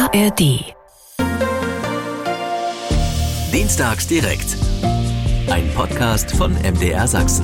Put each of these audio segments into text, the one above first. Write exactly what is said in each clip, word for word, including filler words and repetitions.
R D. Dienstags direkt. Ein Podcast von M D R Sachsen.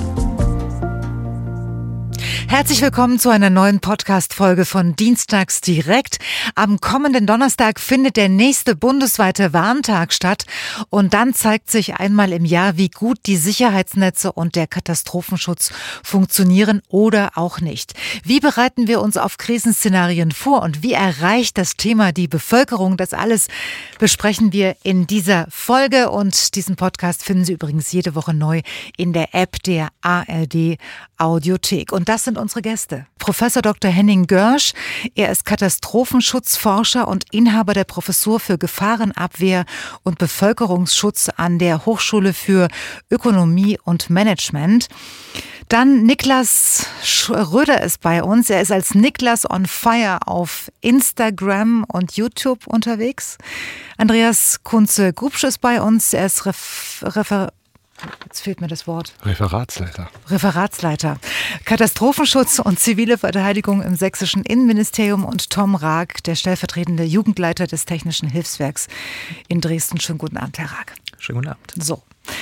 Herzlich willkommen zu einer neuen Podcast-Folge von Dienstags direkt. Am kommenden Donnerstag findet der nächste bundesweite Warntag statt und dann zeigt sich einmal im Jahr, wie gut die Sicherheitsnetze und der Katastrophenschutz funktionieren oder auch nicht. Wie bereiten wir uns auf Krisenszenarien vor und wie erreicht das Thema die Bevölkerung? Das alles besprechen wir in dieser Folge und diesen Podcast finden Sie übrigens jede Woche neu in der App der A R D Audiothek. Und das sind unsere Gäste. Professor Doktor Henning Görsch, er ist Katastrophenschutzforscher und Inhaber der Professur für Gefahrenabwehr und Bevölkerungsschutz an der Hochschule für Ökonomie und Management. Dann Niklas Schröder ist bei uns. Er ist als Niklas on Fire auf Instagram und YouTube unterwegs. Andreas Kunze-Grubsch ist bei uns. Er ist Ref- Refer- Jetzt fehlt mir das Wort. Referatsleiter. Referatsleiter. Katastrophenschutz und zivile Verteidigung im sächsischen Innenministerium und Tom Raag, der stellvertretende Jugendleiter des Technischen Hilfswerks in Dresden. Schönen guten Abend, Herr Raag. Schönen guten Abend. So.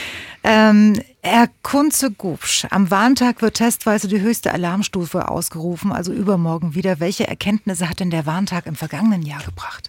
Ähm, Herr Kunze-Grubsch, am Warntag wird testweise die höchste Alarmstufe ausgerufen, also übermorgen wieder. Welche Erkenntnisse hat denn der Warntag im vergangenen Jahr gebracht?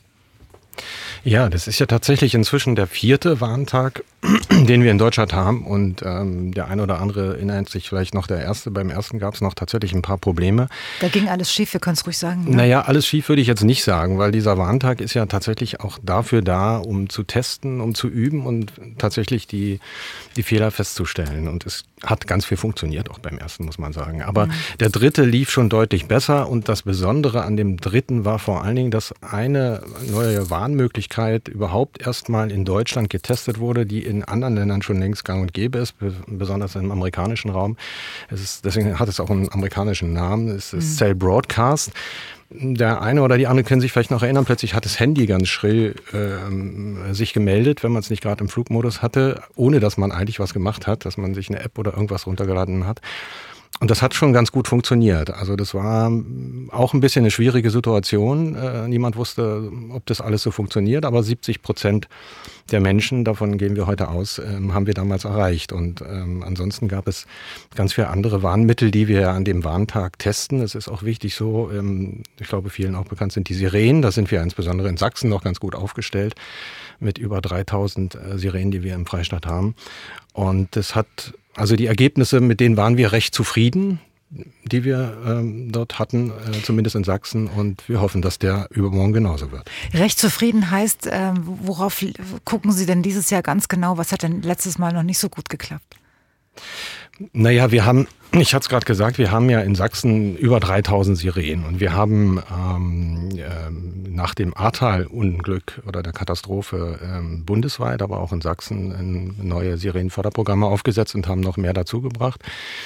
Ja, das ist ja tatsächlich inzwischen der vierte Warntag, den wir in Deutschland haben. Und ähm, der eine oder andere erinnert sich vielleicht noch der erste. Beim ersten gab es noch tatsächlich ein paar Probleme. Da ging alles schief, wir können es ruhig sagen. Ne? Naja, alles schief würde ich jetzt nicht sagen, weil dieser Warntag ist ja tatsächlich auch dafür da, um zu testen, um zu üben und tatsächlich die, die Fehler festzustellen. Und es hat ganz viel funktioniert, auch beim ersten, muss man sagen. Aber mhm. der dritte lief schon deutlich besser. Und das Besondere an dem dritten war vor allen Dingen, dass eine neue Warnmöglichkeit überhaupt erstmal in Deutschland getestet wurde, die in anderen Ländern schon längst gang und gäbe ist, besonders im amerikanischen Raum. Es ist, deswegen hat es auch einen amerikanischen Namen. Es ist mhm. Cell Broadcast. Der eine oder die andere können sich vielleicht noch erinnern, plötzlich hat das Handy ganz schrill äh, sich gemeldet, wenn man es nicht gerade im Flugmodus hatte, ohne dass man eigentlich was gemacht hat, dass man sich eine App oder irgendwas runtergeladen hat. Und das hat schon ganz gut funktioniert. Also das war auch ein bisschen eine schwierige Situation. Äh, niemand wusste, ob das alles so funktioniert, aber siebzig Prozent der Menschen, davon gehen wir heute aus, ähm, haben wir damals erreicht. Und ähm, ansonsten gab es ganz viele andere Warnmittel, die wir an dem Warntag testen. Es ist auch wichtig so, ähm, ich glaube vielen auch bekannt sind die Sirenen. Da sind wir insbesondere in Sachsen noch ganz gut aufgestellt mit über dreitausend äh, Sirenen, die wir im Freistaat haben. Und das hat Also die Ergebnisse, mit denen waren wir recht zufrieden, die wir ähm, dort hatten, äh, zumindest in Sachsen. Und wir hoffen, dass der übermorgen genauso wird. Recht zufrieden heißt, äh, worauf gucken Sie denn dieses Jahr ganz genau? Was hat denn letztes Mal noch nicht so gut geklappt? Naja, wir haben, ich hatte es gerade gesagt, wir haben ja in Sachsen über dreitausend Sirenen. Und wir haben ähm, äh, nach dem Ahrtal-Unglück oder der Katastrophe ähm, bundesweit, aber auch in Sachsen äh, neue Sirenenförderprogramme aufgesetzt und haben noch mehr dazugebracht.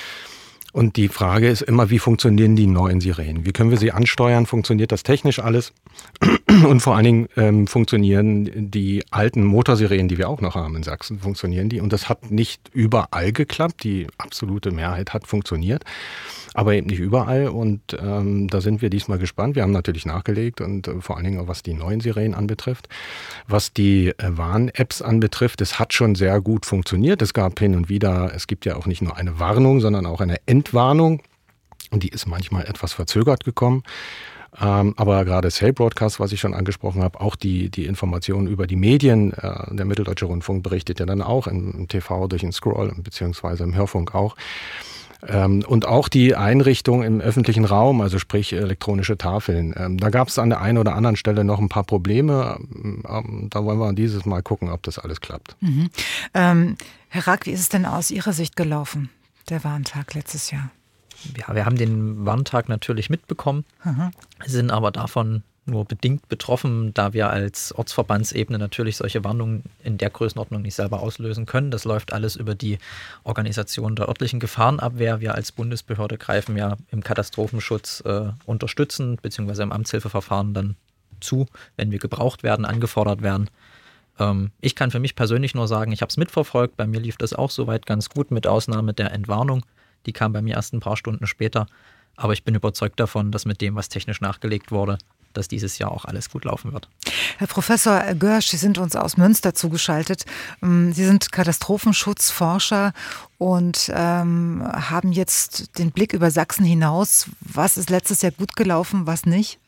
Und die Frage ist immer, wie funktionieren die neuen Sirenen? Wie können wir sie ansteuern? Funktioniert das technisch alles? Und vor allen Dingen ähm, funktionieren die alten Motorsirenen, die wir auch noch haben in Sachsen, funktionieren die? Und das hat nicht überall geklappt. Die absolute Mehrheit hat funktioniert, aber eben nicht überall. Und ähm, da sind wir diesmal gespannt. Wir haben natürlich nachgelegt und äh, vor allen Dingen auch was die neuen Sirenen anbetrifft. Was die äh, Warn-Apps anbetrifft, es hat schon sehr gut funktioniert. Es gab hin und wieder, es gibt ja auch nicht nur eine Warnung, sondern auch eine Entwarnung. Und die ist manchmal etwas verzögert gekommen. Ähm, aber gerade Cell Broadcast, was ich schon angesprochen habe, auch die, die Informationen über die Medien, äh, der Mitteldeutsche Rundfunk berichtet ja dann auch im, im T V durch den Scroll, beziehungsweise im Hörfunk auch. Ähm, und auch die Einrichtung im öffentlichen Raum, also sprich elektronische Tafeln. Ähm, da gab es an der einen oder anderen Stelle noch ein paar Probleme. Ähm, da wollen wir dieses Mal gucken, ob das alles klappt. Mhm. Ähm, Herr Raag, wie ist es denn aus Ihrer Sicht gelaufen, der Warntag letztes Jahr? Ja, wir haben den Warntag natürlich mitbekommen, mhm. sind aber davon nur bedingt betroffen, da wir als Ortsverbandsebene natürlich solche Warnungen in der Größenordnung nicht selber auslösen können. Das läuft alles über die Organisation der örtlichen Gefahrenabwehr. Wir als Bundesbehörde greifen ja im Katastrophenschutz äh, unterstützend bzw. im Amtshilfeverfahren dann zu, wenn wir gebraucht werden, angefordert werden. Ähm, ich kann für mich persönlich nur sagen, ich habe es mitverfolgt. Bei mir lief das auch soweit ganz gut, mit Ausnahme der Entwarnung. Die kam bei mir erst ein paar Stunden später. Aber ich bin überzeugt davon, dass mit dem, was technisch nachgelegt wurde, dass dieses Jahr auch alles gut laufen wird. Herr Professor Görsch, Sie sind uns aus Münster zugeschaltet. Sie sind Katastrophenschutzforscher und ähm, haben jetzt den Blick über Sachsen hinaus. Was ist letztes Jahr gut gelaufen, was nicht?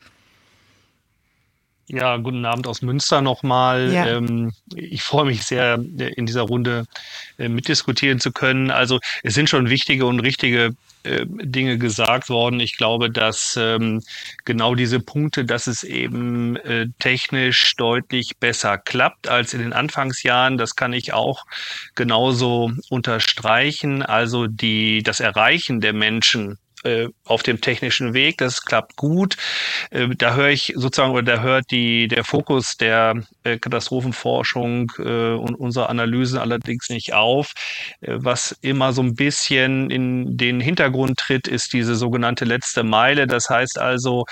Ja, guten Abend aus Münster nochmal. Ja. Ähm, ich freue mich sehr, in dieser Runde äh, mitdiskutieren zu können. Also es sind schon wichtige und richtige äh, Dinge gesagt worden. Ich glaube, dass ähm, genau diese Punkte, dass es eben äh, technisch deutlich besser klappt als in den Anfangsjahren, das kann ich auch genauso unterstreichen. Also die, das Erreichen der Menschen auf dem technischen Weg, das klappt gut. Da höre ich sozusagen, oder da hört die, der Fokus der Katastrophenforschung und unserer Analysen allerdings nicht auf. Was immer so ein bisschen in den Hintergrund tritt, ist diese sogenannte letzte Meile. Das heißt also,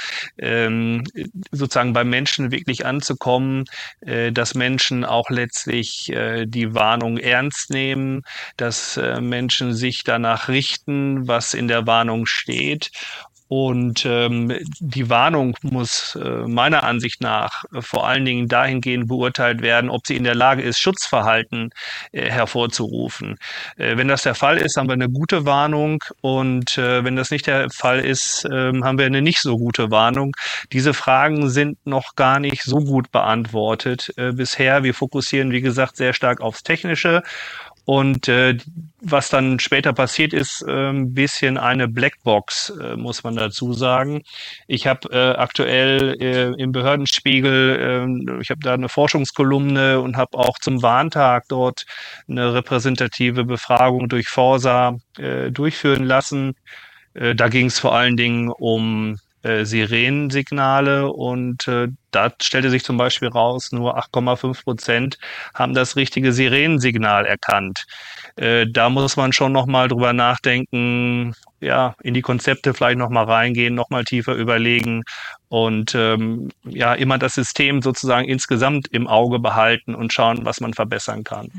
sozusagen beim Menschen wirklich anzukommen, dass Menschen auch letztlich die Warnung ernst nehmen, dass Menschen sich danach richten, was in der Warnung steht. Und ähm, die Warnung muss äh, meiner Ansicht nach äh, vor allen Dingen dahingehend beurteilt werden, ob sie in der Lage ist, Schutzverhalten äh, hervorzurufen. Äh, wenn das der Fall ist, haben wir eine gute Warnung, und äh, wenn das nicht der Fall ist, äh, haben wir eine nicht so gute Warnung. Diese Fragen sind noch gar nicht so gut beantwortet äh, bisher. Wir fokussieren, wie gesagt, sehr stark aufs Technische. Und äh, was dann später passiert, ist äh, ein bisschen eine Blackbox, äh, muss man dazu sagen. Ich habe äh, aktuell äh, im Behördenspiegel, äh, ich habe da eine Forschungskolumne und habe auch zum Warntag dort eine repräsentative Befragung durch Forsa äh, durchführen lassen. Äh, da ging es vor allen Dingen um äh, Sirenensignale, und äh, da stellte sich zum Beispiel raus, nur acht Komma fünf Prozent haben das richtige Sirenensignal erkannt. Äh, da muss man schon nochmal drüber nachdenken, ja, in die Konzepte vielleicht nochmal reingehen, nochmal tiefer überlegen und ähm, ja, immer das System sozusagen insgesamt im Auge behalten und schauen, was man verbessern kann.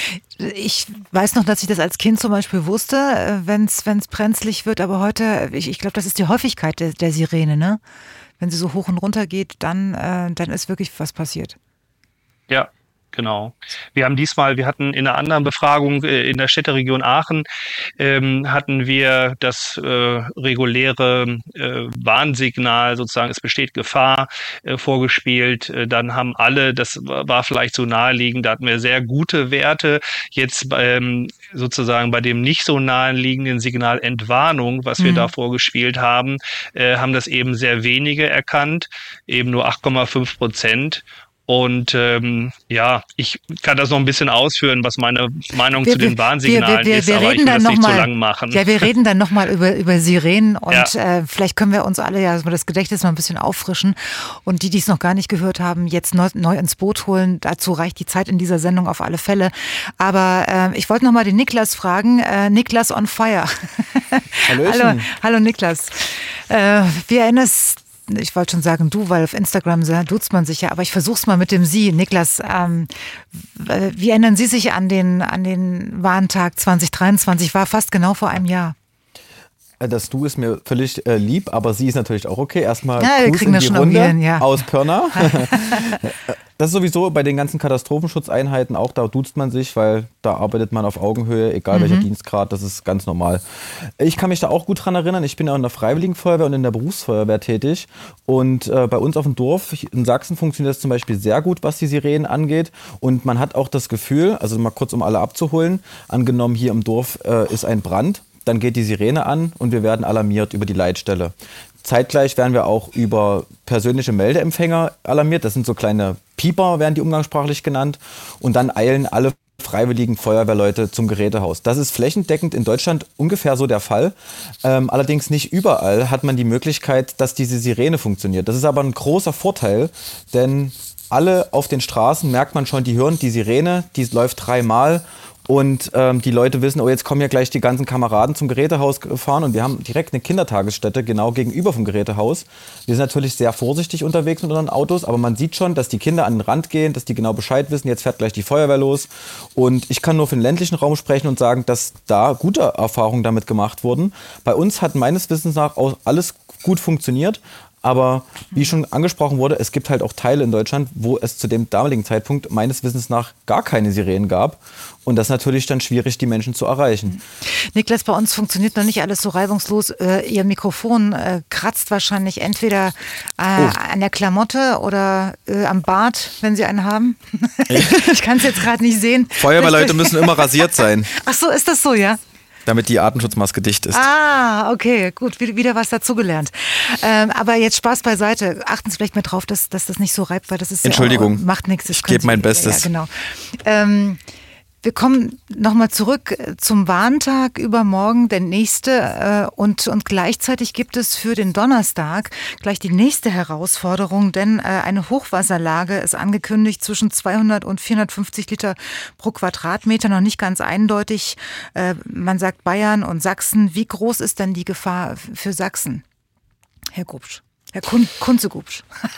Ich weiß noch, dass ich das als Kind zum Beispiel wusste, wenn es wenn es brenzlig wird, aber heute, ich, ich glaube, das ist die Häufigkeit der, der Sirene, ne? Wenn sie so hoch und runter geht, dann, äh, dann ist wirklich was passiert. Ja, genau. Wir haben diesmal, wir hatten in einer anderen Befragung äh, in der Städteregion Aachen, ähm, hatten wir das äh, reguläre äh, Warnsignal, sozusagen es besteht Gefahr, äh, vorgespielt. Äh, dann haben alle, das war vielleicht so naheliegend, da hatten wir sehr gute Werte. Jetzt ähm, sozusagen bei dem nicht so naheliegenden Signal Entwarnung, was wir mhm. da vorgespielt haben, äh, haben das eben sehr wenige erkannt, eben nur acht Komma fünf Prozent. Und ähm, ja, ich kann das noch ein bisschen ausführen, was meine Meinung wir, zu den Warnsignalen wir, wir, wir, ist, aber ich will das nicht mal, zu lang machen. Ja, wir reden dann nochmal über, über Sirenen, und ja. äh, vielleicht können wir uns alle ja das Gedächtnis mal ein bisschen auffrischen und die, die es noch gar nicht gehört haben, jetzt neu, neu ins Boot holen. Dazu reicht die Zeit in dieser Sendung auf alle Fälle. Aber äh, ich wollte nochmal den Niklas fragen. Äh, Niklas on fire. hallo, hallo Niklas. Äh, wie erinnerst Ich wollte schon sagen du, weil auf Instagram duzt man sich ja, aber ich versuch's mal mit dem Sie. Niklas, ähm, wie erinnern Sie sich an den, an den Warntag zwanzig dreiundzwanzig? War fast genau vor einem Jahr. Das Du ist mir völlig äh, lieb, aber Sie ist natürlich auch okay. Erstmal ja, wir Gruß kriegen in das die schon Runde hin, ja. aus Pirna. Das ist sowieso bei den ganzen Katastrophenschutzeinheiten auch, da duzt man sich, weil da arbeitet man auf Augenhöhe, egal mhm. welcher Dienstgrad, das ist ganz normal. Ich kann mich da auch gut dran erinnern, ich bin ja in der Freiwilligen Feuerwehr und in der Berufsfeuerwehr tätig, und äh, bei uns auf dem Dorf in Sachsen funktioniert das zum Beispiel sehr gut, was die Sirenen angeht, und man hat auch das Gefühl, also mal kurz um alle abzuholen, angenommen hier im Dorf äh, ist ein Brand, dann geht die Sirene an und wir werden alarmiert über die Leitstelle. Zeitgleich werden wir auch über persönliche Meldeempfänger alarmiert. Das sind so kleine Pieper, werden die umgangssprachlich genannt. Und dann eilen alle freiwilligen Feuerwehrleute zum Gerätehaus. Das ist flächendeckend in Deutschland ungefähr so der Fall. Ähm, allerdings nicht überall hat man die Möglichkeit, dass diese Sirene funktioniert. Das ist aber ein großer Vorteil, denn alle auf den Straßen merkt man schon, die hören die Sirene, die läuft dreimal. Und ähm, die Leute wissen, oh, jetzt kommen ja gleich die ganzen Kameraden zum Gerätehaus gefahren, und wir haben direkt eine Kindertagesstätte genau gegenüber vom Gerätehaus. Wir sind natürlich sehr vorsichtig unterwegs mit unseren Autos, aber man sieht schon, dass die Kinder an den Rand gehen, dass die genau Bescheid wissen, jetzt fährt gleich die Feuerwehr los. Und ich kann nur für den ländlichen Raum sprechen und sagen, dass da gute Erfahrungen damit gemacht wurden. Bei uns hat meines Wissens nach auch alles gut funktioniert. Aber wie schon angesprochen wurde, es gibt halt auch Teile in Deutschland, wo es zu dem damaligen Zeitpunkt meines Wissens nach gar keine Sirenen gab. Und das ist natürlich dann schwierig, die Menschen zu erreichen. Niklas, bei uns funktioniert noch nicht alles so reibungslos. Äh, Ihr Mikrofon äh, kratzt wahrscheinlich entweder äh, oh. an der Klamotte oder äh, am Bart, wenn Sie einen haben. Ich kann es jetzt gerade nicht sehen. Feuerwehrleute müssen immer rasiert sein. Ach so, ist das so, ja? Damit die Atemschutzmaske dicht ist. Ah, okay, gut, wieder was dazugelernt. Ähm, aber jetzt Spaß beiseite. Achten Sie vielleicht mal drauf, dass, dass das nicht so reibt, weil das ist Entschuldigung. Ja auch, macht nichts. Ich gebe mein Bestes. Ja, genau. Ähm, Wir kommen nochmal zurück zum Warntag übermorgen, der nächste. Äh, und, und gleichzeitig gibt es für den Donnerstag gleich die nächste Herausforderung, denn äh, eine Hochwasserlage ist angekündigt zwischen zweihundert und vierhundertfünfzig Liter pro Quadratmeter. Noch nicht ganz eindeutig. Äh, man sagt Bayern und Sachsen. Wie groß ist denn die Gefahr für Sachsen? Herr Gubsch, Herr Kun- Kunze-Gubsch.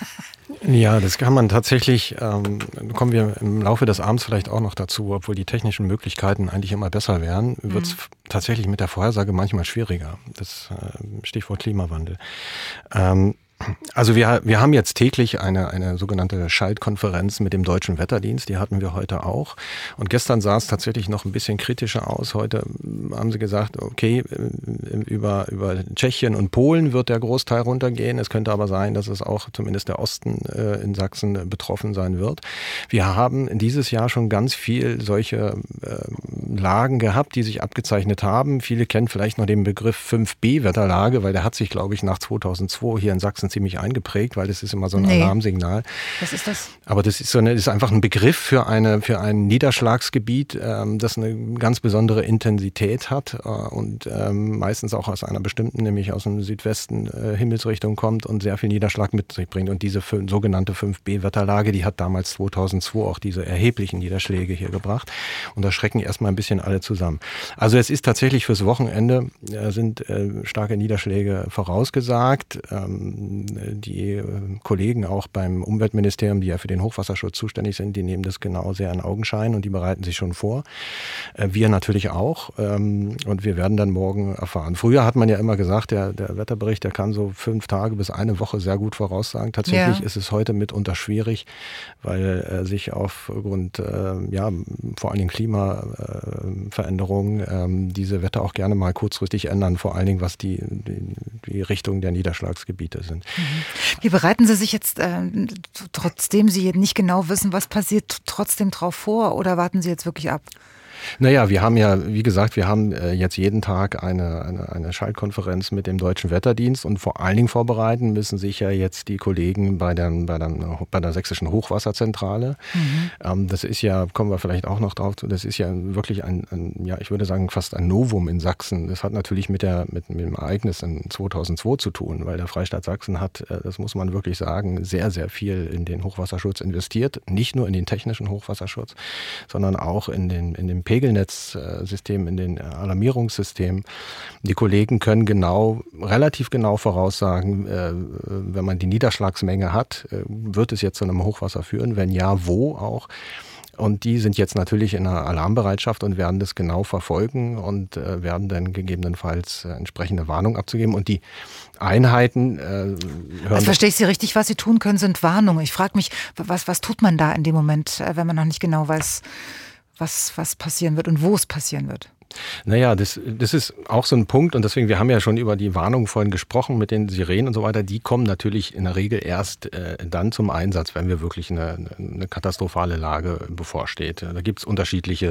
Ja, das kann man tatsächlich, ähm, kommen wir im Laufe des Abends vielleicht auch noch dazu, obwohl die technischen Möglichkeiten eigentlich immer besser wären, wird es mhm. tatsächlich mit der Vorhersage manchmal schwieriger. Das äh, Stichwort Klimawandel. Ähm, Also wir, wir haben jetzt täglich eine, eine sogenannte Schaltkonferenz mit dem Deutschen Wetterdienst, die hatten wir heute auch. Und gestern sah es tatsächlich noch ein bisschen kritischer aus. Heute haben sie gesagt, okay, über, über Tschechien und Polen wird der Großteil runtergehen. Es könnte aber sein, dass es auch zumindest der Osten äh, in Sachsen betroffen sein wird. Wir haben dieses Jahr schon ganz viel solche äh, Lagen gehabt, die sich abgezeichnet haben. Viele kennen vielleicht noch den Begriff fünf B Wetterlage, weil der hat sich, glaube ich, nach zweitausendzwei hier in Sachsen ziemlich eingeprägt, weil das ist immer so ein nee. Alarmsignal. Was ist das? Aber das ist so eine, das ist einfach ein Begriff für eine für ein Niederschlagsgebiet, ähm, das eine ganz besondere Intensität hat äh, und ähm, meistens auch aus einer bestimmten, nämlich aus dem Südwesten äh, Himmelsrichtung kommt und sehr viel Niederschlag mit sich bringt. Und diese fün- sogenannte fünf B Wetterlage, die hat damals zweitausendzwei auch diese erheblichen Niederschläge hier gebracht. Und da schrecken erstmal ein bisschen alle zusammen. Also es ist tatsächlich fürs Wochenende äh, sind äh, starke Niederschläge vorausgesagt. Ähm, Die Kollegen auch beim Umweltministerium, die ja für den Hochwasserschutz zuständig sind, die nehmen das genau sehr in Augenschein und die bereiten sich schon vor. Wir natürlich auch und wir werden dann morgen erfahren. Früher hat man ja immer gesagt, der, der Wetterbericht, der kann so fünf Tage bis eine Woche sehr gut voraussagen. Tatsächlich ja. ist es heute mitunter schwierig, weil sich aufgrund ja, vor allen Dingen Klimaveränderungen diese Wetter auch gerne mal kurzfristig ändern, vor allen Dingen was die, die, die Richtung der Niederschlagsgebiete sind. Wie bereiten Sie sich jetzt, äh, trotzdem Sie nicht genau wissen, was passiert, trotzdem drauf vor oder warten Sie jetzt wirklich ab? Naja, wir haben ja, wie gesagt, wir haben äh, jetzt jeden Tag eine, eine, eine Schaltkonferenz mit dem Deutschen Wetterdienst und vor allen Dingen vorbereiten müssen sich ja jetzt die Kollegen bei der, bei der, bei der sächsischen Hochwasserzentrale. Mhm. Ähm, das ist ja, kommen wir vielleicht auch noch drauf, das ist ja wirklich ein, ein, ja, ich würde sagen, fast ein Novum in Sachsen. Das hat natürlich mit, der, mit, mit dem Ereignis in zweitausendzwei zu tun, weil der Freistaat Sachsen hat, äh, das muss man wirklich sagen, sehr, sehr viel in den Hochwasserschutz investiert. Nicht nur in den technischen Hochwasserschutz, sondern auch in den, in den Pegelnetzsystem, in den Alarmierungssystemen. Die Kollegen können genau, relativ genau voraussagen, äh, wenn man die Niederschlagsmenge hat, äh, wird es jetzt zu einem Hochwasser führen? Wenn ja, wo auch? Und die sind jetzt natürlich in einer Alarmbereitschaft und werden das genau verfolgen und äh, werden dann gegebenenfalls äh, entsprechende Warnung abzugeben. Und die Einheiten äh, hören... Also verstehe ich Sie richtig, was Sie tun können, sind Warnungen. Ich frage mich, was, was tut man da in dem Moment, wenn man noch nicht genau weiß, was, was passieren wird und wo es passieren wird? Naja, das, das ist auch so ein Punkt und deswegen, wir haben ja schon über die Warnung vorhin gesprochen mit den Sirenen und so weiter, die kommen natürlich in der Regel erst äh, dann zum Einsatz, wenn wir wirklich eine, eine katastrophale Lage bevorsteht. Da gibt es unterschiedliche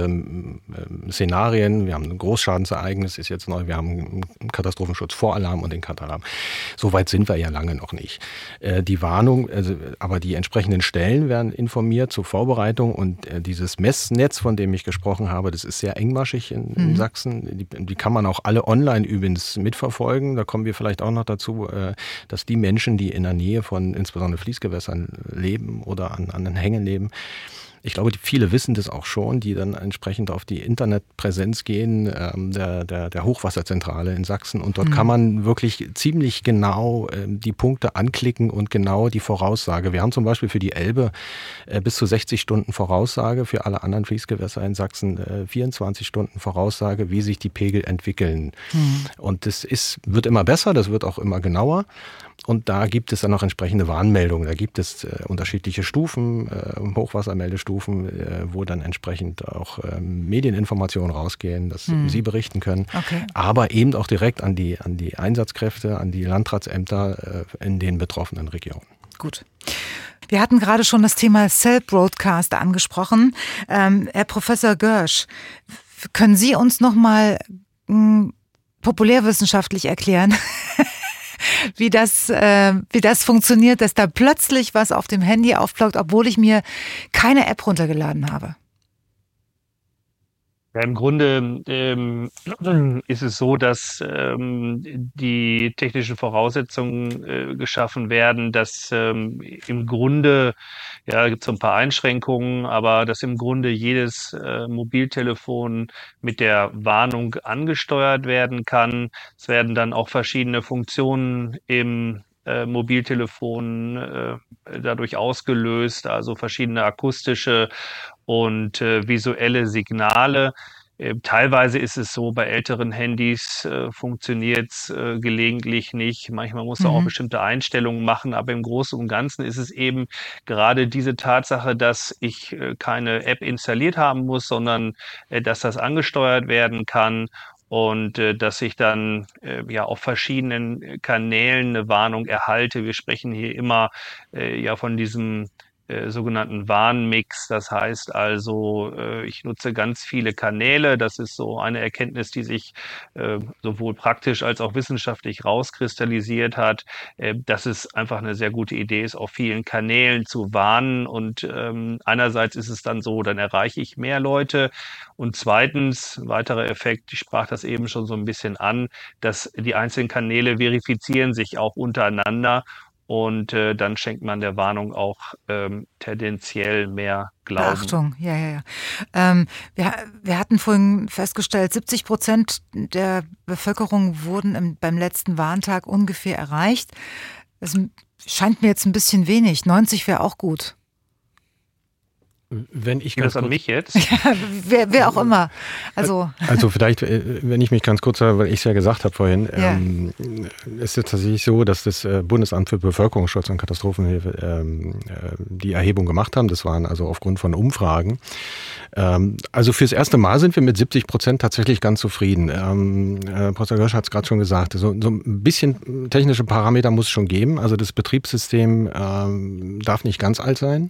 äh, Szenarien, wir haben ein Großschadensereignis, ist jetzt neu, wir haben einen Katastrophenschutzvoralarm und den Katalarm. So weit sind wir ja lange noch nicht. Äh, die Warnung, also, aber die entsprechenden Stellen werden informiert zur Vorbereitung und äh, dieses Messnetz, von dem ich gesprochen habe, das ist sehr engmaschig in, in in Sachsen. Die, die kann man auch alle online übrigens mitverfolgen. Da kommen wir vielleicht auch noch dazu, dass die Menschen, die in der Nähe von insbesondere Fließgewässern leben oder an, an den Hängen leben, ich glaube, viele wissen das auch schon, die dann entsprechend auf die Internetpräsenz gehen ähm, der, der, der Hochwasserzentrale in Sachsen. Und dort mhm. kann man wirklich ziemlich genau äh, die Punkte anklicken und genau die Voraussage. Wir haben zum Beispiel für die Elbe äh, bis zu sechzig Stunden Voraussage, für alle anderen Fließgewässer in Sachsen äh, vierundzwanzig Stunden Voraussage, wie sich die Pegel entwickeln. Mhm. Und das ist, wird immer besser, das wird auch immer genauer. und da gibt es dann noch entsprechende Warnmeldungen. Da gibt es äh, unterschiedliche Stufen, äh, Hochwassermeldestufen, äh, wo dann entsprechend auch äh, Medieninformationen rausgehen, dass hm. Sie berichten können. Okay. Aber eben auch direkt an die, an die Einsatzkräfte, an die Landratsämter äh, in den betroffenen Regionen. Gut. Wir hatten gerade schon das Thema Cell Broadcast angesprochen. Ähm, Herr Professor Görsch, können Sie uns noch mal mh, populärwissenschaftlich erklären, wie das, äh, wie das funktioniert, dass da plötzlich was auf dem Handy aufploppt, obwohl ich mir keine App runtergeladen habe? Ja, im Grunde ähm, ist es so, dass ähm, die technischen Voraussetzungen äh, geschaffen werden, dass ähm, im Grunde, ja, da gibt es so ein paar Einschränkungen, aber dass im Grunde jedes äh, Mobiltelefon mit der Warnung angesteuert werden kann. Es werden dann auch verschiedene Funktionen im äh, Mobiltelefon äh, dadurch ausgelöst, also verschiedene akustische und äh, visuelle Signale. Äh, teilweise ist es so, bei älteren Handys äh, funktioniert es äh, gelegentlich nicht. Manchmal muss man mhm. auch bestimmte Einstellungen machen, aber im Großen und Ganzen ist es eben gerade diese Tatsache, dass ich äh, keine App installiert haben muss, sondern äh, dass das angesteuert werden kann. Und äh, dass ich dann äh, ja auf verschiedenen Kanälen eine Warnung erhalte. Wir sprechen hier immer äh, ja von diesem Äh, sogenannten Warnmix. Das heißt also, äh, ich nutze ganz viele Kanäle. Das ist so eine Erkenntnis, die sich äh, sowohl praktisch als auch wissenschaftlich rauskristallisiert hat, äh, dass es einfach eine sehr gute Idee ist, auf vielen Kanälen zu warnen. Und ähm, einerseits ist es dann so, dann erreiche ich mehr Leute. Und zweitens, ein weiterer Effekt, ich sprach das eben schon so ein bisschen an, dass die einzelnen Kanäle verifizieren sich auch untereinander. Und äh, dann schenkt man der Warnung auch ähm, tendenziell mehr Glauben. Beachtung, ja, ja, ja. Ähm, wir, wir hatten vorhin festgestellt, siebzig Prozent der Bevölkerung wurden im, beim letzten Warntag ungefähr erreicht. Das scheint mir jetzt ein bisschen wenig. neunzig wäre auch gut. Wenn ich ganz das an mich jetzt? Ja, wer, wer auch immer. Also, also vielleicht, wenn ich mich ganz kurz, weil ich es ja gesagt habe vorhin, ja. ähm, ist es tatsächlich so, dass das Bundesamt für Bevölkerungsschutz und Katastrophenhilfe ähm, die Erhebung gemacht haben. Das waren also aufgrund von Umfragen. Ähm, also fürs erste Mal sind wir mit siebzig Prozent tatsächlich ganz zufrieden. Ähm, äh, Professor Görsch hat es gerade schon gesagt, so, so ein bisschen technische Parameter muss es schon geben. Also das Betriebssystem ähm, darf nicht ganz alt sein.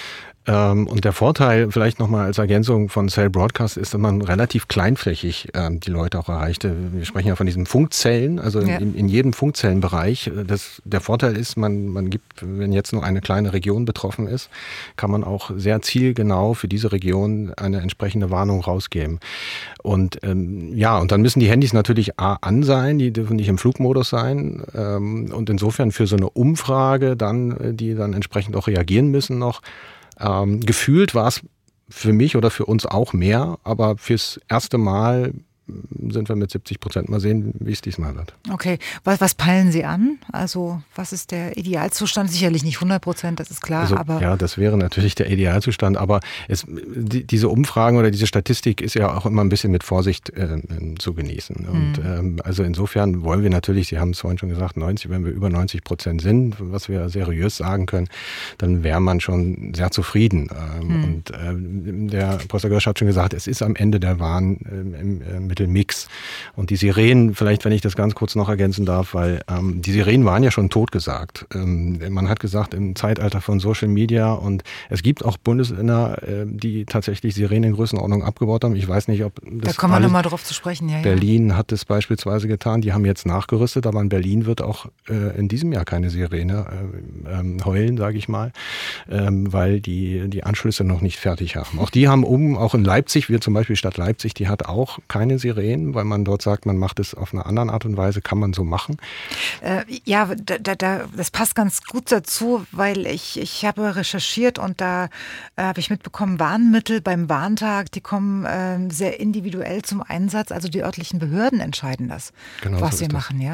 Und der Vorteil, vielleicht nochmal als Ergänzung von Cell Broadcast, ist, dass man relativ kleinflächig ähm, die Leute auch erreicht. Wir sprechen ja von diesen Funkzellen, also ja. in, in jedem Funkzellenbereich. Das, der Vorteil ist, man, man gibt, wenn jetzt nur eine kleine Region betroffen ist, kann man auch sehr zielgenau für diese Region eine entsprechende Warnung rausgeben. Und ähm, ja, und dann müssen die Handys natürlich A, an sein, die dürfen nicht im Flugmodus sein. Ähm, und insofern für so eine Umfrage dann, die dann entsprechend auch reagieren müssen noch, Ähm, gefühlt war es für mich oder für uns auch mehr, aber fürs erste Mal sind wir mit siebzig Prozent. Mal sehen, wie es diesmal wird. Okay, was, was peilen Sie an? Also was ist der Idealzustand? Sicherlich nicht hundert Prozent, das ist klar. Also, aber ja, das wäre natürlich der Idealzustand, aber es, die, diese Umfragen oder diese Statistik ist ja auch immer ein bisschen mit Vorsicht äh, zu genießen. Und hm. ähm, also insofern wollen wir natürlich, Sie haben es vorhin schon gesagt, neunzig, wenn wir über neunzig Prozent sind, was wir seriös sagen können, dann wäre man schon sehr zufrieden. Ähm, hm. Und äh, der Professor Görsch hat schon gesagt, es ist am Ende der Warn äh, im, äh, mit Mix. Und die Sirenen, vielleicht wenn ich das ganz kurz noch ergänzen darf, weil ähm, die Sirenen waren ja schon totgesagt. Ähm, man hat gesagt, im Zeitalter von Social Media, und es gibt auch Bundesländer, äh, die tatsächlich Sirenen in Größenordnung abgebaut haben. Ich weiß nicht, ob das Da kommen wir nochmal drauf zu sprechen. Ja, Berlin ja. hat es beispielsweise getan. Die haben jetzt nachgerüstet, aber in Berlin wird auch äh, in diesem Jahr keine Sirene äh, äh, heulen, sage ich mal, ähm, weil die die Anschlüsse noch nicht fertig haben. Auch die haben um, auch in Leipzig, wir zum Beispiel Stadt Leipzig, die hat auch keine Sirenen, weil man dort sagt, man macht es auf eine andere Art und Weise, kann man so machen. Äh, ja, da, da, das passt ganz gut dazu, weil ich, ich habe recherchiert und da äh, habe ich mitbekommen, Warnmittel beim Warntag, die kommen äh, sehr individuell zum Einsatz. Also die örtlichen Behörden entscheiden das, genau was so sie machen, ja?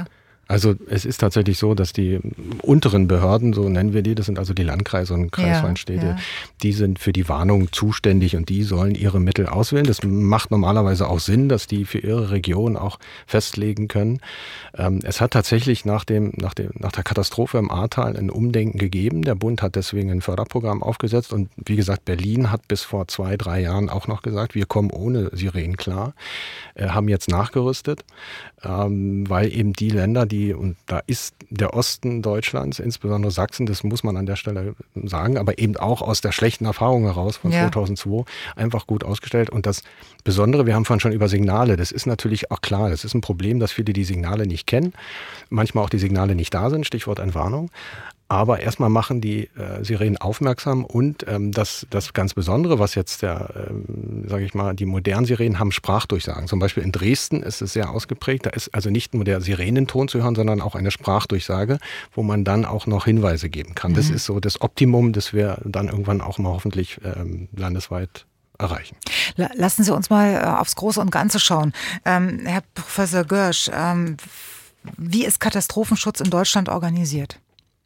Also es ist tatsächlich so, dass die unteren Behörden, so nennen wir die, das sind also die Landkreise und Kreisvereinstädte, ja, ja. die sind für die Warnung zuständig und die sollen ihre Mittel auswählen. Das macht normalerweise auch Sinn, dass die für ihre Region auch festlegen können. Ähm, es hat tatsächlich nach dem, nach dem, nach der Katastrophe im Ahrtal ein Umdenken gegeben. Der Bund hat deswegen ein Förderprogramm aufgesetzt und wie gesagt, Berlin hat bis vor zwei, drei Jahren auch noch gesagt, wir kommen ohne Sirenen klar, äh, haben jetzt nachgerüstet, ähm, weil eben die Länder, die und da ist der Osten Deutschlands, insbesondere Sachsen, das muss man an der Stelle sagen, aber eben auch aus der schlechten Erfahrung heraus von ja. zweitausendzwei einfach gut ausgestellt. Und das Besondere, wir haben vorhin schon über Signale, das ist natürlich auch klar, das ist ein Problem, dass viele die Signale nicht kennen, manchmal auch die Signale nicht da sind, Stichwort Entwarnung. Aber erstmal machen die äh, Sirenen aufmerksam und ähm, das, das ganz Besondere, was jetzt der, ähm, sage ich mal, die modernen Sirenen haben Sprachdurchsagen. Zum Beispiel in Dresden ist es sehr ausgeprägt. Da ist also nicht nur der Sirenenton zu hören, sondern auch eine Sprachdurchsage, wo man dann auch noch Hinweise geben kann. Mhm. Das ist so das Optimum, das wir dann irgendwann auch mal hoffentlich ähm, landesweit erreichen. Lassen Sie uns mal aufs Große und Ganze schauen. Ähm, Herr Professor Görsch, ähm, wie ist Katastrophenschutz in Deutschland organisiert?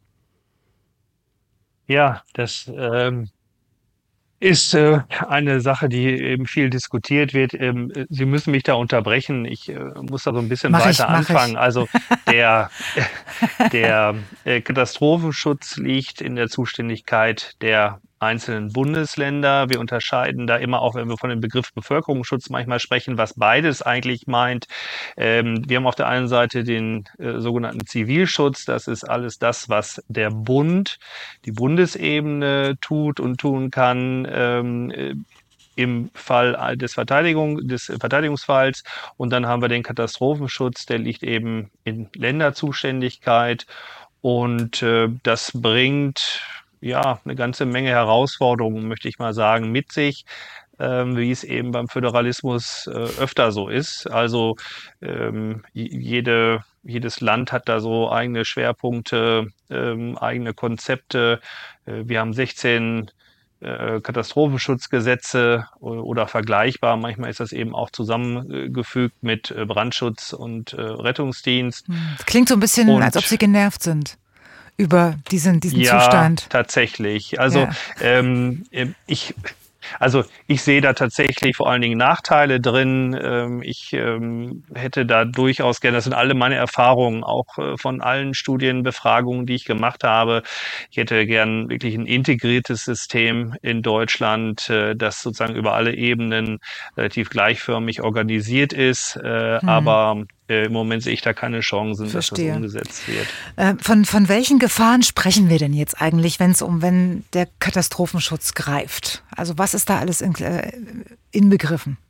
Ja, das ähm, ist äh, eine Sache, die eben viel diskutiert wird. Ähm, Sie müssen mich da unterbrechen. Ich äh, muss da so ein bisschen mach weiter ich, anfangen. Ich. Also der, der äh, Katastrophenschutz liegt in der Zuständigkeit der einzelnen Bundesländer. Wir unterscheiden da immer auch, wenn wir von dem Begriff Bevölkerungsschutz manchmal sprechen, was beides eigentlich meint. Ähm, wir haben auf der einen Seite den äh, sogenannten Zivilschutz. Das ist alles das, was der Bund, die Bundesebene tut und tun kann, ähm, äh, im Fall des, Verteidigung, des Verteidigungsfalls. Und dann haben wir den Katastrophenschutz, der liegt eben in Länderzuständigkeit. Und äh, das bringt ja eine ganze Menge Herausforderungen, möchte ich mal sagen, mit sich, ähm, wie es eben beim Föderalismus äh, öfter so ist. Also ähm, jede, jedes Land hat da so eigene Schwerpunkte, ähm, eigene Konzepte. Äh, wir haben sechzehn äh, Katastrophenschutzgesetze oder, oder vergleichbar. Manchmal ist das eben auch zusammengefügt mit äh, Brandschutz und äh, Rettungsdienst. Das klingt so ein bisschen, und, als ob Sie genervt sind über diesen, diesen ja, Zustand. Ja, tatsächlich. Also ja. ähm, ich... Also ich sehe da tatsächlich vor allen Dingen Nachteile drin. Ich hätte da durchaus gerne, das sind alle meine Erfahrungen, auch von allen Studienbefragungen, die ich gemacht habe. Ich hätte gern wirklich ein integriertes System in Deutschland, das sozusagen über alle Ebenen relativ gleichförmig organisiert ist. Hm. Aber im Moment sehe ich da keine Chancen, Verstehe. dass das umgesetzt wird. Von, von welchen Gefahren sprechen wir denn jetzt eigentlich, wenn es um, wenn der Katastrophenschutz greift? Also was ist da alles in, äh, inbegriffen?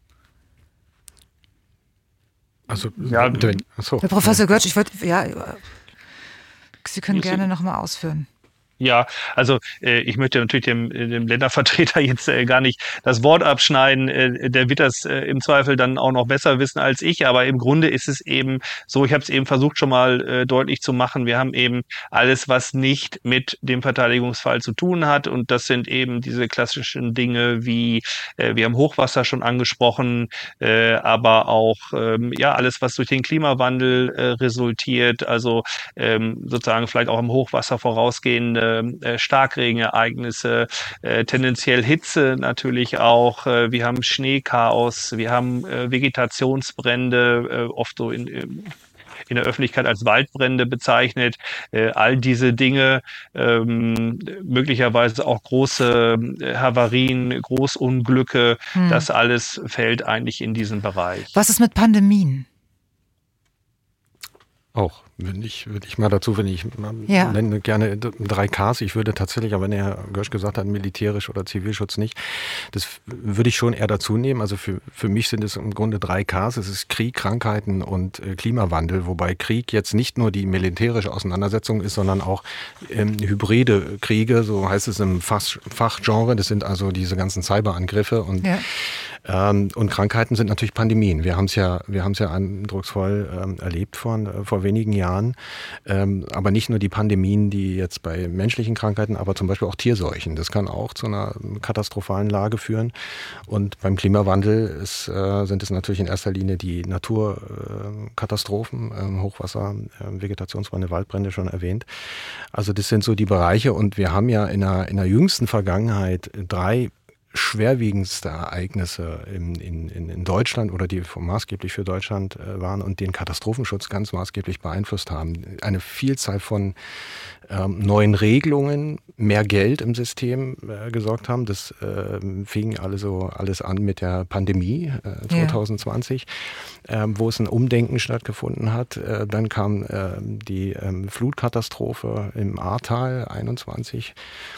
Also, ja, achso. Herr Professor Görsch, ich würde, ja, Sie können gerne nochmal ausführen. Ja, also äh, ich möchte natürlich dem, dem Ländervertreter jetzt äh, gar nicht das Wort abschneiden. Äh, der wird das äh, im Zweifel dann auch noch besser wissen als ich. Aber im Grunde ist es eben so, ich habe es eben versucht schon mal äh, deutlich zu machen, wir haben eben alles, was nicht mit dem Verteidigungsfall zu tun hat. Und das sind eben diese klassischen Dinge wie, äh, wir haben Hochwasser schon angesprochen, äh, aber auch ähm, ja alles, was durch den Klimawandel äh, resultiert. Also ähm, sozusagen vielleicht auch im Hochwasser vorausgehende Äh, Starkregenereignisse, äh, tendenziell Hitze natürlich auch. Äh, wir haben Schneechaos, wir haben äh, Vegetationsbrände, äh, oft so in, in der Öffentlichkeit als Waldbrände bezeichnet. Äh, all diese Dinge, ähm, möglicherweise auch große Havarien, Großunglücke, hm. das alles fällt eigentlich in diesen Bereich. Was ist mit Pandemien? Auch. Wenn ich, würde ich mal dazu, wenn ich ja. nenne gerne drei Ks, ich würde tatsächlich, aber wenn Herr Görsch gesagt hat, militärisch oder Zivilschutz nicht, das würde ich schon eher dazu nehmen. Also für, für mich sind es im Grunde drei Ks. Es ist Krieg, Krankheiten und äh, Klimawandel, wobei Krieg jetzt nicht nur die militärische Auseinandersetzung ist, sondern auch ähm, hybride Kriege, so heißt es im Fach, Fachgenre. Das sind also diese ganzen Cyberangriffe und ja. Ähm, und Krankheiten sind natürlich Pandemien. Wir haben es ja, wir haben es ja eindrucksvoll ähm, erlebt vor, äh, vor wenigen Jahren. Ähm, aber nicht nur die Pandemien, die jetzt bei menschlichen Krankheiten, aber zum Beispiel auch Tierseuchen. Das kann auch zu einer katastrophalen Lage führen. Und beim Klimawandel ist, äh, sind es natürlich in erster Linie die Naturkatastrophen, äh, Hochwasser, äh, Vegetationsbrände, Waldbrände schon erwähnt. Also das sind so die Bereiche. Und wir haben ja in der, in der jüngsten Vergangenheit drei schwerwiegendste Ereignisse in, in, in Deutschland oder die maßgeblich für Deutschland äh, waren und den Katastrophenschutz ganz maßgeblich beeinflusst haben. Eine Vielzahl von ähm, neuen Regelungen, mehr Geld im System äh, gesorgt haben. Das äh, fing also alles an mit der Pandemie äh, zwanzig zwanzig, ja. äh, wo es ein Umdenken stattgefunden hat. Äh, dann kam äh, die äh, Flutkatastrophe im Ahrtal einundzwanzig.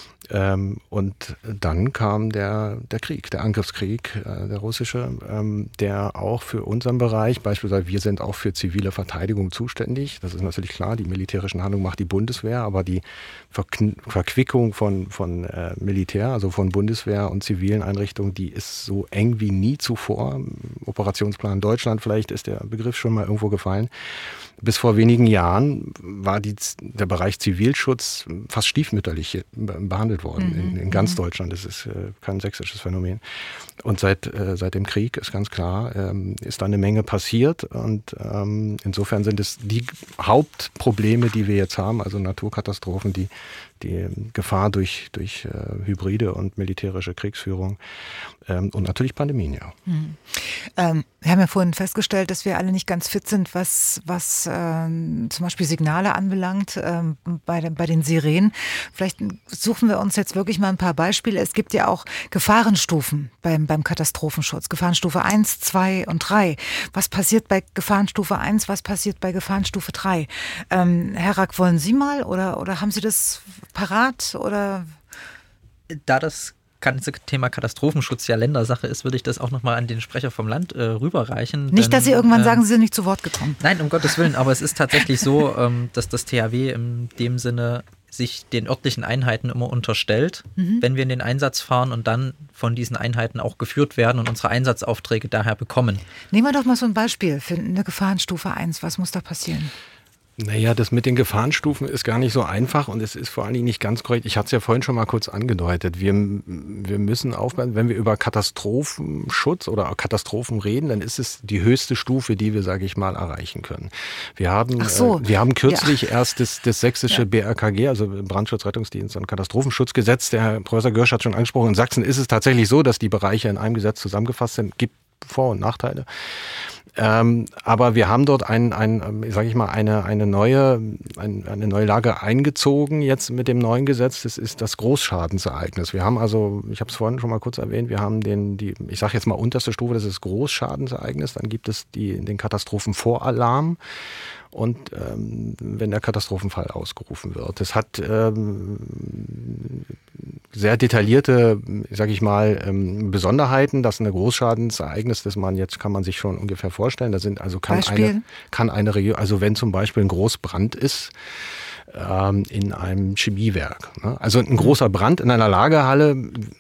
Ähm, und dann kam der, der Krieg, der Angriffskrieg, äh, der russische, ähm, der auch für unseren Bereich, beispielsweise wir sind auch für zivile Verteidigung zuständig. Das ist natürlich klar, die militärischen Handlungen macht die Bundeswehr, aber die Verkn- Verquickung von, von äh, Militär, also von Bundeswehr und zivilen Einrichtungen, die ist so eng wie nie zuvor. Operationsplan Deutschland, vielleicht ist der Begriff schon mal irgendwo gefallen. Bis vor wenigen Jahren war die, der Bereich Zivilschutz fast stiefmütterlich behandelt worden in, in ganz Deutschland. Das ist äh, kein sächsisches Phänomen. Und seit, äh, seit dem Krieg ist ganz klar, ähm, ist da eine Menge passiert. Und ähm, insofern sind es die Hauptprobleme, die wir jetzt haben, also Naturkatastrophen, die die Gefahr durch, durch äh, hybride und militärische Kriegsführung ähm, und natürlich Pandemien, ja. Hm. Ähm, wir haben ja vorhin festgestellt, dass wir alle nicht ganz fit sind, was, was ähm, zum Beispiel Signale anbelangt ähm, bei, den, bei den Sirenen. Vielleicht suchen wir uns jetzt wirklich mal ein paar Beispiele. Es gibt ja auch Gefahrenstufen beim, beim Katastrophenschutz. Gefahrenstufe eins, zwei und drei. Was passiert bei Gefahrenstufe eins, was passiert bei Gefahrenstufe drei? Ähm, Herr Rack, wollen Sie mal oder, oder haben Sie das parat? Oder? Da das ganze Thema Katastrophenschutz ja Ländersache ist, würde ich das auch nochmal an den Sprecher vom Land äh, rüberreichen. Nicht, denn, dass Sie irgendwann äh, sagen, Sie sind nicht zu Wort gekommen. Nein, um Gottes Willen, aber es ist tatsächlich so, ähm, dass das T H W in dem Sinne sich den örtlichen Einheiten immer unterstellt, mhm. wenn wir in den Einsatz fahren und dann von diesen Einheiten auch geführt werden und unsere Einsatzaufträge daher bekommen. Nehmen wir doch mal so ein Beispiel für eine Gefahrenstufe eins. Was muss da passieren? Naja, das mit den Gefahrenstufen ist gar nicht so einfach und es ist vor allen Dingen nicht ganz korrekt. Ich hatte es ja vorhin schon mal kurz angedeutet. Wir, wir müssen aufpassen, wenn wir über Katastrophenschutz oder Katastrophen reden, dann ist es die höchste Stufe, die wir, sage ich mal, erreichen können. Wir haben, Ach so. äh, wir haben kürzlich ja. erst das, das sächsische ja. B R K G, also Brandschutz, Rettungsdienst und Katastrophenschutzgesetz, der Herr Professor Görsch hat schon angesprochen, in Sachsen ist es tatsächlich so, dass die Bereiche in einem Gesetz zusammengefasst sind. Gibt Vor- und Nachteile. Ähm, aber wir haben dort ein, ein, sage ich mal, eine, eine neue, ein, eine neue Lage eingezogen jetzt mit dem neuen Gesetz. Das ist das Großschadensereignis. Wir haben also, ich habe es vorhin schon mal kurz erwähnt, wir haben den, die, ich sage jetzt mal unterste Stufe, das ist Großschadensereignis. Dann gibt es die, den Katastrophenvoralarm. Und ähm, wenn der Katastrophenfall ausgerufen wird. Das hat ähm, sehr detaillierte, sage ich mal, ähm, Besonderheiten. Das ist ein Großschadensereignis, das man jetzt kann man sich schon ungefähr vorstellen. Da sind also kann Beispiel? eine kann eine Region, also wenn zum Beispiel ein Großbrand ist ähm, in einem Chemiewerk. Ne? Also ein großer Brand in einer Lagerhalle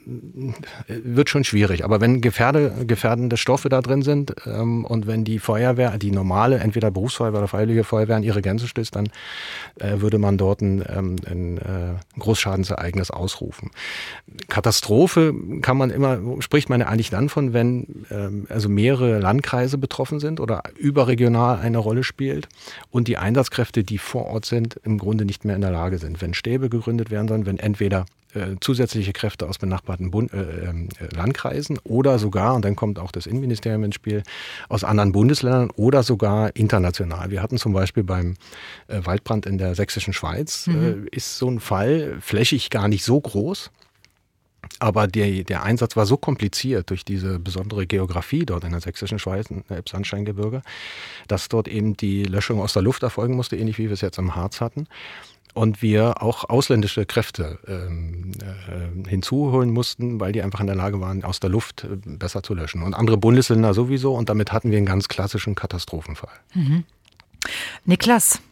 wird schon schwierig. Aber wenn gefährde, gefährdende Stoffe da drin sind ähm, und wenn die Feuerwehr, die normale, entweder Berufsfeuerwehr oder Freiwillige Feuerwehr an ihre Grenze stößt, dann äh, würde man dort ein, ähm, ein äh, Großschadensereignis ausrufen. Katastrophe kann man immer, spricht man ja eigentlich dann von, wenn ähm, also mehrere Landkreise betroffen sind oder überregional eine Rolle spielt und die Einsatzkräfte, die vor Ort sind, im Grunde nicht mehr in der Lage sind. Wenn Stäbe gegründet werden sollen, wenn entweder äh, zusätzliche Kräfte aus benachbarten Bund, äh, äh, Landkreisen oder sogar, und dann kommt auch das Innenministerium ins Spiel, aus anderen Bundesländern oder sogar international. Wir hatten zum Beispiel beim äh, Waldbrand in der sächsischen Schweiz, mhm. äh, ist so ein Fall flächig gar nicht so groß. Aber der, der Einsatz war so kompliziert durch diese besondere Geografie dort in der sächsischen Schweiz, im Elbsandsteingebirge, dass dort eben die Löschung aus der Luft erfolgen musste, ähnlich wie wir es jetzt am Harz hatten. Und wir auch ausländische Kräfte ähm, äh, hinzuholen mussten, weil die einfach in der Lage waren, aus der Luft äh, besser zu löschen. Und andere Bundesländer sowieso. Und damit hatten wir einen ganz klassischen Katastrophenfall. Mhm. Niklas,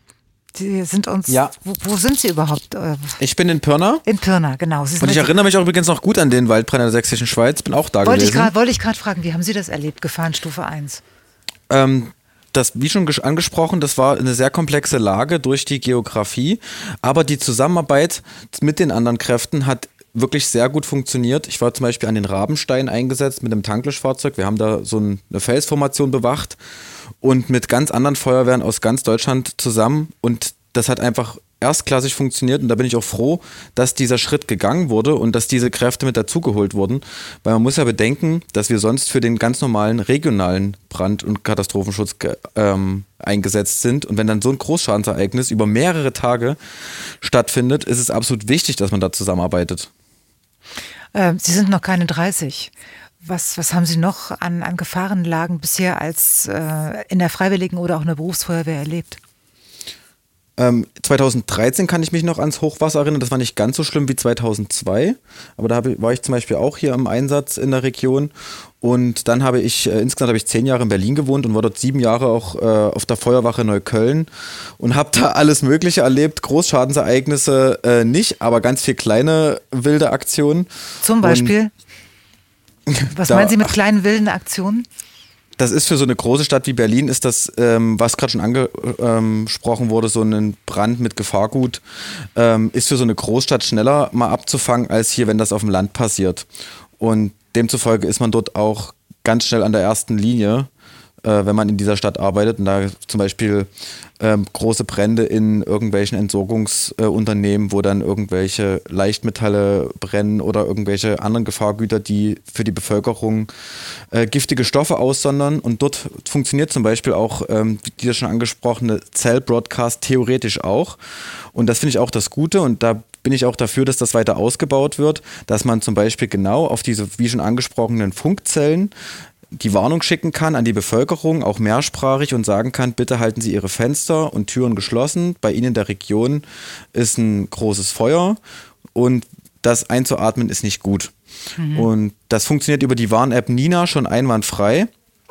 Sie sind uns, Ja. wo, wo sind Sie überhaupt? Ich bin in Pirna. In Pirna, genau. Sie sind Und ich mit- erinnere mich auch übrigens noch gut an den Waldbrand in der sächsischen Schweiz. Bin auch da wollte ich gewesen. grad, wollte ich gerade fragen, wie haben Sie das erlebt, Gefahrenstufe eins? Ähm, das, wie schon ges- angesprochen, das war eine sehr komplexe Lage durch die Geografie. Aber die Zusammenarbeit mit den anderen Kräften hat wirklich sehr gut funktioniert. Ich war zum Beispiel an den Rabenstein eingesetzt mit einem Tanklöschfahrzeug. Wir haben da so ein, eine Felsformation bewacht und mit ganz anderen Feuerwehren aus ganz Deutschland zusammen. Und das hat einfach erstklassig funktioniert. Und da bin ich auch froh, dass dieser Schritt gegangen wurde und dass diese Kräfte mit dazugeholt wurden. Weil man muss ja bedenken, dass wir sonst für den ganz normalen regionalen Brand- und Katastrophenschutz ge- ähm, eingesetzt sind. Und wenn dann so ein Großschadensereignis über mehrere Tage stattfindet, ist es absolut wichtig, dass man da zusammenarbeitet. Äh, Sie sind noch keine dreißig. Was, was haben Sie noch an, an Gefahrenlagen bisher als äh, in der Freiwilligen oder auch in der Berufsfeuerwehr erlebt? Ähm, zweitausenddreizehn kann ich mich noch ans Hochwasser erinnern. Das war nicht ganz so schlimm wie zweitausendzwei. Aber da hab ich, war ich zum Beispiel auch hier im Einsatz in der Region. Und dann habe ich, äh, insgesamt habe ich zehn Jahre in Berlin gewohnt und war dort sieben Jahre auch äh, auf der Feuerwache Neukölln und habe da alles Mögliche erlebt. Großschadensereignisse äh, nicht, aber ganz viel kleine wilde Aktionen. Zum Beispiel? Was da- meinen Sie mit kleinen wilden Aktionen? Das ist für so eine große Stadt wie Berlin, ist das, ähm, was gerade schon angesprochen wurde, so ein Brand mit Gefahrgut, ähm, ist für so eine Großstadt schneller mal abzufangen, als hier, wenn das auf dem Land passiert. Und demzufolge ist man dort auch ganz schnell an der ersten Linie, äh, wenn man in dieser Stadt arbeitet. Und da zum Beispiel ähm, große Brände in irgendwelchen Entsorgungsunternehmen, äh, wo dann irgendwelche Leichtmetalle brennen oder irgendwelche anderen Gefahrgüter, die für die Bevölkerung äh, giftige Stoffe aussondern. Und dort funktioniert zum Beispiel auch ähm, die das schon angesprochene Cell Broadcast theoretisch auch. Und das finde ich auch das Gute. Und da bin ich auch dafür, dass das weiter ausgebaut wird, dass man zum Beispiel genau auf diese, wie schon angesprochenen Funkzellen die Warnung schicken kann an die Bevölkerung, auch mehrsprachig, und sagen kann, bitte halten Sie Ihre Fenster und Türen geschlossen. Bei Ihnen in der Region ist ein großes Feuer und das einzuatmen ist nicht gut. Mhm. Und das funktioniert über die Warn-App Nina schon einwandfrei.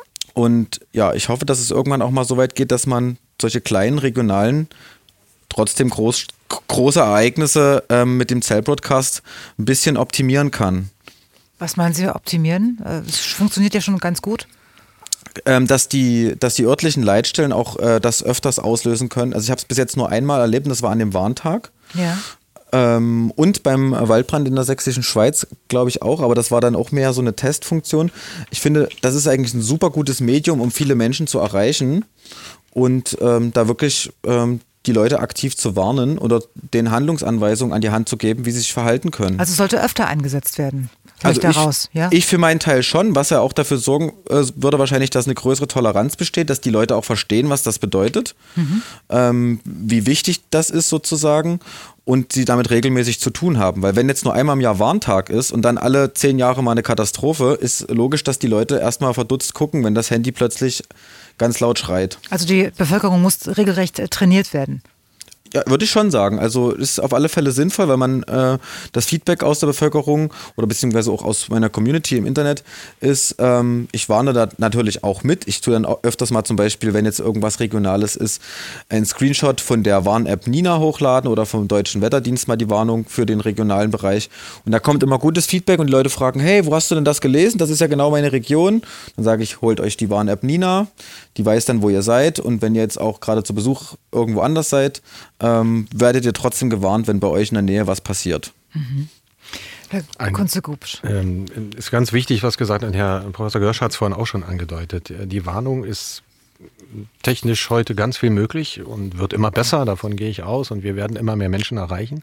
Und ja, ich hoffe, dass es irgendwann auch mal so weit geht, dass man solche kleinen regionalen, trotzdem groß, große Ereignisse ähm, mit dem Cell-Broadcast ein bisschen optimieren kann. Was meinen Sie optimieren? Es funktioniert ja schon ganz gut. Ähm, dass, die, dass die örtlichen Leitstellen auch äh, das öfters auslösen können. Also ich habe es bis jetzt nur einmal erlebt und das war an dem Warntag. Ja. Ähm, und beim Waldbrand in der sächsischen Schweiz, glaube ich auch, aber das war dann auch mehr so eine Testfunktion. Ich finde, das ist eigentlich ein super gutes Medium, um viele Menschen zu erreichen und ähm, da wirklich ähm, die Leute aktiv zu warnen oder den Handlungsanweisungen an die Hand zu geben, wie sie sich verhalten können. Also sollte öfter eingesetzt werden. Also ich, daraus, ja? ich für meinen Teil schon, was ja auch dafür sorgen äh, würde wahrscheinlich, dass eine größere Toleranz besteht, dass die Leute auch verstehen, was das bedeutet, mhm. ähm, wie wichtig das ist sozusagen und sie damit regelmäßig zu tun haben. Weil wenn jetzt nur einmal im Jahr Warntag ist und dann alle zehn Jahre mal eine Katastrophe, ist logisch, dass die Leute erstmal verdutzt gucken, wenn das Handy plötzlich ganz laut schreit. Also die Bevölkerung muss regelrecht äh, trainiert werden. Ja, würde ich schon sagen. Also ist auf alle Fälle sinnvoll, weil man äh, das Feedback aus der Bevölkerung oder beziehungsweise auch aus meiner Community im Internet ist, ähm, ich warne da natürlich auch mit. Ich tue dann auch öfters mal zum Beispiel, wenn jetzt irgendwas Regionales ist, ein Screenshot von der Warn-App Nina hochladen oder vom Deutschen Wetterdienst mal die Warnung für den regionalen Bereich. Und da kommt immer gutes Feedback und die Leute fragen, hey, wo hast du denn das gelesen? Das ist ja genau meine Region. Dann sage ich, holt euch die Warn-App Nina. Die weiß dann, wo ihr seid. Und wenn ihr jetzt auch gerade zu Besuch irgendwo anders seid, ähm, werdet ihr trotzdem gewarnt, wenn bei euch in der Nähe was passiert. Mhm. Herr Kunze-Gubsch. Ähm, ist ganz wichtig, was gesagt hat. Herr Professor Görsch hat es vorhin auch schon angedeutet. Die Warnung ist technisch heute ganz viel möglich und wird immer besser, davon gehe ich aus. Und wir werden immer mehr Menschen erreichen.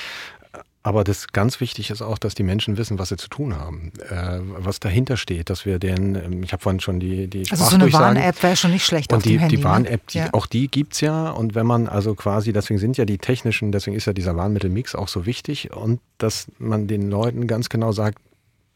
Aber das ganz wichtig ist auch, dass die Menschen wissen, was sie zu tun haben, äh, was dahinter steht, dass wir den, ich habe vorhin schon die die Also so eine Warn-App wäre schon nicht schlecht und auf die, dem Handy. die Warn-App, die, ja. auch die gibt's ja. Und wenn man also quasi, deswegen sind ja die technischen, deswegen ist ja dieser Warnmittelmix auch so wichtig und dass man den Leuten ganz genau sagt,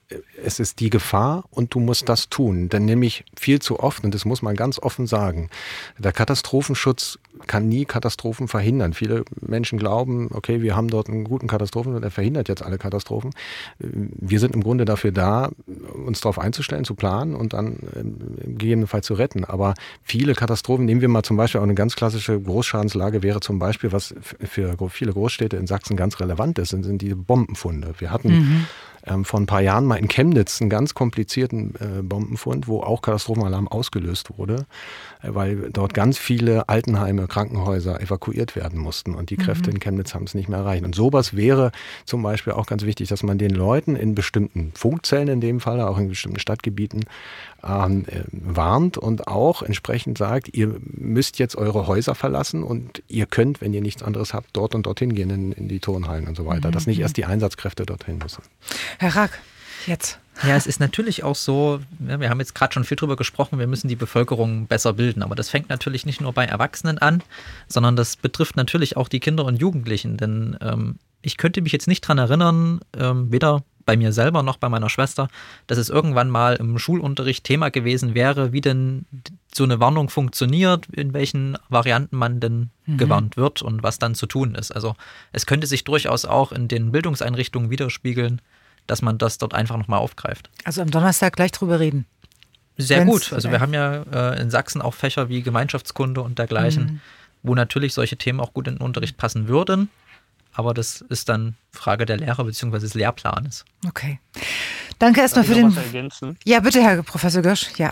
es ist die Gefahr und du musst das tun. Denn nämlich viel zu oft, und das muss man ganz offen sagen, der Katastrophenschutz kann nie Katastrophen verhindern. Viele Menschen glauben, okay, wir haben dort einen guten Katastrophenschutz, der verhindert jetzt alle Katastrophen. Wir sind im Grunde dafür da, uns darauf einzustellen, zu planen und dann gegebenenfalls zu retten. Aber viele Katastrophen, nehmen wir mal zum Beispiel auch eine ganz klassische Großschadenslage, wäre zum Beispiel, was für viele Großstädte in Sachsen ganz relevant ist, sind, sind die Bombenfunde. Wir hatten mhm. ähm, vor ein paar Jahren mal in Chemnitz einen ganz komplizierten äh, Bombenfund, wo auch Katastrophenalarm ausgelöst wurde, äh, weil dort ganz viele Altenheime, Krankenhäuser evakuiert werden mussten und die Kräfte mhm. in Chemnitz haben es nicht mehr erreicht. Und sowas wäre zum Beispiel auch ganz wichtig, dass man den Leuten in bestimmten Funkzellen in dem Fall, auch in bestimmten Stadtgebieten, ähm, äh, warnt und auch entsprechend sagt, ihr müsst jetzt eure Häuser verlassen und ihr könnt, wenn ihr nichts anderes habt, dort und dorthin gehen in, in die Turnhallen und so weiter, mhm. dass nicht erst die Einsatzkräfte dorthin müssen. Herr Rack, jetzt. Ja, es ist natürlich auch so, ja, wir haben jetzt gerade schon viel drüber gesprochen, wir müssen die Bevölkerung besser bilden, aber das fängt natürlich nicht nur bei Erwachsenen an, sondern das betrifft natürlich auch die Kinder und Jugendlichen, denn ähm, ich könnte mich jetzt nicht dran erinnern, ähm, weder bei mir selber noch bei meiner Schwester, dass es irgendwann mal im Schulunterricht Thema gewesen wäre, wie denn so eine Warnung funktioniert, in welchen Varianten man denn mhm. gewarnt wird und was dann zu tun ist. Also es könnte sich durchaus auch in den Bildungseinrichtungen widerspiegeln, dass man das dort einfach nochmal aufgreift. Also am Donnerstag gleich drüber reden. Sehr Wenn's, gut. Also wir haben ja äh, in Sachsen auch Fächer wie Gemeinschaftskunde und dergleichen, mhm. wo natürlich solche Themen auch gut in den Unterricht passen würden. Aber das ist dann Frage der Lehrer bzw. des Lehrplanes. Okay. Danke erstmal für den... Was ergänzen? Ja, bitte, Herr Professor Gösch. Ja.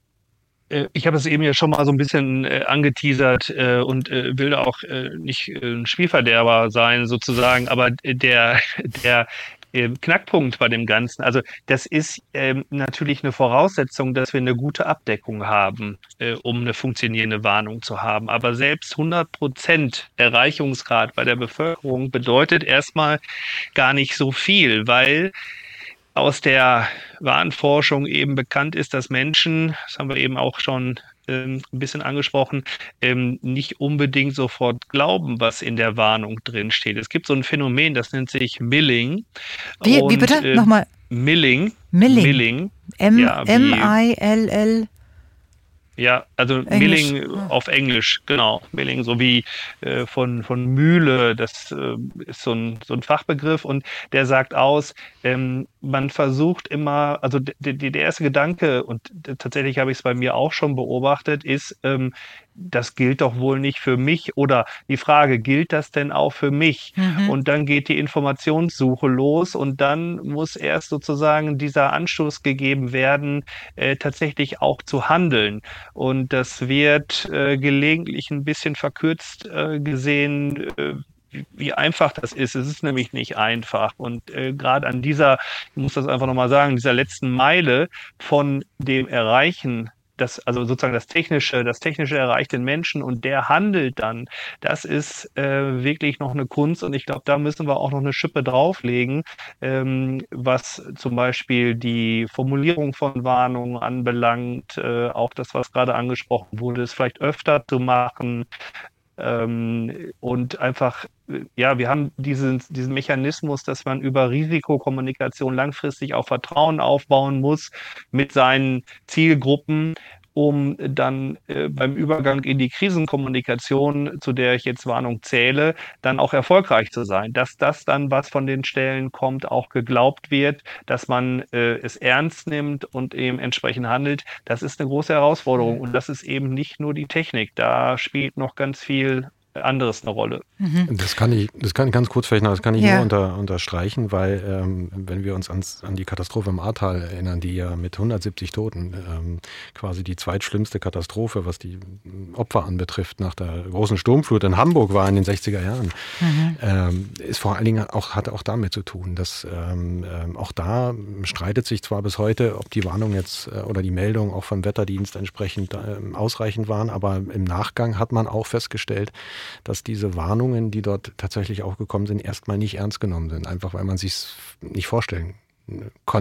Ich habe es eben ja schon mal so ein bisschen äh, angeteasert äh, und äh, will da auch äh, nicht äh, ein Spielverderber sein sozusagen, aber der, der äh, Knackpunkt bei dem Ganzen, also das ist ähm, natürlich eine Voraussetzung, dass wir eine gute Abdeckung haben, äh, um eine funktionierende Warnung zu haben. Aber selbst hundert Prozent Erreichungsgrad bei der Bevölkerung bedeutet erstmal gar nicht so viel, weil aus der Warnforschung eben bekannt ist, dass Menschen, das haben wir eben auch schon ähm, ein bisschen angesprochen, ähm, nicht unbedingt sofort glauben, was in der Warnung drin steht. Es gibt so ein Phänomen, das nennt sich Milling. Wie, und, wie bitte? Äh, Nochmal. Milling. Milling. Milling. M I L L. Ja, also Englisch. Milling auf Englisch, genau. Milling, so wie äh, von, von Mühle, das äh, ist so ein, so ein Fachbegriff und der sagt aus, ähm, man versucht immer, also der, der erste Gedanke, und tatsächlich habe ich es bei mir auch schon beobachtet, ist, ähm, das gilt doch wohl nicht für mich oder die Frage, gilt das denn auch für mich? Mhm. Und dann geht die Informationssuche los und dann muss erst sozusagen dieser Anstoß gegeben werden, äh, tatsächlich auch zu handeln. Und das wird äh, gelegentlich ein bisschen verkürzt äh, gesehen, äh, wie, wie einfach das ist. Es ist nämlich nicht einfach. Und äh, gerade an dieser, ich muss das einfach nochmal sagen, dieser letzten Meile von dem Erreichen, das, also sozusagen das Technische, das Technische erreicht den Menschen und der handelt dann. Das ist äh, wirklich noch eine Kunst und ich glaube, da müssen wir auch noch eine Schippe drauflegen, ähm, was zum Beispiel die Formulierung von Warnungen anbelangt, äh, auch das, was gerade angesprochen wurde, ist vielleicht öfter zu machen. Ähm, und einfach, ja, wir haben diesen, diesen Mechanismus, dass man über Risikokommunikation langfristig auch Vertrauen aufbauen muss mit seinen Zielgruppen, um dann äh, beim Übergang in die Krisenkommunikation, zu der ich jetzt Warnung zähle, dann auch erfolgreich zu sein. Dass das dann, was von den Stellen kommt, auch geglaubt wird, dass man äh, es ernst nimmt und eben entsprechend handelt, das ist eine große Herausforderung. Und das ist eben nicht nur die Technik. Da spielt noch ganz viel anderes eine Rolle. Mhm. Das kann ich, das kann ich ganz kurz vielleicht noch, das kann ich ja. nur unter, unterstreichen, weil ähm, wenn wir uns ans, an die Katastrophe im Ahrtal erinnern, die ja mit hundertsiebzig Toten ähm, quasi die zweitschlimmste Katastrophe, was die Opfer anbetrifft, nach der großen Sturmflut in Hamburg war in den sechziger Jahren, mhm. ähm, ist vor allen Dingen auch, hat auch damit zu tun, dass ähm, ähm, auch da streitet sich zwar bis heute, ob die Warnung jetzt äh, oder die Meldung auch vom Wetterdienst entsprechend äh, ausreichend waren, aber im Nachgang hat man auch festgestellt, dass diese Warnungen, die dort tatsächlich auch gekommen sind, erstmal nicht ernst genommen sind, einfach weil man sich es nicht vorstellen konnte.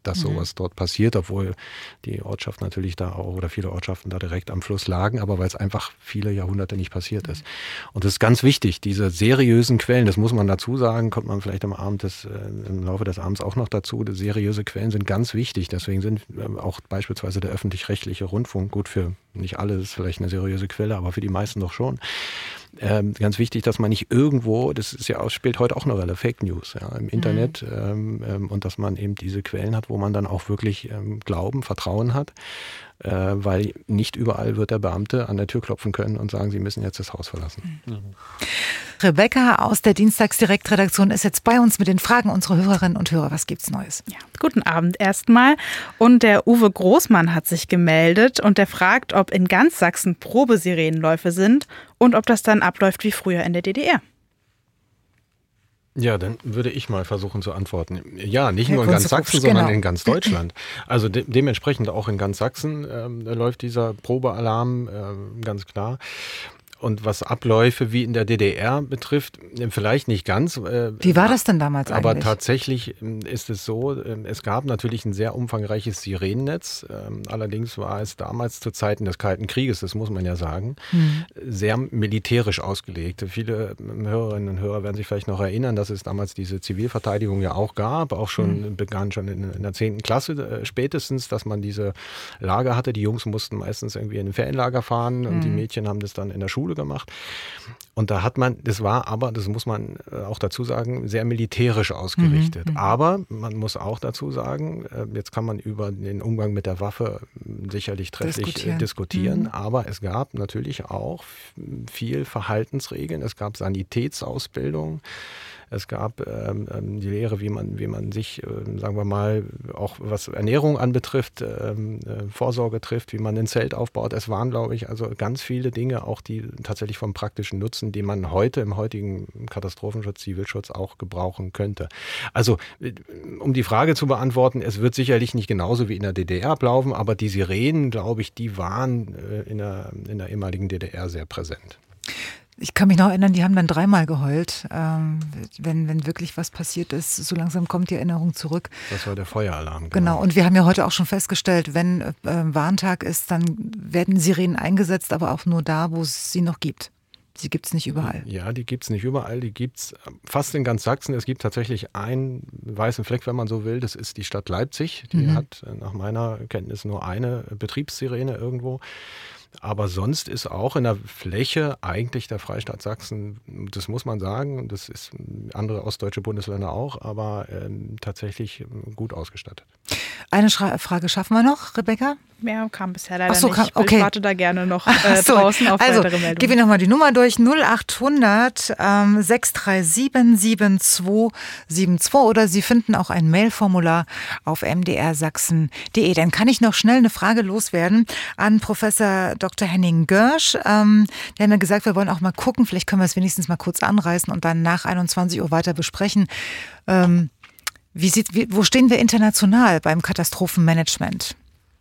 dass Mhm. sowas dort passiert, obwohl die Ortschaft natürlich da auch oder viele Ortschaften da direkt am Fluss lagen, aber weil es einfach viele Jahrhunderte nicht passiert ist. Und das ist ganz wichtig, diese seriösen Quellen, das muss man dazu sagen, kommt man vielleicht am Abend des, äh, im Laufe des Abends auch noch dazu, die seriöse Quellen sind ganz wichtig, deswegen sind äh, auch beispielsweise der öffentlich-rechtliche Rundfunk, gut für nicht alle ist vielleicht eine seriöse Quelle, aber für die meisten doch schon. Ähm, ganz wichtig, dass man nicht irgendwo, das ist ja auch, spielt heute auch eine Rolle, Fake News ja, im Internet ähm, ähm, und dass man eben diese Quellen hat, wo man dann auch wirklich ähm, Glauben, Vertrauen hat, äh, weil nicht überall wird der Beamte an der Tür klopfen können und sagen, Sie müssen jetzt das Haus verlassen. Mhm. Rebecca aus der Dienstagsdirektredaktion ist jetzt bei uns mit den Fragen unserer Hörerinnen und Hörer. Was gibt's Neues? Ja, guten Abend erstmal. Und der Uwe Großmann hat sich gemeldet und der fragt, ob in ganz Sachsen Probesirenenläufe sind und ob das dann abläuft wie früher in der D D R. Ja, dann würde ich mal versuchen zu antworten. Ja, nicht Herr nur in ganz Kunze-Kupsch, Sachsen, sondern genau. in ganz Deutschland. Also de dementsprechend auch in ganz Sachsen ähm, läuft dieser Probealarm ähm, ganz klar. Und was Abläufe wie in der D D R betrifft, vielleicht nicht ganz. Äh, Wie war das denn damals aber eigentlich? tatsächlich ist es so, äh, es gab natürlich ein sehr umfangreiches Sirenennetz. Ähm, allerdings war es damals zu Zeiten des Kalten Krieges, das muss man ja sagen, Hm. sehr militärisch ausgelegt. Viele Hörerinnen und Hörer werden sich vielleicht noch erinnern, dass es damals diese Zivilverteidigung ja auch gab, auch schon Hm. begann schon in, in der zehnten Klasse äh, spätestens, dass man diese Lager hatte. Die Jungs mussten meistens irgendwie in ein Ferienlager fahren und Hm. die Mädchen haben das dann in der Schule gemacht. Und da hat man, das war aber, das muss man auch dazu sagen, sehr militärisch ausgerichtet. Mhm. Aber man muss auch dazu sagen, jetzt kann man über den Umgang mit der Waffe sicherlich trefflich Diskutieren. diskutieren, Mhm. aber es gab natürlich auch viel Verhaltensregeln, es gab Sanitätsausbildung. Es gab ähm, die Lehre, wie man, wie man sich, äh, sagen wir mal, auch was Ernährung anbetrifft, ähm, äh, Vorsorge trifft, wie man ein Zelt aufbaut. Es waren, glaube ich, also ganz viele Dinge, auch die tatsächlich vom praktischen Nutzen, die man heute im heutigen Katastrophenschutz, Zivilschutz auch gebrauchen könnte. Also, äh, um die Frage zu beantworten, es wird sicherlich nicht genauso wie in der D D R ablaufen, aber die Sirenen, glaube ich, die waren äh, in, der, in der ehemaligen D D R sehr präsent. Ich kann mich noch erinnern, die haben dann dreimal geheult, ähm, wenn, wenn wirklich was passiert ist. So langsam kommt die Erinnerung zurück. Das war der Feueralarm. Genau, und wir haben ja heute auch schon festgestellt, wenn äh, Warntag ist, dann werden Sirenen eingesetzt, aber auch nur da, wo es sie noch gibt. Sie gibt es nicht überall. Ja, die gibt es nicht überall, die gibt es fast in ganz Sachsen. Es gibt tatsächlich einen weißen Fleck, wenn man so will, das ist die Stadt Leipzig. Die Mhm. hat nach meiner Kenntnis nur eine Betriebssirene irgendwo. Aber sonst ist auch in der Fläche eigentlich der Freistaat Sachsen, das muss man sagen, das ist andere ostdeutsche Bundesländer auch, aber ähm, tatsächlich gut ausgestattet. Eine Schra- Frage schaffen wir noch, Rebecca? Mehr kam bisher leider Ach so, nicht. kam- Ich okay. warte da gerne noch Ach äh, so, draußen auf also, weitere Meldungen. gib mir nochmal die Nummer durch, null achthundert ähm, sechs drei sieben sieben zwei sieben zwei oder Sie finden auch ein Mailformular auf m d r sachsen punkt d e. Dann kann ich noch schnell eine Frage loswerden an Professor Doktor Henning Görsch. Ähm, der hat mir gesagt, wir wollen auch mal gucken, vielleicht können wir es wenigstens mal kurz anreißen und dann nach einundzwanzig Uhr weiter besprechen. Ähm, wie sieht, wie, wo stehen wir international beim Katastrophenmanagement?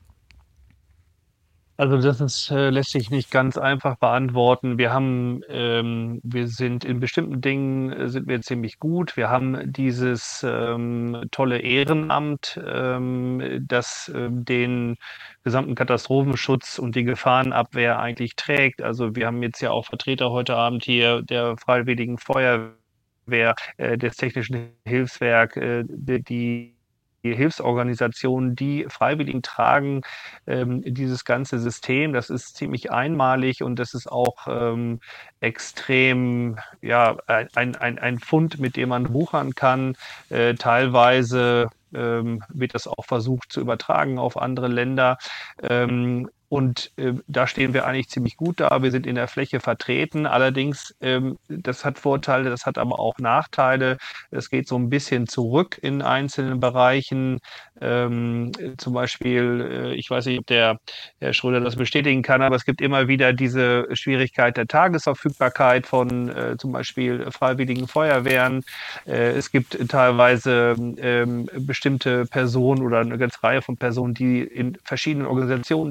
Also das ist, äh, lässt sich nicht ganz einfach beantworten. Wir haben, ähm, wir sind in bestimmten Dingen äh, sind wir ziemlich gut. Wir haben dieses ähm, tolle Ehrenamt, ähm, das ähm, den gesamten Katastrophenschutz und die Gefahrenabwehr eigentlich trägt. Also wir haben jetzt ja auch Vertreter heute Abend hier der Freiwilligen Feuerwehr, äh, des Technischen Hilfswerk, äh, die, die die Hilfsorganisationen, die Freiwilligen tragen ähm, dieses ganze System. Das ist ziemlich einmalig und das ist auch ähm, extrem, ja, ein, ein, ein Fund, mit dem man wuchern kann. Äh, teilweise ähm, wird das auch versucht zu übertragen auf andere Länder. Ähm, Und äh, da stehen wir eigentlich ziemlich gut da. Wir sind in der Fläche vertreten. Allerdings, ähm, das hat Vorteile, das hat aber auch Nachteile. Es geht so ein bisschen zurück in einzelnen Bereichen. Ähm, zum Beispiel, äh, ich weiß nicht, ob der Herr Schröder das bestätigen kann, aber es gibt immer wieder diese Schwierigkeit der Tagesverfügbarkeit von äh, zum Beispiel Freiwilligen Feuerwehren. Äh, es gibt teilweise ähm, bestimmte Personen oder eine ganze Reihe von Personen, die in verschiedenen Organisationen tätig sind.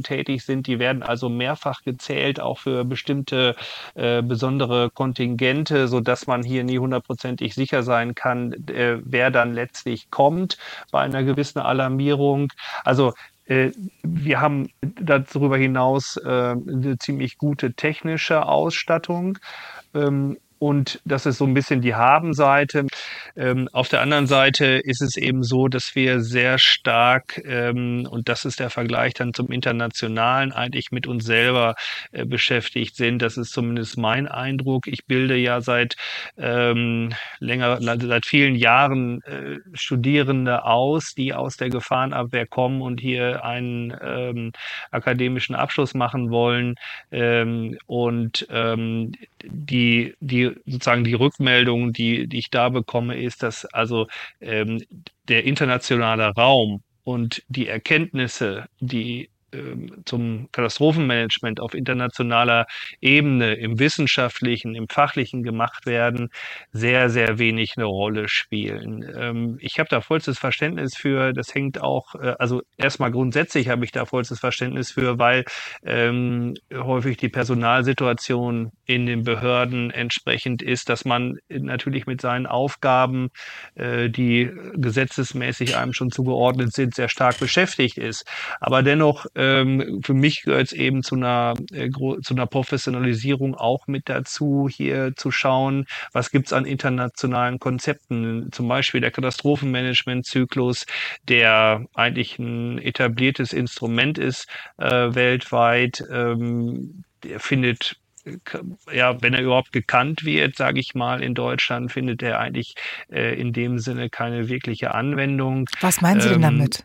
sind. Die werden also mehrfach gezählt, auch für bestimmte äh, besondere Kontingente, sodass man hier nie hundertprozentig sicher sein kann, äh, wer dann letztlich kommt bei einer gewissen Alarmierung. Also äh, wir haben darüber hinaus äh, eine ziemlich gute technische Ausstattung. Ähm, Und das ist so ein bisschen die Habenseite. Ähm, auf der anderen Seite ist es eben so, dass wir sehr stark, ähm, und das ist der Vergleich dann zum Internationalen, eigentlich mit uns selber äh, beschäftigt sind. Das ist zumindest mein Eindruck. Ich bilde ja seit ähm, länger, seit vielen Jahren äh, Studierende aus, die aus der Gefahrenabwehr kommen und hier einen ähm, akademischen Abschluss machen wollen. Ähm, und ähm, die, die sozusagen die Rückmeldung, die, die ich da bekomme, ist, dass also ähm, der internationale Raum und die Erkenntnisse, die ähm, zum Katastrophenmanagement auf internationaler Ebene im wissenschaftlichen, im fachlichen gemacht werden, sehr, sehr wenig eine Rolle spielen. Ähm, ich habe da vollstes Verständnis für, das hängt auch, äh, also erstmal grundsätzlich habe ich da vollstes Verständnis für, weil ähm, häufig die Personalsituation in den Behörden entsprechend ist, dass man natürlich mit seinen Aufgaben, äh, die gesetzesmäßig einem schon zugeordnet sind, sehr stark beschäftigt ist. Aber dennoch, ähm, für mich gehört es eben zu einer, äh, zu einer Professionalisierung auch mit dazu, hier zu schauen, was gibt's an internationalen Konzepten, zum Beispiel der Katastrophenmanagement-Zyklus, der eigentlich ein etabliertes Instrument ist äh, weltweit. Ähm, der findet, ja, wenn er überhaupt gekannt wird, sage ich mal, in Deutschland, findet er eigentlich äh, in dem Sinne keine wirkliche Anwendung. Was meinen Sie denn Ähm, damit?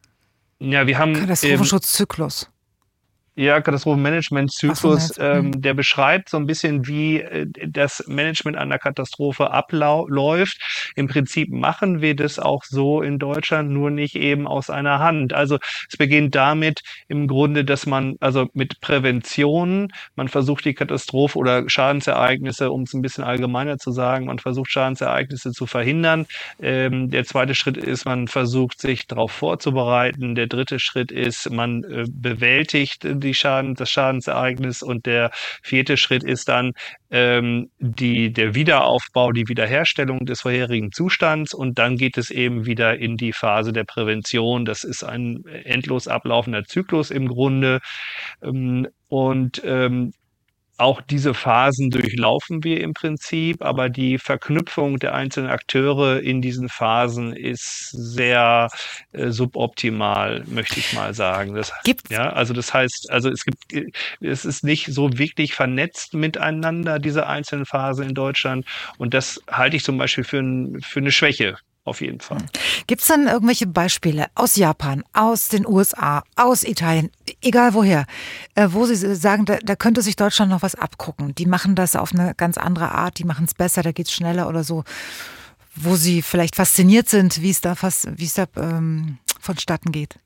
Ja, wir haben ähm, Katastrophenschutzzyklus. Ja, Katastrophenmanagement-Zyklus, Ach so, meinst du? ähm, der beschreibt so ein bisschen, wie äh, das Management einer Katastrophe abläuft. Im Prinzip machen wir das auch so in Deutschland, nur nicht eben aus einer Hand. Also es beginnt damit im Grunde, dass man, also mit Prävention, man versucht die Katastrophe oder Schadensereignisse, um es ein bisschen allgemeiner zu sagen, man versucht Schadensereignisse zu verhindern. Ähm, der zweite Schritt ist, man versucht sich darauf vorzubereiten. Der dritte Schritt ist, man äh, bewältigt die Schaden, das Schadensereignis, und der vierte Schritt ist dann ähm, die, der Wiederaufbau, die Wiederherstellung des vorherigen Zustands, und dann geht es eben wieder in die Phase der Prävention. Das ist ein endlos ablaufender Zyklus im Grunde, ähm, und ähm, auch diese Phasen durchlaufen wir im Prinzip, aber die Verknüpfung der einzelnen Akteure in diesen Phasen ist sehr äh, suboptimal, möchte ich mal sagen. Das, Gibt's? ja, also das heißt, also es gibt, es ist nicht so wirklich vernetzt miteinander, diese einzelnen Phasen in Deutschland, und das halte ich zum Beispiel für, ein, für eine Schwäche. Auf jeden Fall. Gibt es denn irgendwelche Beispiele aus Japan, aus den U S A, aus Italien, egal woher, äh, wo Sie sagen, da, da könnte sich Deutschland noch was abgucken? Die machen das auf eine ganz andere Art, die machen es besser, da geht es schneller oder so, wo Sie vielleicht fasziniert sind, wie es da, fast, wie es da ähm, vonstatten geht?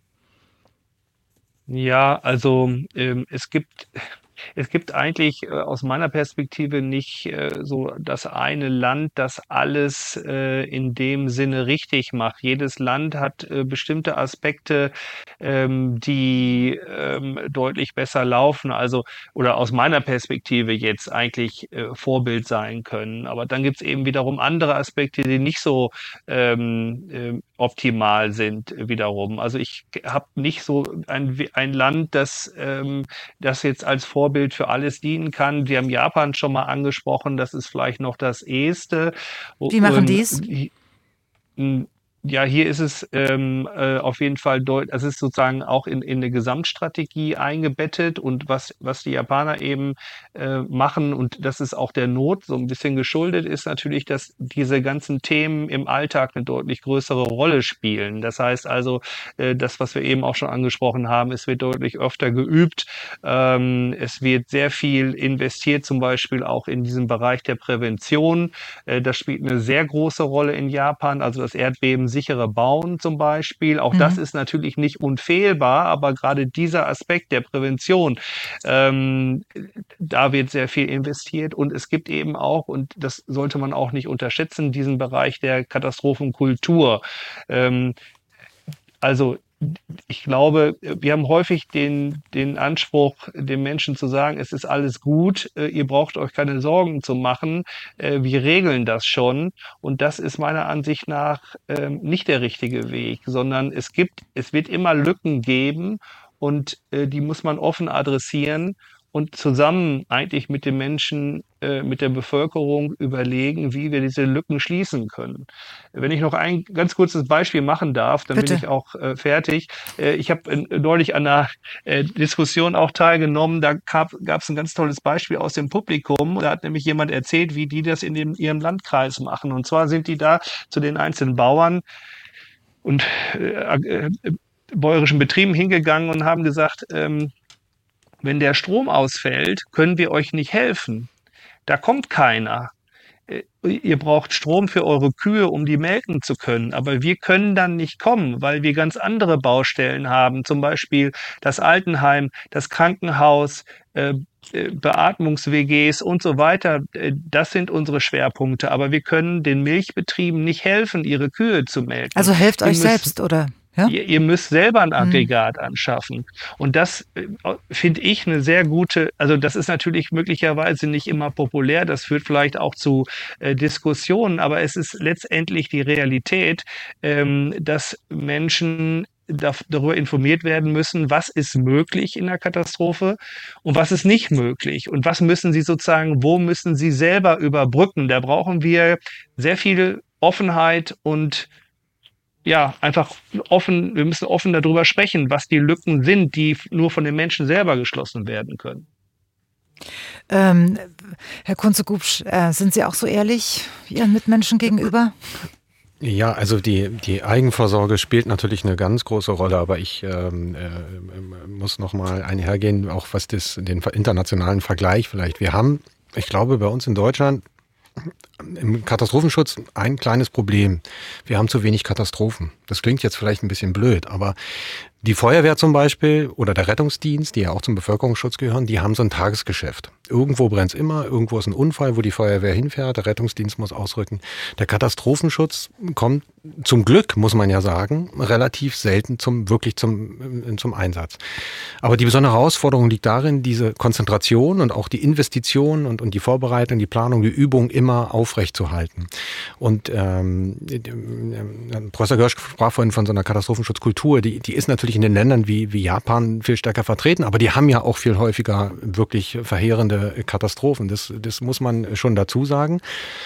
Ja, also ähm, es gibt... Es gibt eigentlich äh, aus meiner Perspektive nicht äh, so das eine Land, das alles äh, in dem Sinne richtig macht. Jedes Land hat äh, bestimmte Aspekte, ähm, die ähm, deutlich besser laufen, also oder aus meiner Perspektive jetzt eigentlich äh, Vorbild sein können. Aber dann gibt es eben wiederum andere Aspekte, die nicht so ähm, äh, optimal sind wiederum. Also ich habe nicht so ein, ein Land, das, ähm, das jetzt als Vorbild für alles dienen kann. Wir haben Japan schon mal angesprochen, das ist vielleicht noch das Eheste. Wie machen Und, die's? Ja, hier ist es ähm, äh, auf jeden Fall deutlich, es ist sozusagen auch in, in eine Gesamtstrategie eingebettet, und was, was die Japaner eben äh, machen, und das ist auch der Not so ein bisschen geschuldet, ist natürlich, dass diese ganzen Themen im Alltag eine deutlich größere Rolle spielen. Das heißt also, äh, das, was wir eben auch schon angesprochen haben, es wird deutlich öfter geübt, ähm, es wird sehr viel investiert, zum Beispiel auch in diesem Bereich der Prävention. Äh, das spielt eine sehr große Rolle in Japan, also das Erdbeben sichere Bauen zum Beispiel. Auch mhm. das ist natürlich nicht unfehlbar, aber gerade dieser Aspekt der Prävention, ähm, da wird sehr viel investiert, und es gibt eben auch, und das sollte man auch nicht unterschätzen, diesen Bereich der Katastrophenkultur. Ähm, also ich glaube, wir haben häufig den, den Anspruch, den Menschen zu sagen, es ist alles gut, ihr braucht euch keine Sorgen zu machen, wir regeln das schon. Und das ist meiner Ansicht nach nicht der richtige Weg, sondern es gibt, es wird immer Lücken geben und die muss man offen adressieren und zusammen eigentlich mit den Menschen, äh, mit der Bevölkerung überlegen, wie wir diese Lücken schließen können. Wenn ich noch ein ganz kurzes Beispiel machen darf, dann Bitte. bin ich auch äh, fertig. Äh, ich habe äh, neulich an einer äh, Diskussion auch teilgenommen. Da gab es ein ganz tolles Beispiel aus dem Publikum. Da hat nämlich jemand erzählt, wie die das in dem, ihrem Landkreis machen. Und zwar sind die da zu den einzelnen Bauern und äh, äh, bäuerischen Betrieben hingegangen und haben gesagt, ähm, wenn der Strom ausfällt, können wir euch nicht helfen. Da kommt keiner. Ihr braucht Strom für eure Kühe, um die melken zu können. Aber wir können dann nicht kommen, weil wir ganz andere Baustellen haben. Zum Beispiel das Altenheim, das Krankenhaus, äh, Beatmungs-W Gs und so weiter. Das sind unsere Schwerpunkte. Aber wir können den Milchbetrieben nicht helfen, ihre Kühe zu melken. Also helft Ihr euch müsst, selbst, oder? Ja? Ihr, ihr müsst selber ein Aggregat mhm. anschaffen. Und das äh, finde ich eine sehr gute, also das ist natürlich möglicherweise nicht immer populär, das führt vielleicht auch zu äh, Diskussionen, aber es ist letztendlich die Realität, ähm, dass Menschen darüber informiert werden müssen, was ist möglich in der Katastrophe und was ist nicht möglich und was müssen sie sozusagen, wo müssen sie selber überbrücken. Da brauchen wir sehr viel Offenheit und ja, einfach offen, wir müssen offen darüber sprechen, was die Lücken sind, die nur von den Menschen selber geschlossen werden können. Ähm, Herr Kunze-Gubsch, äh, sind Sie auch so ehrlich Ihren Mitmenschen gegenüber? Ja, also die, die Eigenvorsorge spielt natürlich eine ganz große Rolle, aber ich ähm, äh, muss noch mal einhergehen, auch was das, den internationalen Vergleich vielleicht. Wir haben, ich glaube, bei uns in Deutschland im Katastrophenschutz ein kleines Problem. Wir haben zu wenig Katastrophen. Das klingt jetzt vielleicht ein bisschen blöd, aber die Feuerwehr zum Beispiel oder der Rettungsdienst, die ja auch zum Bevölkerungsschutz gehören, die haben so ein Tagesgeschäft. Irgendwo brennt's immer, irgendwo ist ein Unfall, wo die Feuerwehr hinfährt, der Rettungsdienst muss ausrücken. Der Katastrophenschutz kommt zum Glück, muss man ja sagen, relativ selten zum wirklich zum zum Einsatz. Aber die besondere Herausforderung liegt darin, diese Konzentration und auch die Investition und und die Vorbereitung, die Planung, die Übung immer aufrechtzuerhalten. Und ähm, Professor Görsch sprach vorhin von so einer Katastrophenschutzkultur, die die ist natürlich in den Ländern wie, wie Japan viel stärker vertreten, aber die haben ja auch viel häufiger wirklich verheerende Katastrophen. Das, das muss man schon dazu sagen.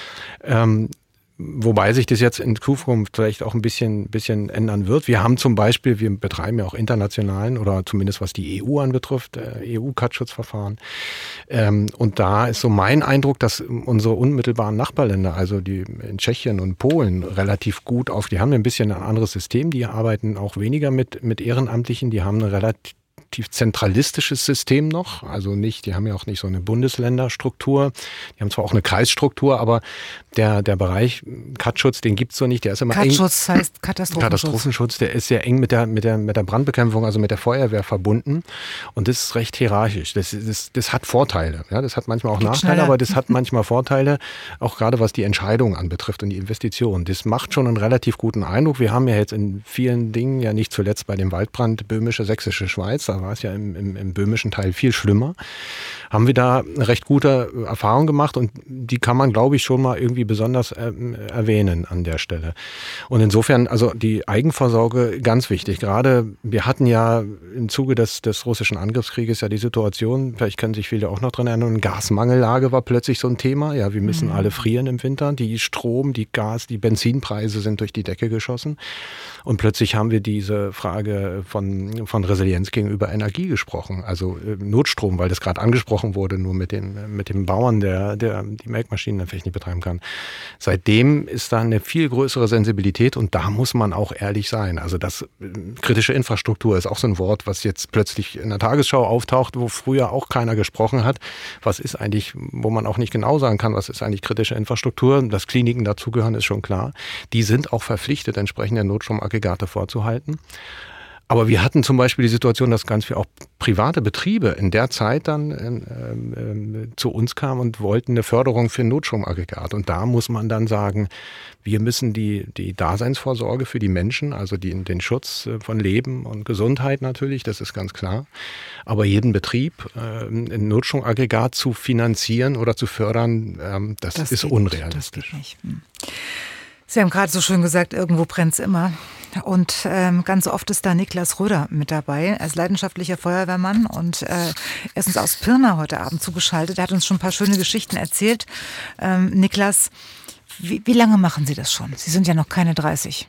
Ähm, wobei sich das jetzt in Zukunft vielleicht auch ein bisschen, bisschen ändern wird. Wir haben zum Beispiel, wir betreiben ja auch internationalen oder zumindest was die E U anbetrifft, äh, E U-Katschutzverfahren. Ähm, und da ist so mein Eindruck, dass unsere unmittelbaren Nachbarländer, also die in Tschechien und Polen, relativ gut auf, die haben ein bisschen ein anderes System, die arbeiten auch weniger mit, mit Ehrenamtlichen, die haben eine relativ zentralistisches System noch, also nicht, die haben ja auch nicht so eine Bundesländerstruktur, die haben zwar auch eine Kreisstruktur, aber der der Bereich Katschutz, den gibt's so nicht, der ist immer eng. Katschutz heißt Katastrophenschutz. Katastrophenschutz, der ist sehr eng mit der mit der mit der Brandbekämpfung, also mit der Feuerwehr verbunden und das ist recht hierarchisch. Das das das hat Vorteile, ja, das hat manchmal auch Geht Nachteile, schneller. Aber das hat manchmal Vorteile, auch gerade was die Entscheidungen anbetrifft und die Investitionen. Das macht schon einen relativ guten Eindruck. Wir haben ja jetzt in vielen Dingen, ja nicht zuletzt bei dem Waldbrand böhmische, sächsische Schweiz, da war es ja im, im, im böhmischen Teil viel schlimmer, haben wir da eine recht gute Erfahrung gemacht und die kann man, glaube ich, schon mal irgendwie besonders äh, erwähnen an der Stelle. Und insofern, also die Eigenvorsorge ganz wichtig. Gerade wir hatten ja im Zuge des, des russischen Angriffskrieges ja die Situation, vielleicht können sich viele auch noch dran erinnern, Gasmangellage war plötzlich so ein Thema. Ja, wir müssen mhm. alle frieren im Winter. Die Strom, die Gas, die Benzinpreise sind durch die Decke geschossen. Und plötzlich haben wir diese Frage von, von Resilienz gegenüber Energie gesprochen. Also äh, Notstrom, weil das gerade angesprochen wurde, nur mit dem, mit dem Bauern, der, der die Melkmaschinen vielleicht nicht betreiben kann. Seitdem ist da eine viel größere Sensibilität und da muss man auch ehrlich sein. Also das äh, kritische Infrastruktur ist auch so ein Wort, was jetzt plötzlich in der Tagesschau auftaucht, wo früher auch keiner gesprochen hat. Was ist eigentlich, wo man auch nicht genau sagen kann, was ist eigentlich kritische Infrastruktur? Dass Kliniken dazugehören, ist schon klar. Die sind auch verpflichtet, entsprechende Notstromaggregate vorzuhalten. Aber wir hatten zum Beispiel die Situation, dass ganz viele auch private Betriebe in der Zeit dann ähm, ähm, zu uns kamen und wollten eine Förderung für ein Notstromaggregat. Und da muss man dann sagen, wir müssen die, die Daseinsvorsorge für die Menschen, also die, den Schutz von Leben und Gesundheit natürlich, das ist ganz klar. Aber jeden Betrieb, äh, ein Notstromaggregat zu finanzieren oder zu fördern, ähm, das, das ist unrealistisch. Das geht nicht. Hm. Sie haben gerade so schön gesagt, irgendwo brennt's immer. Und ähm, ganz oft ist da Niklas Röder mit dabei. Er ist leidenschaftlicher Feuerwehrmann und äh, er ist uns aus Pirna heute Abend zugeschaltet. Er hat uns schon ein paar schöne Geschichten erzählt. Ähm, Niklas, wie, wie lange machen Sie das schon? Sie sind ja noch keine dreißig.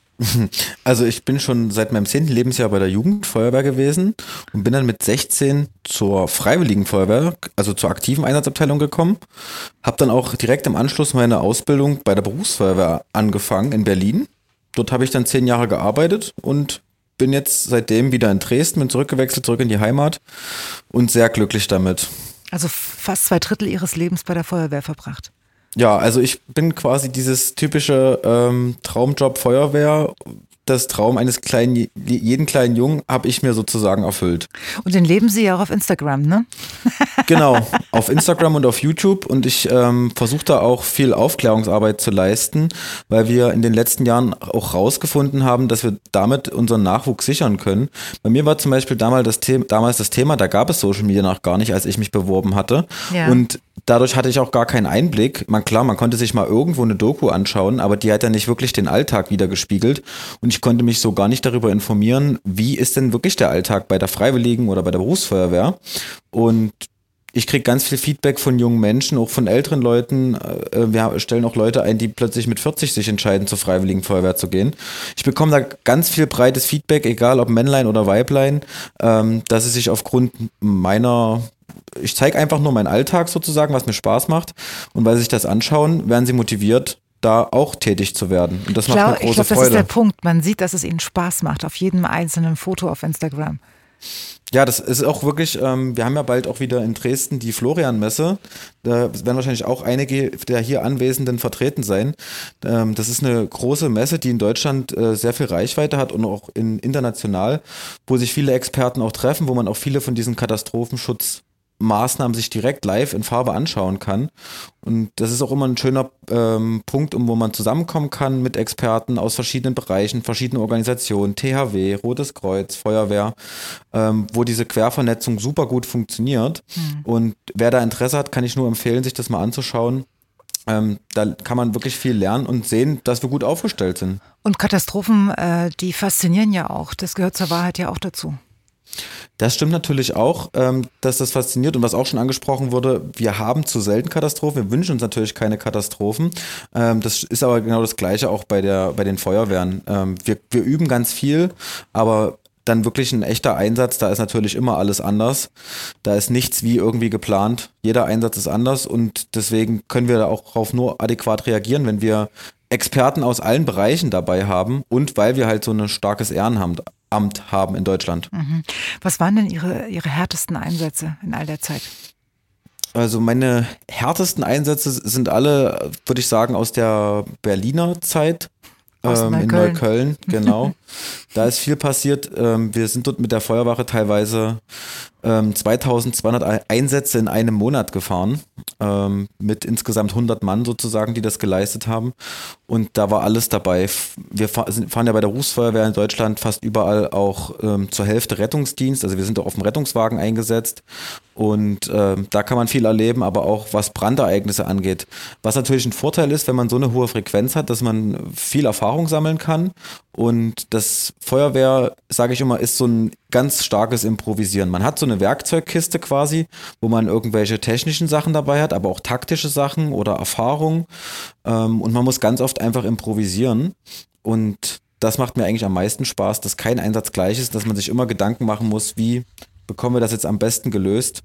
Also ich bin schon seit meinem zehnten Lebensjahr bei der Jugendfeuerwehr gewesen und bin dann mit sechzehn zur Freiwilligen Feuerwehr, also zur aktiven Einsatzabteilung gekommen. Habe dann auch direkt im Anschluss meine Ausbildung bei der Berufsfeuerwehr angefangen in Berlin. Dort habe ich dann zehn Jahre gearbeitet und bin jetzt seitdem wieder in Dresden, bin zurückgewechselt, zurück in die Heimat und sehr glücklich damit. Also fast zwei Drittel Ihres Lebens bei der Feuerwehr verbracht. Ja, also ich bin quasi dieses typische ähm, Traumjob Feuerwehr, das Traum eines kleinen, jeden kleinen Jungen habe ich mir sozusagen erfüllt. Und den leben Sie ja auch auf Instagram, ne? Genau, auf Instagram und auf YouTube und ich ähm, versuche da auch viel Aufklärungsarbeit zu leisten, weil wir in den letzten Jahren auch rausgefunden haben, dass wir damit unseren Nachwuchs sichern können. Bei mir war zum Beispiel damals das Thema, damals das Thema, da gab es Social Media noch gar nicht, als ich mich beworben hatte. Ja. Und dadurch hatte ich auch gar keinen Einblick. Man, klar, man konnte sich mal irgendwo eine Doku anschauen, aber die hat ja nicht wirklich den Alltag wiedergespiegelt. Und ich konnte mich so gar nicht darüber informieren, wie ist denn wirklich der Alltag bei der Freiwilligen oder bei der Berufsfeuerwehr. Und ich kriege ganz viel Feedback von jungen Menschen, auch von älteren Leuten. Wir stellen auch Leute ein, die plötzlich mit vierzig sich entscheiden, zur Freiwilligen Feuerwehr zu gehen. Ich bekomme da ganz viel breites Feedback, egal ob Männlein oder Weiblein, dass sie sich aufgrund meiner... Ich zeige einfach nur meinen Alltag sozusagen, was mir Spaß macht. Und weil sie sich das anschauen, werden sie motiviert, da auch tätig zu werden. Und das ich macht glaub, mir große ich glaub, Freude. Das ist der Punkt. Man sieht, dass es ihnen Spaß macht, auf jedem einzelnen Foto auf Instagram. Ja, das ist auch wirklich, ähm, wir haben ja bald auch wieder in Dresden die Florian-Messe. Da werden wahrscheinlich auch einige der hier Anwesenden vertreten sein. Ähm, das ist eine große Messe, die in Deutschland äh, sehr viel Reichweite hat und auch in, international, wo sich viele Experten auch treffen, wo man auch viele von diesen Katastrophenschutz Maßnahmen sich direkt live in Farbe anschauen kann. Und das ist auch immer ein schöner ähm, Punkt, um wo man zusammenkommen kann mit Experten aus verschiedenen Bereichen, verschiedenen Organisationen, T H W, Rotes Kreuz, Feuerwehr, ähm, wo diese Quervernetzung super gut funktioniert. Mhm. Und wer da Interesse hat, kann ich nur empfehlen, sich das mal anzuschauen. Ähm, da kann man wirklich viel lernen und sehen, dass wir gut aufgestellt sind. Und Katastrophen, äh, die faszinieren ja auch. Das gehört zur Wahrheit ja auch dazu. Das stimmt natürlich auch, dass das fasziniert und was auch schon angesprochen wurde, wir haben zu selten Katastrophen, wir wünschen uns natürlich keine Katastrophen. Das ist aber genau das Gleiche auch bei der, bei den Feuerwehren. Wir, wir üben ganz viel, aber dann wirklich ein echter Einsatz, da ist natürlich immer alles anders. Da ist nichts wie irgendwie geplant. Jeder Einsatz ist anders und deswegen können wir da auch darauf nur adäquat reagieren, wenn wir Experten aus allen Bereichen dabei haben und weil wir halt so ein starkes Ehrenamt Amt haben in Deutschland. Mhm. Was waren denn Ihre, Ihre härtesten Einsätze in all der Zeit? Also meine härtesten Einsätze sind alle, würde ich sagen, aus der Berliner Zeit. Ähm, in Neukölln, genau. Da ist viel passiert. Ähm, wir sind dort mit der Feuerwache teilweise ähm, zweitausendzweihundert Einsätze in einem Monat gefahren, ähm, mit insgesamt hundert Mann sozusagen, die das geleistet haben. Und da war alles dabei. Wir fahren ja bei der Berufsfeuerwehr in Deutschland fast überall auch ähm, zur Hälfte Rettungsdienst. Also wir sind auf dem Rettungswagen eingesetzt. Und äh, da kann man viel erleben, aber auch was Brandereignisse angeht. Was natürlich ein Vorteil ist, wenn man so eine hohe Frequenz hat, dass man viel Erfahrung sammeln kann. Und das Feuerwehr, sage ich immer, ist so ein ganz starkes Improvisieren. Man hat so eine Werkzeugkiste quasi, wo man irgendwelche technischen Sachen dabei hat, aber auch taktische Sachen oder Erfahrung. Ähm, und man muss ganz oft einfach improvisieren. Und das macht mir eigentlich am meisten Spaß, dass kein Einsatz gleich ist, dass man sich immer Gedanken machen muss, wie bekommen wir das jetzt am besten gelöst.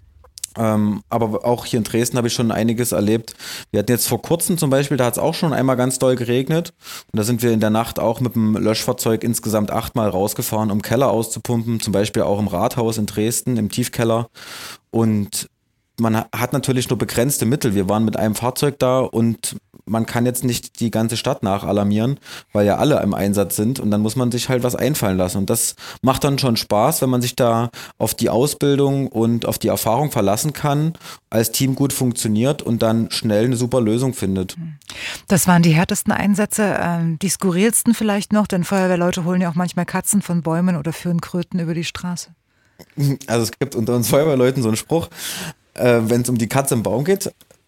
Ähm, aber auch hier in Dresden habe ich schon einiges erlebt. Wir hatten jetzt vor kurzem zum Beispiel, da hat es auch schon einmal ganz doll geregnet. Und da sind wir in der Nacht auch mit dem Löschfahrzeug insgesamt achtmal rausgefahren, um Keller auszupumpen. Zum Beispiel auch im Rathaus in Dresden, im Tiefkeller. Und man hat natürlich nur begrenzte Mittel. Wir waren mit einem Fahrzeug da und man kann jetzt nicht die ganze Stadt nachalarmieren, weil ja alle im Einsatz sind und dann muss man sich halt was einfallen lassen. Und das macht dann schon Spaß, wenn man sich da auf die Ausbildung und auf die Erfahrung verlassen kann, als Team gut funktioniert und dann schnell eine super Lösung findet. Das waren die härtesten Einsätze, ähm, die skurrilsten vielleicht noch, denn Feuerwehrleute holen ja auch manchmal Katzen von Bäumen oder führen Kröten über die Straße. Also es gibt unter uns Feuerwehrleuten so einen Spruch, äh, wenn es um die Katze im Baum geht.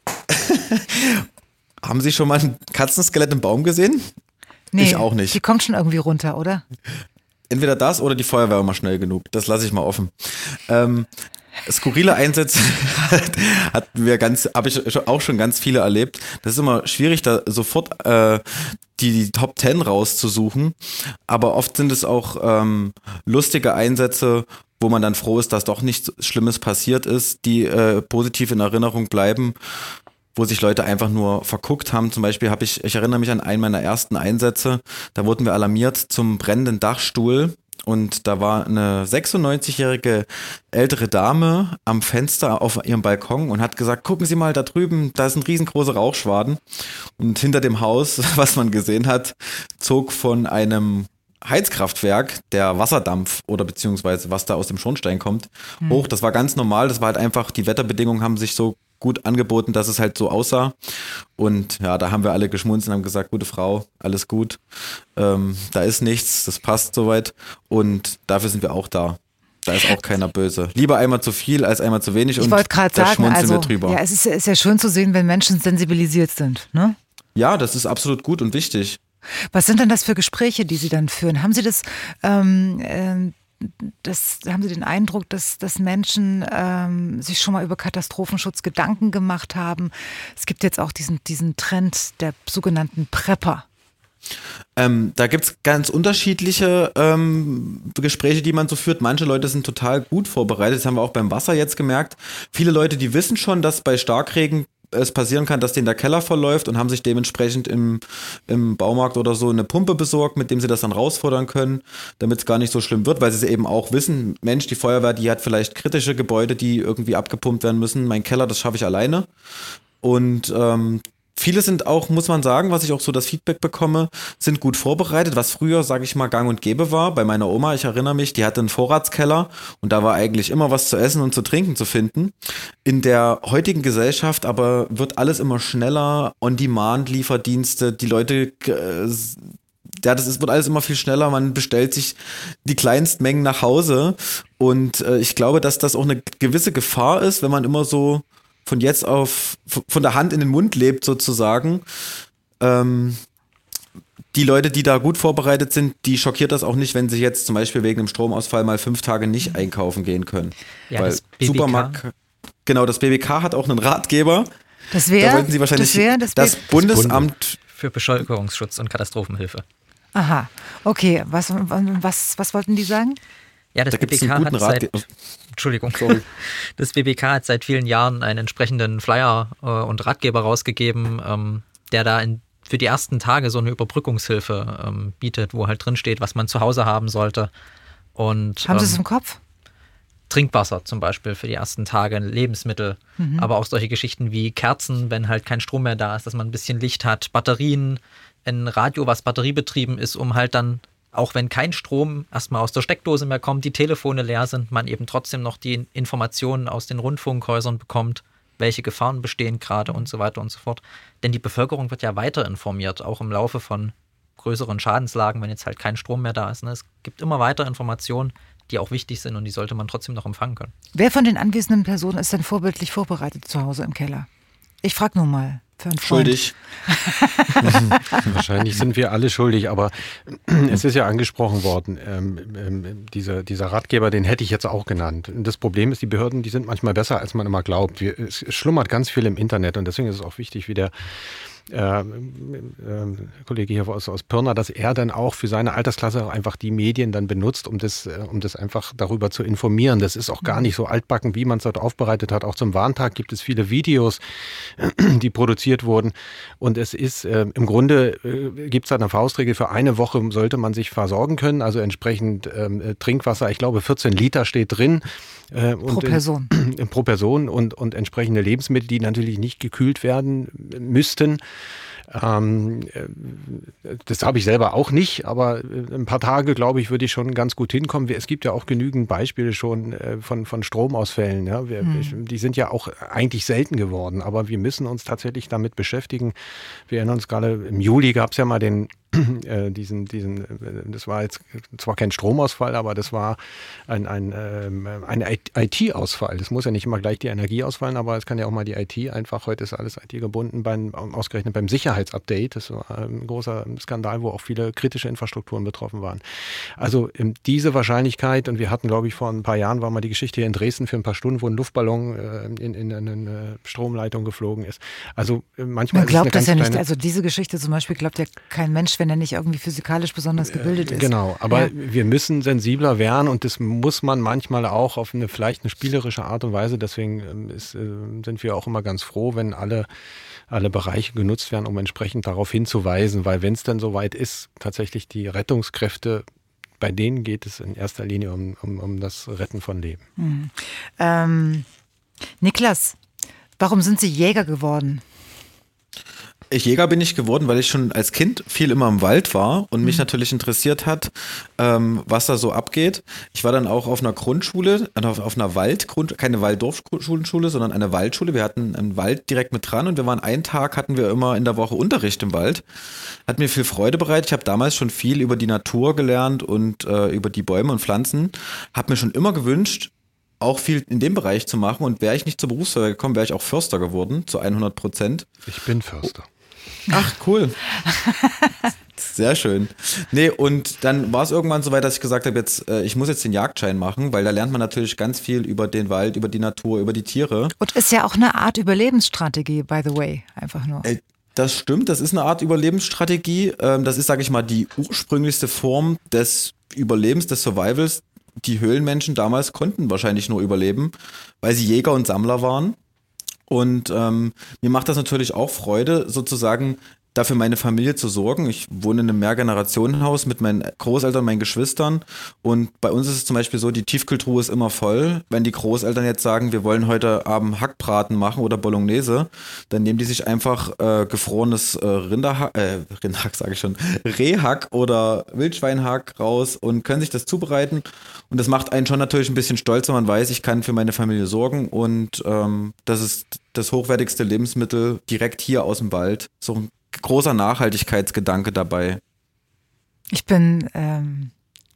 Haben Sie schon mal ein Katzenskelett im Baum gesehen? Nee, ich auch nicht. Die kommt schon irgendwie runter, oder? Entweder das oder die Feuerwehr immer schnell genug. Das lasse ich mal offen. Ähm, skurrile Einsätze hatten wir ganz, habe ich auch schon ganz viele erlebt. Das ist immer schwierig, da sofort äh, die, die Top Ten rauszusuchen. Aber oft sind es auch ähm, lustige Einsätze, wo man dann froh ist, dass doch nichts Schlimmes passiert ist, die äh, positiv in Erinnerung bleiben, wo sich Leute einfach nur verguckt haben. Zum Beispiel habe ich, ich erinnere mich an einen meiner ersten Einsätze, da wurden wir alarmiert zum brennenden Dachstuhl und da war eine sechsundneunzigjährige ältere Dame am Fenster auf ihrem Balkon und hat gesagt, gucken Sie mal da drüben, da ist ein riesengroßer Rauchschwaden und hinter dem Haus, was man gesehen hat, zog von einem Heizkraftwerk, der Wasserdampf oder beziehungsweise was da aus dem Schornstein kommt, mhm. hoch. Das war ganz normal, das war halt einfach, die Wetterbedingungen haben sich so gut angeboten, dass es halt so aussah. Und ja, da haben wir alle geschmunzelt und haben gesagt, gute Frau, alles gut, ähm, da ist nichts, das passt soweit und dafür sind wir auch da. Da ist auch keiner böse. Lieber einmal zu viel als einmal zu wenig. Ich wollte gerade sagen, also, wir drüber. Ja, es ist, ist ja schön zu sehen, wenn Menschen sensibilisiert sind, ne? Ja, das ist absolut gut und wichtig. Was sind denn das für Gespräche, die Sie dann führen? Haben Sie das, ähm, äh, das haben Sie den Eindruck, dass, dass Menschen ähm, sich schon mal über Katastrophenschutz Gedanken gemacht haben? Es gibt jetzt auch diesen, diesen Trend der sogenannten Prepper. Ähm, da gibt es ganz unterschiedliche ähm, Gespräche, die man so führt. Manche Leute sind total gut vorbereitet. Das haben wir auch beim Wasser jetzt gemerkt. Viele Leute, die wissen schon, dass bei Starkregen es passieren kann, dass denen der Keller verläuft und haben sich dementsprechend im, im Baumarkt oder so eine Pumpe besorgt, mit dem sie das dann rausfordern können, damit es gar nicht so schlimm wird, weil sie eben auch wissen, Mensch, die Feuerwehr, die hat vielleicht kritische Gebäude, die irgendwie abgepumpt werden müssen. Mein Keller, das schaffe ich alleine. Und ähm, viele sind auch, muss man sagen, was ich auch so das Feedback bekomme, sind gut vorbereitet, was früher, sage ich mal, gang und gäbe war. Bei meiner Oma, ich erinnere mich, die hatte einen Vorratskeller und da war eigentlich immer was zu essen und zu trinken zu finden. In der heutigen Gesellschaft aber wird alles immer schneller, On-Demand-Lieferdienste, die Leute, äh, ja, das ist, wird alles immer viel schneller, man bestellt sich die Kleinstmengen nach Hause und äh, ich glaube, dass das auch eine gewisse Gefahr ist, wenn man immer so von jetzt auf, von der Hand in den Mund lebt sozusagen. Ähm, die Leute, die da gut vorbereitet sind, die schockiert das auch nicht, wenn sie jetzt zum Beispiel wegen dem Stromausfall mal fünf Tage nicht einkaufen gehen können. Ja, weil das B B K. Supermarkt, genau, das B B K hat auch einen Ratgeber. Das wäre, da sollten Sie wahrscheinlich das, wär, das, das Bundesamt für Bevölkerungsschutz und Katastrophenhilfe. Aha, okay. Was, was, was wollten die sagen? Ja, das da B B K hat seit, Entschuldigung, Sorry. das B B K hat seit vielen Jahren einen entsprechenden Flyer äh, und Ratgeber rausgegeben, ähm, der da in, für die ersten Tage so eine Überbrückungshilfe ähm, bietet, wo halt drin steht, was man zu Hause haben sollte. Und, haben Sie ähm, es im Kopf? Trinkwasser zum Beispiel für die ersten Tage, Lebensmittel, mhm. aber auch solche Geschichten wie Kerzen, wenn halt kein Strom mehr da ist, dass man ein bisschen Licht hat, Batterien, ein Radio, was batteriebetrieben ist, um halt dann, auch wenn kein Strom erstmal aus der Steckdose mehr kommt, die Telefone leer sind, man eben trotzdem noch die Informationen aus den Rundfunkhäusern bekommt, welche Gefahren bestehen gerade und so weiter und so fort. Denn die Bevölkerung wird ja weiter informiert, auch im Laufe von größeren Schadenslagen, wenn jetzt halt kein Strom mehr da ist. Ne? Es gibt immer weiter Informationen, die auch wichtig sind und die sollte man trotzdem noch empfangen können. Wer von den anwesenden Personen ist denn vorbildlich vorbereitet zu Hause im Keller? Ich frage nur mal. Für einen Freund. Schuldig. Wahrscheinlich sind wir alle schuldig, aber es ist ja angesprochen worden, ähm, ähm, dieser, dieser Ratgeber, den hätte ich jetzt auch genannt. Das Problem ist, die Behörden, die sind manchmal besser, als man immer glaubt. Wir, es schlummert ganz viel im Internet und deswegen ist es auch wichtig, wie der äh, äh, Kollege hier aus, aus Pirna, dass er dann auch für seine Altersklasse auch einfach die Medien dann benutzt, um das, äh, um das einfach darüber zu informieren. Das ist auch gar nicht so altbacken, wie man es dort aufbereitet hat. Auch zum Warntag gibt es viele Videos, die produziert wurden. Und es ist äh, im Grunde äh, gibt es da eine Faustregel, für eine Woche sollte man sich versorgen können, also entsprechend äh, Trinkwasser, ich glaube vierzehn Liter steht drin. Äh, und pro Person. In, pro Person und, und entsprechende Lebensmittel, die natürlich nicht gekühlt werden müssten. Ähm, das habe ich selber auch nicht, aber ein paar Tage, glaube ich, würde ich schon ganz gut hinkommen. Es gibt ja auch genügend Beispiele schon von, von Stromausfällen. Ja. Wir, mhm. Die sind ja auch eigentlich selten geworden, aber wir müssen uns tatsächlich damit beschäftigen. Wir erinnern uns gerade, im Juli gab es ja mal den Äh, diesen, diesen, das war jetzt zwar kein Stromausfall, aber das war ein, ein, ähm, ein I T-Ausfall. Das muss ja nicht immer gleich die Energie ausfallen, aber es kann ja auch mal die I T einfach, heute ist alles I T gebunden, beim, ausgerechnet beim Sicherheitsupdate. Das war ein großer Skandal, wo auch viele kritische Infrastrukturen betroffen waren. Also diese Wahrscheinlichkeit, und wir hatten, glaube ich, vor ein paar Jahren war mal die Geschichte hier in Dresden für ein paar Stunden, wo ein Luftballon äh, in, in eine Stromleitung geflogen ist. Also manchmal Man glaubt ist es das ja kleine, nicht, also diese Geschichte zum Beispiel glaubt ja kein Mensch, wenn er nicht irgendwie physikalisch besonders gebildet ist. Genau, aber ja. wir müssen sensibler werden und das muss man manchmal auch auf eine vielleicht eine spielerische Art und Weise. Deswegen ist, sind wir auch immer ganz froh, wenn alle, alle Bereiche genutzt werden, um entsprechend darauf hinzuweisen, weil wenn es dann soweit ist, tatsächlich die Rettungskräfte, bei denen geht es in erster Linie um, um, um das Retten von Leben. Mhm. Ähm, Niklas, warum sind Sie Jäger geworden? Ich Jäger bin ich geworden, weil ich schon als Kind viel immer im Wald war und mich Mhm. natürlich interessiert hat, ähm, was da so abgeht. Ich war dann auch auf einer Grundschule, auf, auf einer Waldgrund, keine Walddorfschule, sondern eine Waldschule. Wir hatten einen Wald direkt mit dran und wir waren einen Tag, hatten wir immer in der Woche Unterricht im Wald. Hat mir viel Freude bereitet. Ich habe damals schon viel über die Natur gelernt und äh, über die Bäume und Pflanzen. Habe mir schon immer gewünscht, auch viel in dem Bereich zu machen, und wäre ich nicht zur Berufsfeuerwehr gekommen, wäre ich auch Förster geworden, zu hundert Prozent. Ich bin Förster. Ach, cool. Sehr schön. Nee, und dann war es irgendwann so weit, dass ich gesagt habe, jetzt, äh, ich muss jetzt den Jagdschein machen, weil da lernt man natürlich ganz viel über den Wald, über die Natur, über die Tiere. Und ist ja auch eine Art Überlebensstrategie, by the way, einfach nur. Äh, Das stimmt, das ist eine Art Überlebensstrategie. Ähm, das ist, sage ich mal, die ursprünglichste Form des Überlebens, des Survivals. Die Höhlenmenschen damals konnten wahrscheinlich nur überleben, weil sie Jäger und Sammler waren. Und ähm, mir macht das natürlich auch Freude, sozusagen dafür meine Familie zu sorgen. Ich wohne in einem Mehrgenerationenhaus mit meinen Großeltern, meinen Geschwistern, und bei uns ist es zum Beispiel so, die Tiefkühltruhe ist immer voll. Wenn die Großeltern jetzt sagen, wir wollen heute Abend Hackbraten machen oder Bolognese, dann nehmen die sich einfach äh, gefrorenes äh, Rinderhack, äh, Rinderhack sage ich schon, Rehhack oder Wildschweinhack raus und können sich das zubereiten. Und das macht einen schon natürlich ein bisschen stolz, wenn man weiß, ich kann für meine Familie sorgen, und ähm, das ist das hochwertigste Lebensmittel direkt hier aus dem Wald. So ein großer Nachhaltigkeitsgedanke dabei. Ich bin, ähm,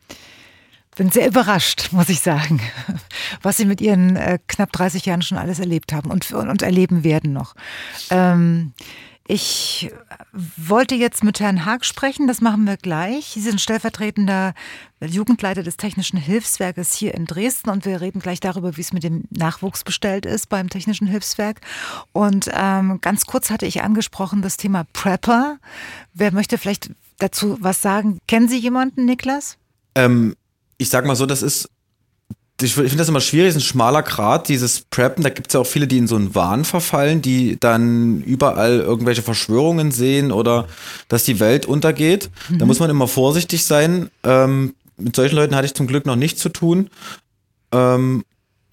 bin sehr überrascht, muss ich sagen, was Sie mit Ihren äh, knapp dreißig Jahren schon alles erlebt haben und, und, und erleben werden noch. Ähm, ich wollte jetzt mit Herrn Haag sprechen, das machen wir gleich. Sie sind stellvertretender Jugendleiter des Technischen Hilfswerkes hier in Dresden, und wir reden gleich darüber, wie es mit dem Nachwuchs bestellt ist beim Technischen Hilfswerk. Und ähm, ganz kurz hatte ich angesprochen das Thema Prepper. Wer möchte vielleicht dazu was sagen? Kennen Sie jemanden, Niklas? Ähm, ich sag mal so, das ist, ich finde das immer schwierig, es ist ein schmaler Grat, dieses Preppen. Da gibt es ja auch viele, die in so einen Wahn verfallen, die dann überall irgendwelche Verschwörungen sehen oder dass die Welt untergeht. Mhm. Da muss man immer vorsichtig sein. Ähm, mit solchen Leuten hatte ich zum Glück noch nichts zu tun. Ähm,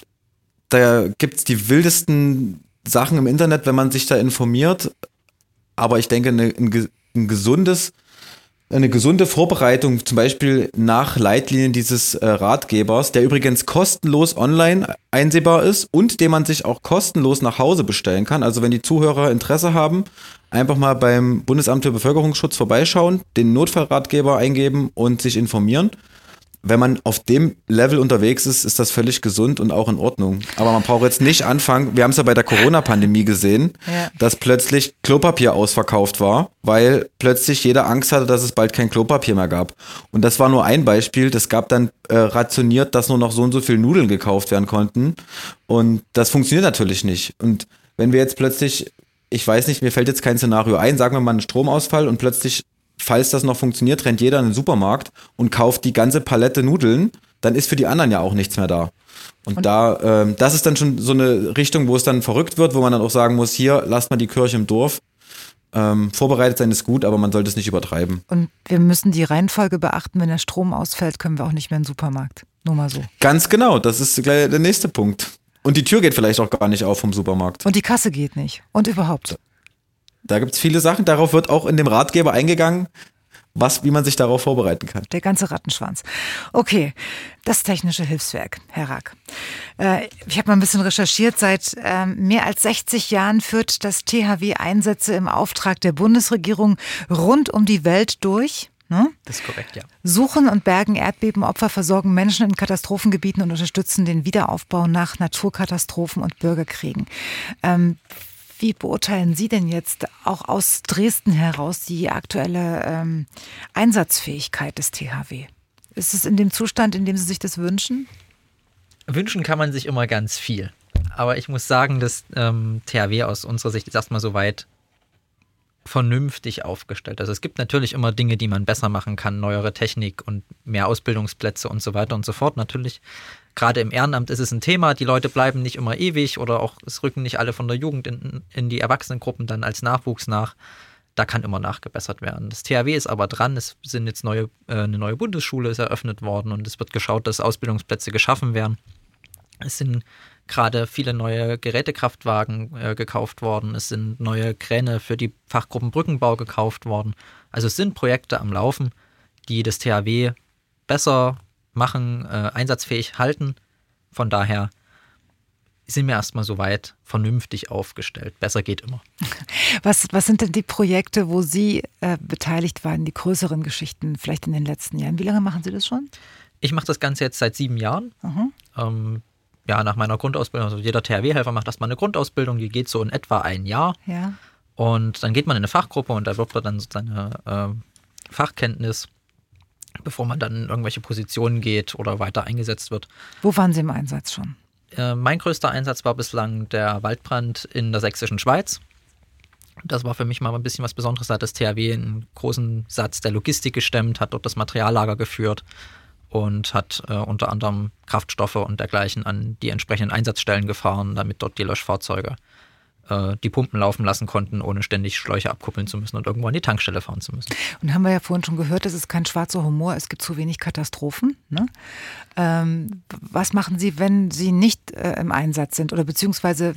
da gibt es die wildesten Sachen im Internet, wenn man sich da informiert. Aber ich denke, eine, ein, ein gesundes Eine gesunde Vorbereitung, zum Beispiel nach Leitlinien dieses äh, Ratgebers, der übrigens kostenlos online einsehbar ist und den man sich auch kostenlos nach Hause bestellen kann. Also wenn die Zuhörer Interesse haben, einfach mal beim Bundesamt für Bevölkerungsschutz vorbeischauen, den Notfallratgeber eingeben und sich informieren. Wenn man auf dem Level unterwegs ist, ist das völlig gesund und auch in Ordnung. Aber man braucht jetzt nicht anfangen, wir haben es ja bei der Corona-Pandemie gesehen, ja, dass plötzlich Klopapier ausverkauft war, weil plötzlich jeder Angst hatte, dass es bald kein Klopapier mehr gab. Und das war nur ein Beispiel. Das gab dann äh, rationiert, dass nur noch so und so viel Nudeln gekauft werden konnten. Und das funktioniert natürlich nicht. Und wenn wir jetzt plötzlich ich weiß nicht, mir fällt jetzt kein Szenario ein, sagen wir mal einen Stromausfall und plötzlich, falls das noch funktioniert, rennt jeder in den Supermarkt und kauft die ganze Palette Nudeln, dann ist für die anderen ja auch nichts mehr da. Und, und da, ähm, das ist dann schon so eine Richtung, wo es dann verrückt wird, wo man dann auch sagen muss, hier, lasst mal die Kirche im Dorf. Ähm, vorbereitet sein ist gut, aber man sollte es nicht übertreiben. Und wir müssen die Reihenfolge beachten, wenn der Strom ausfällt, können wir auch nicht mehr in den Supermarkt. Nur mal so. Ganz genau, das ist gleich der nächste Punkt. Und die Tür geht vielleicht auch gar nicht auf vom Supermarkt. Und die Kasse geht nicht. Und überhaupt. Da gibt es viele Sachen, darauf wird auch in dem Ratgeber eingegangen, was, wie man sich darauf vorbereiten kann. Der ganze Rattenschwanz. Okay, das Technische Hilfswerk, Herr Rack. Äh, ich habe mal ein bisschen recherchiert. Seit äh, mehr als sechzig Jahren führt das T H W Einsätze im Auftrag der Bundesregierung rund um die Welt durch. Ne? Das ist korrekt, ja. Suchen und bergen Erdbebenopfer, versorgen Menschen in Katastrophengebieten und unterstützen den Wiederaufbau nach Naturkatastrophen und Bürgerkriegen. Ähm, Wie beurteilen Sie denn jetzt auch aus Dresden heraus die aktuelle ähm, Einsatzfähigkeit des T H W? Ist es in dem Zustand, in dem Sie sich das wünschen? Wünschen kann man sich immer ganz viel. Aber ich muss sagen, dass ähm, T H W aus unserer Sicht ist erstmal soweit vernünftig aufgestellt. Also es gibt natürlich immer Dinge, die man besser machen kann, neuere Technik und mehr Ausbildungsplätze und so weiter und so fort. Natürlich, gerade im Ehrenamt ist es ein Thema, die Leute bleiben nicht immer ewig oder auch es rücken nicht alle von der Jugend in, in die Erwachsenengruppen dann als Nachwuchs nach. Da kann immer nachgebessert werden. Das T H W ist aber dran, es sind jetzt neue, äh, eine neue Bundesschule ist eröffnet worden und es wird geschaut, dass Ausbildungsplätze geschaffen werden. Es sind gerade viele neue Gerätekraftwagen äh, gekauft worden. Es sind neue Kräne für die Fachgruppen Brückenbau gekauft worden. Also es sind Projekte am Laufen, die das T H W besser machen, äh, einsatzfähig halten. Von daher sind wir erstmal soweit vernünftig aufgestellt. Besser geht immer. Was, was sind denn die Projekte, wo Sie äh, beteiligt waren, die größeren Geschichten, vielleicht in den letzten Jahren? Wie lange machen Sie das schon? Ich mache das Ganze jetzt seit sieben Jahren. Mhm. Ähm, ja, nach meiner Grundausbildung, also jeder T H W-Helfer macht erstmal eine Grundausbildung, die geht so in etwa ein Jahr. Ja. Und dann geht man in eine Fachgruppe und da wird man dann seine äh, Fachkenntnis, bevor man dann in irgendwelche Positionen geht oder weiter eingesetzt wird. Wo waren Sie im Einsatz schon? Äh, mein größter Einsatz war bislang der Waldbrand in der sächsischen Schweiz. Das war für mich mal ein bisschen was Besonderes. Da hat das T H W einen großen Satz der Logistik gestemmt, hat dort das Materiallager geführt und hat äh, unter anderem Kraftstoffe und dergleichen an die entsprechenden Einsatzstellen gefahren, damit dort die Löschfahrzeuge äh, die Pumpen laufen lassen konnten, ohne ständig Schläuche abkuppeln zu müssen und irgendwo an die Tankstelle fahren zu müssen. Und haben wir ja vorhin schon gehört, es ist kein schwarzer Humor, es gibt zu wenig Katastrophen. Ne? Ähm, was machen Sie, wenn Sie nicht äh, im Einsatz sind oder beziehungsweise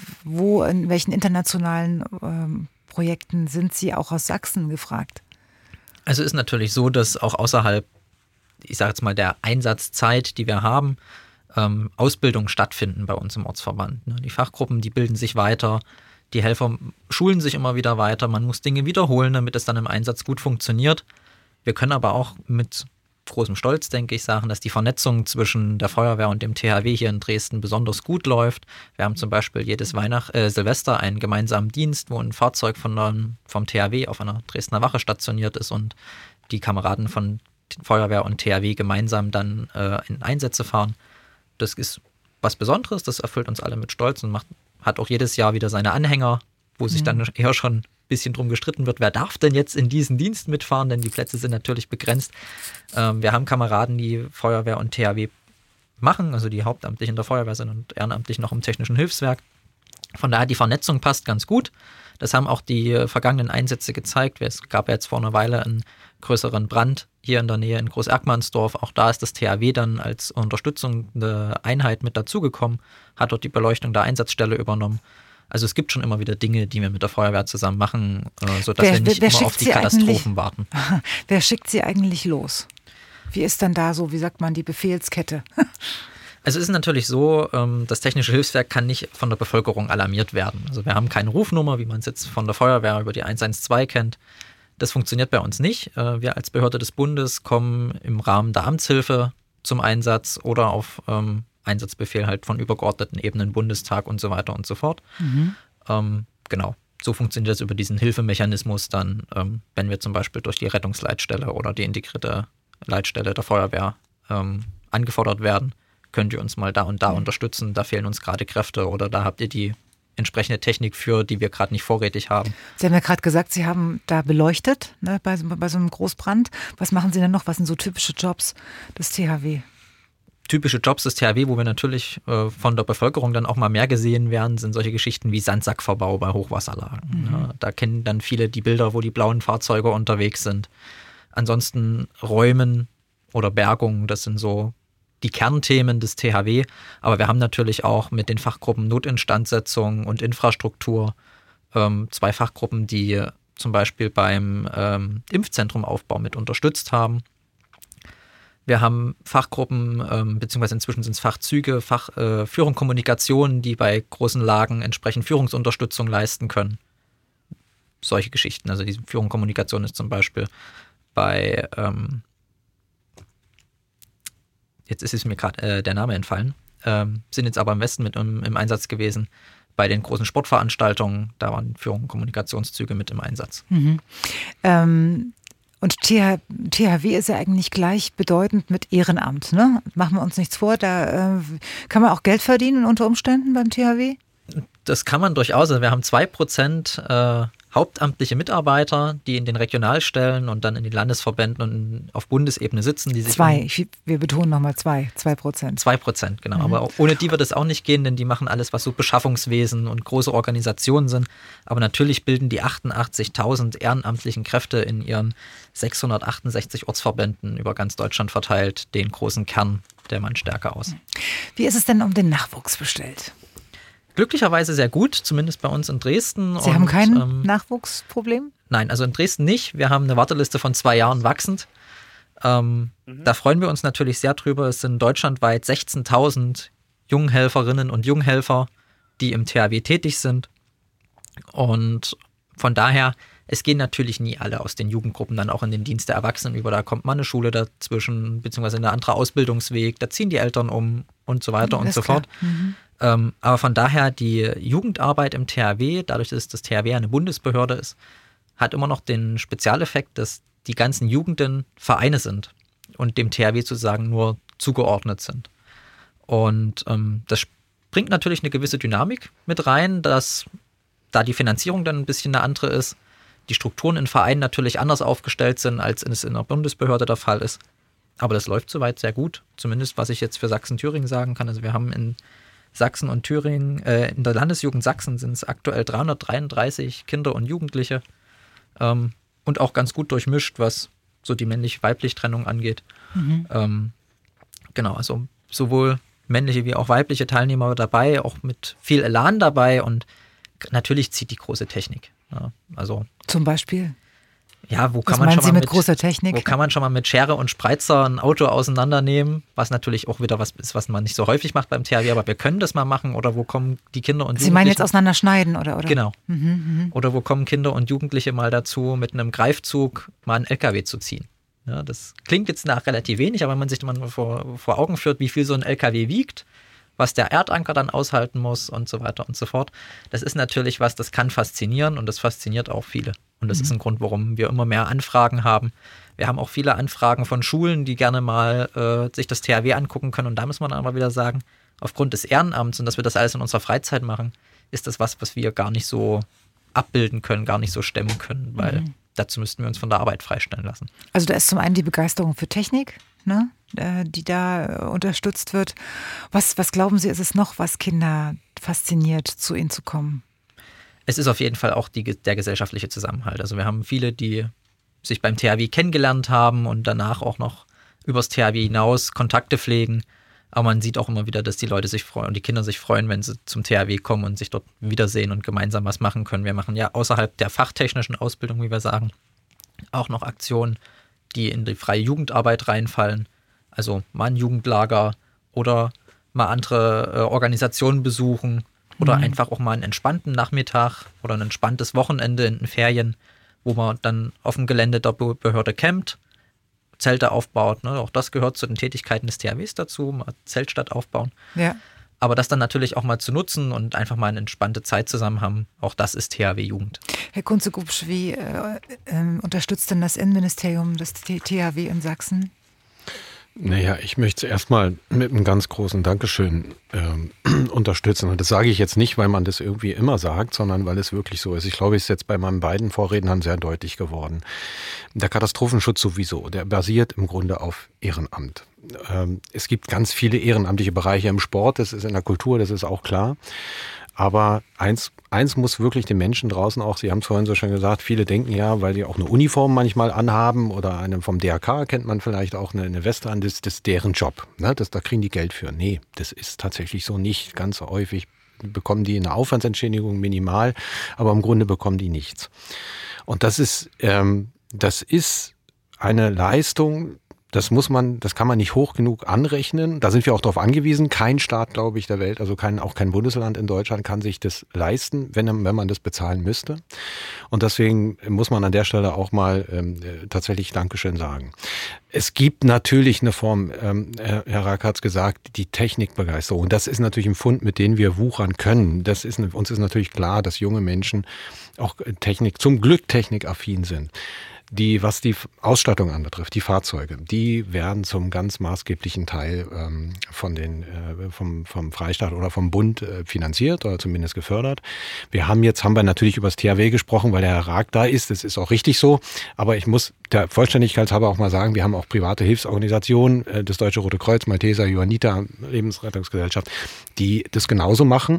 wo, in welchen internationalen ähm, Projekten sind Sie auch aus Sachsen gefragt? Also ist natürlich so, dass auch außerhalb, ich sage jetzt mal, der Einsatzzeit, die wir haben, ähm, Ausbildungen stattfinden bei uns im Ortsverband. Ne? Die Fachgruppen, die bilden sich weiter, die Helfer schulen sich immer wieder weiter, man muss Dinge wiederholen, damit es dann im Einsatz gut funktioniert. Wir können aber auch mit großem Stolz, denke ich, sagen, dass die Vernetzung zwischen der Feuerwehr und dem T H W hier in Dresden besonders gut läuft. Wir haben zum Beispiel jedes Weihnacht, äh, Silvester einen gemeinsamen Dienst, wo ein Fahrzeug von der, vom T H W auf einer Dresdner Wache stationiert ist und die Kameraden von Feuerwehr und T H W gemeinsam dann äh, in Einsätze fahren. Das ist was Besonderes, das erfüllt uns alle mit Stolz und macht, hat auch jedes Jahr wieder seine Anhänger, wo sich mhm. dann eher schon ein bisschen drum gestritten wird, wer darf denn jetzt in diesen Dienst mitfahren, denn die Plätze sind natürlich begrenzt. Ähm, wir haben Kameraden, die Feuerwehr und T H W machen, also die hauptamtlich in der Feuerwehr sind und ehrenamtlich noch im Technischen Hilfswerk. Von daher, die Vernetzung passt ganz gut. Das haben auch die vergangenen Einsätze gezeigt. Es gab ja jetzt vor einer Weile einen größeren Brand hier in der Nähe in Groß-Erkmannsdorf. Auch da ist das T H W dann als unterstützende Einheit mit dazugekommen, hat dort die Beleuchtung der Einsatzstelle übernommen. Also es gibt schon immer wieder Dinge, die wir mit der Feuerwehr zusammen machen, sodass wer, wir nicht wer, wer immer auf die Katastrophen warten. Wer schickt sie eigentlich los? Wie ist dann da so, wie sagt man, die Befehlskette? Also es ist natürlich so, das Technische Hilfswerk kann nicht von der Bevölkerung alarmiert werden. Also wir haben keine Rufnummer, wie man es jetzt von der Feuerwehr über die eins eins zwei kennt. Das funktioniert bei uns nicht. Wir als Behörde des Bundes kommen im Rahmen der Amtshilfe zum Einsatz oder auf ähm, Einsatzbefehl halt von übergeordneten Ebenen, Bundestag und so weiter und so fort. Mhm. Ähm, genau, so funktioniert das über diesen Hilfemechanismus dann, ähm, wenn wir zum Beispiel durch die Rettungsleitstelle oder die integrierte Leitstelle der Feuerwehr ähm, angefordert werden, könnt ihr uns mal da und da mhm. unterstützen, da fehlen uns gerade Kräfte oder da habt ihr die entsprechende Technik für, die wir gerade nicht vorrätig haben. Sie haben ja gerade gesagt, Sie haben da beleuchtet, ne, bei, bei so einem Großbrand. Was machen Sie denn noch? Was sind so typische Jobs des T H W? Typische Jobs des T H W, wo wir natürlich äh, von der Bevölkerung dann auch mal mehr gesehen werden, sind solche Geschichten wie Sandsackverbau bei Hochwasserlagen. Mhm. Ja, da kennen dann viele die Bilder, wo die blauen Fahrzeuge unterwegs sind. Ansonsten Räumen oder Bergung, das sind so die Kernthemen des T H W. Aber wir haben natürlich auch mit den Fachgruppen Notinstandsetzung und Infrastruktur ähm, zwei Fachgruppen, die zum Beispiel beim ähm, Impfzentrumaufbau mit unterstützt haben. Wir haben Fachgruppen, ähm, beziehungsweise inzwischen sind es Fachzüge, Fach, äh, Führung, Kommunikation, die bei großen Lagen entsprechend Führungsunterstützung leisten können. Solche Geschichten. Also die Führung, Kommunikation ist zum Beispiel bei ähm, jetzt ist es mir gerade äh, der Name entfallen, ähm, sind jetzt aber im Westen mit im, im Einsatz gewesen. Bei den großen Sportveranstaltungen, da waren Führung- und Kommunikationszüge mit im Einsatz. Mhm. Ähm, und T H W ist ja eigentlich gleichbedeutend mit Ehrenamt, ne? Machen wir uns nichts vor, da äh, kann man auch Geld verdienen unter Umständen beim T H W? Das kann man durchaus. Also wir haben zwei Prozent äh, hauptamtliche Mitarbeiter, die in den Regionalstellen und dann in den Landesverbänden und auf Bundesebene sitzen. Die sich zwei, um wir betonen nochmal zwei, zwei Prozent. Zwei Prozent, genau. Mhm. Aber ohne die wird es auch nicht gehen, denn die machen alles, was so Beschaffungswesen und große Organisationen sind. Aber natürlich bilden die achtundachtzigtausend ehrenamtlichen Kräfte in ihren sechshundertachtundsechzig Ortsverbänden über ganz Deutschland verteilt den großen Kern der Mannstärke aus. Wie ist es denn um den Nachwuchs bestellt? Glücklicherweise sehr gut, zumindest bei uns in Dresden. Sie und, haben kein ähm, Nachwuchsproblem? Nein, also in Dresden nicht. Wir haben eine Warteliste von zwei Jahren wachsend. Ähm, mhm. Da freuen wir uns natürlich sehr drüber. Es sind deutschlandweit sechzehntausend Junghelferinnen und Junghelfer, die im T H W tätig sind. Und von daher, es gehen natürlich nie alle aus den Jugendgruppen dann auch in den Dienst der Erwachsenen über. Da kommt mal eine Schule dazwischen, beziehungsweise ein anderer Ausbildungsweg. Da ziehen die Eltern um und so weiter mhm, und so fort. Mhm. Ähm, aber von daher, die Jugendarbeit im T H W, dadurch, dass das T H W eine Bundesbehörde ist, hat immer noch den Spezialeffekt, dass die ganzen Jugenden Vereine sind und dem T H W sozusagen nur zugeordnet sind. Und ähm, das bringt natürlich eine gewisse Dynamik mit rein, dass da die Finanzierung dann ein bisschen eine andere ist, die Strukturen in Vereinen natürlich anders aufgestellt sind, als es in der Bundesbehörde der Fall ist. Aber das läuft soweit sehr gut, zumindest was ich jetzt für Sachsen-Thüringen sagen kann. Also wir haben in Sachsen und Thüringen, äh, in der Landesjugend Sachsen sind es aktuell dreihundertdreiunddreißig Kinder und Jugendliche ähm, und auch ganz gut durchmischt, was so die männlich-weiblich Trennung angeht. Mhm. Ähm, genau, also sowohl männliche wie auch weibliche Teilnehmer dabei, auch mit viel Elan dabei und natürlich zieht die große Technik. Ja, also zum Beispiel? Ja, wo kann Was man meinen schon Sie mal mit, mit großer Technik? Wo kann man schon mal mit Schere und Spreizer ein Auto auseinandernehmen, was natürlich auch wieder was ist, was man nicht so häufig macht beim T H W, aber wir können das mal machen. Oder wo kommen die Kinder und Jugendlichen? Sie meinen jetzt auseinanderschneiden, oder? oder? Genau. Mhm, mh. Oder wo kommen Kinder und Jugendliche mal dazu, mit einem Greifzug mal einen L K W zu ziehen? Ja, das klingt jetzt nach relativ wenig, aber wenn man sich mal vor, vor Augen führt, wie viel so ein L K W wiegt, was der Erdanker dann aushalten muss und so weiter und so fort. Das ist natürlich was, das kann faszinieren und das fasziniert auch viele. Und das mhm. ist ein Grund, warum wir immer mehr Anfragen haben. Wir haben auch viele Anfragen von Schulen, die gerne mal äh, sich das T H W angucken können. Und da muss man dann aber wieder sagen, aufgrund des Ehrenamts und dass wir das alles in unserer Freizeit machen, ist das was, was wir gar nicht so abbilden können, gar nicht so stemmen können, weil mhm. dazu müssten wir uns von der Arbeit freistellen lassen. Also da ist zum einen die Begeisterung für Technik, ne, die da unterstützt wird. Was, was glauben Sie, ist es noch, was Kinder fasziniert, zu Ihnen zu kommen? Es ist auf jeden Fall auch die, der gesellschaftliche Zusammenhalt. Also wir haben viele, die sich beim T H W kennengelernt haben und danach auch noch übers T H W hinaus Kontakte pflegen. Aber man sieht auch immer wieder, dass die Leute sich freuen und die Kinder sich freuen, wenn sie zum T H W kommen und sich dort wiedersehen und gemeinsam was machen können. Wir machen ja außerhalb der fachtechnischen Ausbildung, wie wir sagen, auch noch Aktionen, die in die freie Jugendarbeit reinfallen. Also mal ein Jugendlager oder mal andere äh, Organisationen besuchen oder mhm. einfach auch mal einen entspannten Nachmittag oder ein entspanntes Wochenende in den Ferien, wo man dann auf dem Gelände der Behörde campt, Zelte aufbaut. Ne? Auch das gehört zu den Tätigkeiten des T H Ws dazu, mal Zeltstadt aufbauen. Ja. Aber das dann natürlich auch mal zu nutzen und einfach mal eine entspannte Zeit zusammen haben, auch das ist T H W-Jugend. Herr Kunze-Gubsch, wie äh, äh, unterstützt denn das Innenministerium das T H W in Sachsen? Naja, ich möchte es erstmal mit einem ganz großen Dankeschön ähm, unterstützen. Und das sage ich jetzt nicht, weil man das irgendwie immer sagt, sondern weil es wirklich so ist. Ich glaube, es ist jetzt bei meinen beiden Vorrednern sehr deutlich geworden. Der Katastrophenschutz sowieso, der basiert im Grunde auf Ehrenamt. Ähm, es gibt ganz viele ehrenamtliche Bereiche im Sport, das ist in der Kultur, das ist auch klar. Aber eins, eins muss wirklich den Menschen draußen auch, Sie haben es vorhin so schön gesagt, viele denken ja, weil die auch eine Uniform manchmal anhaben oder eine vom D R K kennt man vielleicht auch eine, eine Weste an, das, das ist deren Job. Ne? Das, da kriegen die Geld für. Nee, das ist tatsächlich so nicht. Ganz häufig bekommen die eine Aufwandsentschädigung minimal, aber im Grunde bekommen die nichts. Und das ist, ähm, das ist eine Leistung, das muss man, das kann man nicht hoch genug anrechnen. Da sind wir auch darauf angewiesen. Kein Staat, glaube ich, der Welt, also kein, auch kein Bundesland in Deutschland kann sich das leisten, wenn, wenn man das bezahlen müsste. Und deswegen muss man an der Stelle auch mal ähm, tatsächlich Dankeschön sagen. Es gibt natürlich eine Form, ähm, Herr Rack hat es gesagt, die Technikbegeisterung. Das ist natürlich ein Fund, mit dem wir wuchern können. Das ist, uns ist natürlich klar, dass junge Menschen auch Technik, zum Glück technikaffin sind. Die, was die Ausstattung anbetrifft, die Fahrzeuge, die werden zum ganz maßgeblichen Teil ähm, von den, äh, vom, vom Freistaat oder vom Bund äh, finanziert oder zumindest gefördert. Wir haben jetzt, haben wir natürlich über das T H W gesprochen, weil der Herr Rack da ist, das ist auch richtig so, aber ich muss der Vollständigkeit halber auch mal sagen, wir haben auch private Hilfsorganisationen, äh, das Deutsche Rote Kreuz, Malteser, Johanniter, Lebensrettungsgesellschaft, die das genauso machen.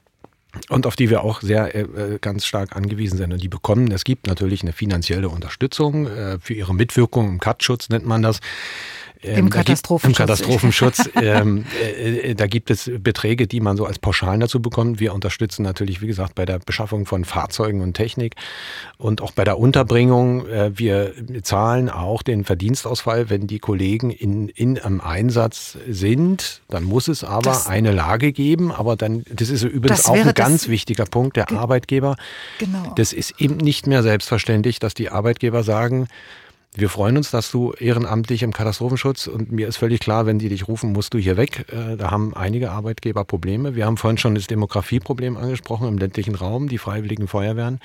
Und auf die wir auch sehr äh, ganz stark angewiesen sind. Und die bekommen, es gibt natürlich eine finanzielle Unterstützung äh, für ihre Mitwirkung im Katschutz, nennt man das. Ähm, Im Katastrophenschutz. Im Katastrophenschutz. ähm, äh, da gibt es Beträge, die man so als Pauschalen dazu bekommt. Wir unterstützen natürlich, wie gesagt, bei der Beschaffung von Fahrzeugen und Technik und auch bei der Unterbringung. Äh, wir zahlen auch den Verdienstausfall, wenn die Kollegen in, in einem Einsatz sind. Dann muss es aber das, eine Lage geben. Aber dann, das ist übrigens das auch ein ganz wichtiger Punkt, der ge- Arbeitgeber. Genau. Das ist eben nicht mehr selbstverständlich, dass die Arbeitgeber sagen, wir freuen uns, dass du ehrenamtlich im Katastrophenschutz, und mir ist völlig klar, wenn die dich rufen, musst du hier weg. Da haben einige Arbeitgeber Probleme. Wir haben vorhin schon das Demografieproblem angesprochen im ländlichen Raum, die freiwilligen Feuerwehren.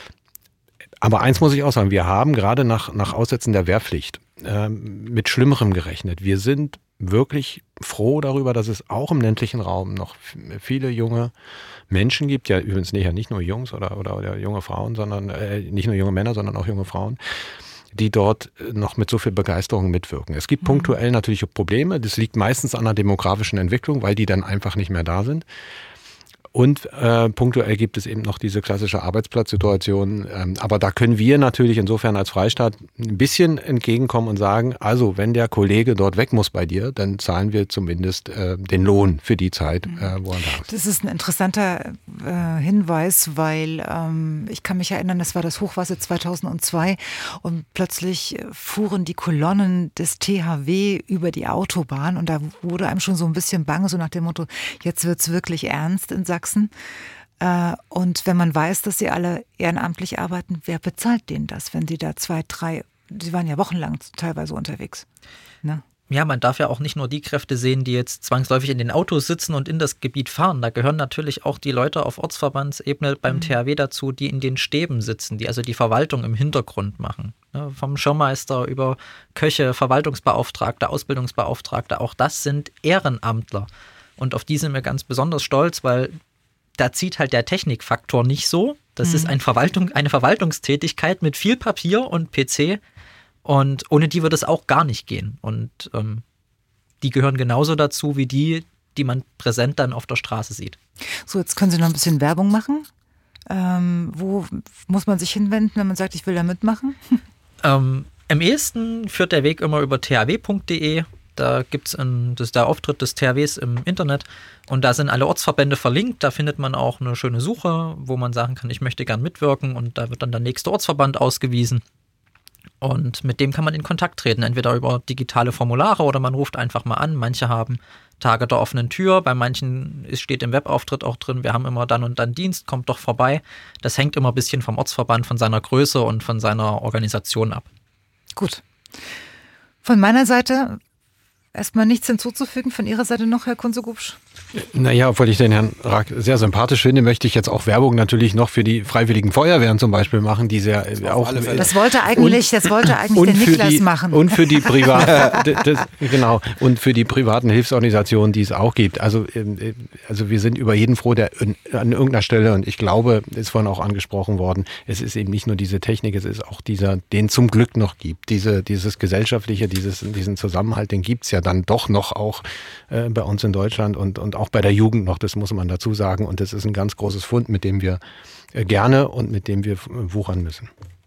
Aber eins muss ich auch sagen, wir haben gerade nach, nach Aussetzen der Wehrpflicht äh, mit Schlimmerem gerechnet. Wir sind wirklich froh darüber, dass es auch im ländlichen Raum noch viele junge Menschen gibt, ja übrigens nicht nur Jungs oder, oder, oder junge Frauen, sondern äh, nicht nur junge Männer, sondern auch junge Frauen, die dort noch mit so viel Begeisterung mitwirken. Es gibt mhm. punktuell natürlich Probleme. Das liegt meistens an der demografischen Entwicklung, weil die dann einfach nicht mehr da sind. Und äh, punktuell gibt es eben noch diese klassische Arbeitsplatzsituation. Ähm, aber da können wir natürlich insofern als Freistaat ein bisschen entgegenkommen und sagen, also wenn der Kollege dort weg muss bei dir, dann zahlen wir zumindest äh, den Lohn für die Zeit, äh, wo er da ist. Das ist ein interessanter äh, Hinweis, weil ähm, ich kann mich erinnern, das war das Hochwasser zweitausendzwei und plötzlich fuhren die Kolonnen des T H W über die Autobahn und da wurde einem schon so ein bisschen bange, so nach dem Motto, jetzt wird's wirklich ernst in Sachsen. Und wenn man weiß, dass sie alle ehrenamtlich arbeiten, wer bezahlt denen das, wenn sie da zwei, drei, sie waren ja wochenlang teilweise unterwegs, ne? Ja, man darf ja auch nicht nur die Kräfte sehen, die jetzt zwangsläufig in den Autos sitzen und in das Gebiet fahren. Da gehören natürlich auch die Leute auf Ortsverbandsebene beim mhm. T H W dazu, die in den Stäben sitzen, die also die Verwaltung im Hintergrund machen. Ja, vom Schirmmeister über Köche, Verwaltungsbeauftragte, Ausbildungsbeauftragte, auch das sind Ehrenamtler. Und auf die sind wir ganz besonders stolz, weil da zieht halt der Technikfaktor nicht so. Das mhm. ist ein Verwaltung, eine Verwaltungstätigkeit mit viel Papier und P C. Und ohne die würde es auch gar nicht gehen. Und ähm, die gehören genauso dazu wie die, die man präsent dann auf der Straße sieht. So, jetzt können Sie noch ein bisschen Werbung machen. Ähm, wo muss man sich hinwenden, wenn man sagt, ich will da mitmachen? Ähm, am ehesten führt der Weg immer über t h w punkt d e. Da gibt es der Auftritt des T H Ws im Internet und da sind alle Ortsverbände verlinkt. Da findet man auch eine schöne Suche, wo man sagen kann, ich möchte gern mitwirken, und da wird dann der nächste Ortsverband ausgewiesen. Und mit dem kann man in Kontakt treten, entweder über digitale Formulare oder man ruft einfach mal an. Manche haben Tage der offenen Tür, bei manchen steht im Webauftritt auch drin, wir haben immer dann und dann Dienst, kommt doch vorbei. Das hängt immer ein bisschen vom Ortsverband, von seiner Größe und von seiner Organisation ab. Gut. Von meiner Seite erstmal nichts hinzuzufügen von Ihrer Seite noch, Herr Kunze-Gubsch? Naja, obwohl ich den Herrn Rack sehr sympathisch finde, möchte ich jetzt auch Werbung natürlich noch für die Freiwilligen Feuerwehren zum Beispiel machen, die sehr äh, auch. Das wollte eigentlich, und, das wollte eigentlich der Niklas die, machen. Und für die privaten, genau, und für die privaten Hilfsorganisationen, die es auch gibt. Also, äh, also wir sind über jeden froh, der in, an irgendeiner Stelle, und ich glaube, ist vorhin auch angesprochen worden, es ist eben nicht nur diese Technik, es ist auch dieser, den zum Glück noch gibt. Diese, dieses gesellschaftliche, dieses, diesen Zusammenhalt, den gibt's ja dann doch noch auch äh, bei uns in Deutschland und, und auch bei der Jugend noch, das muss man dazu sagen. Und das ist ein ganz großes Fund, mit dem wir äh, gerne und mit dem wir wuchern müssen.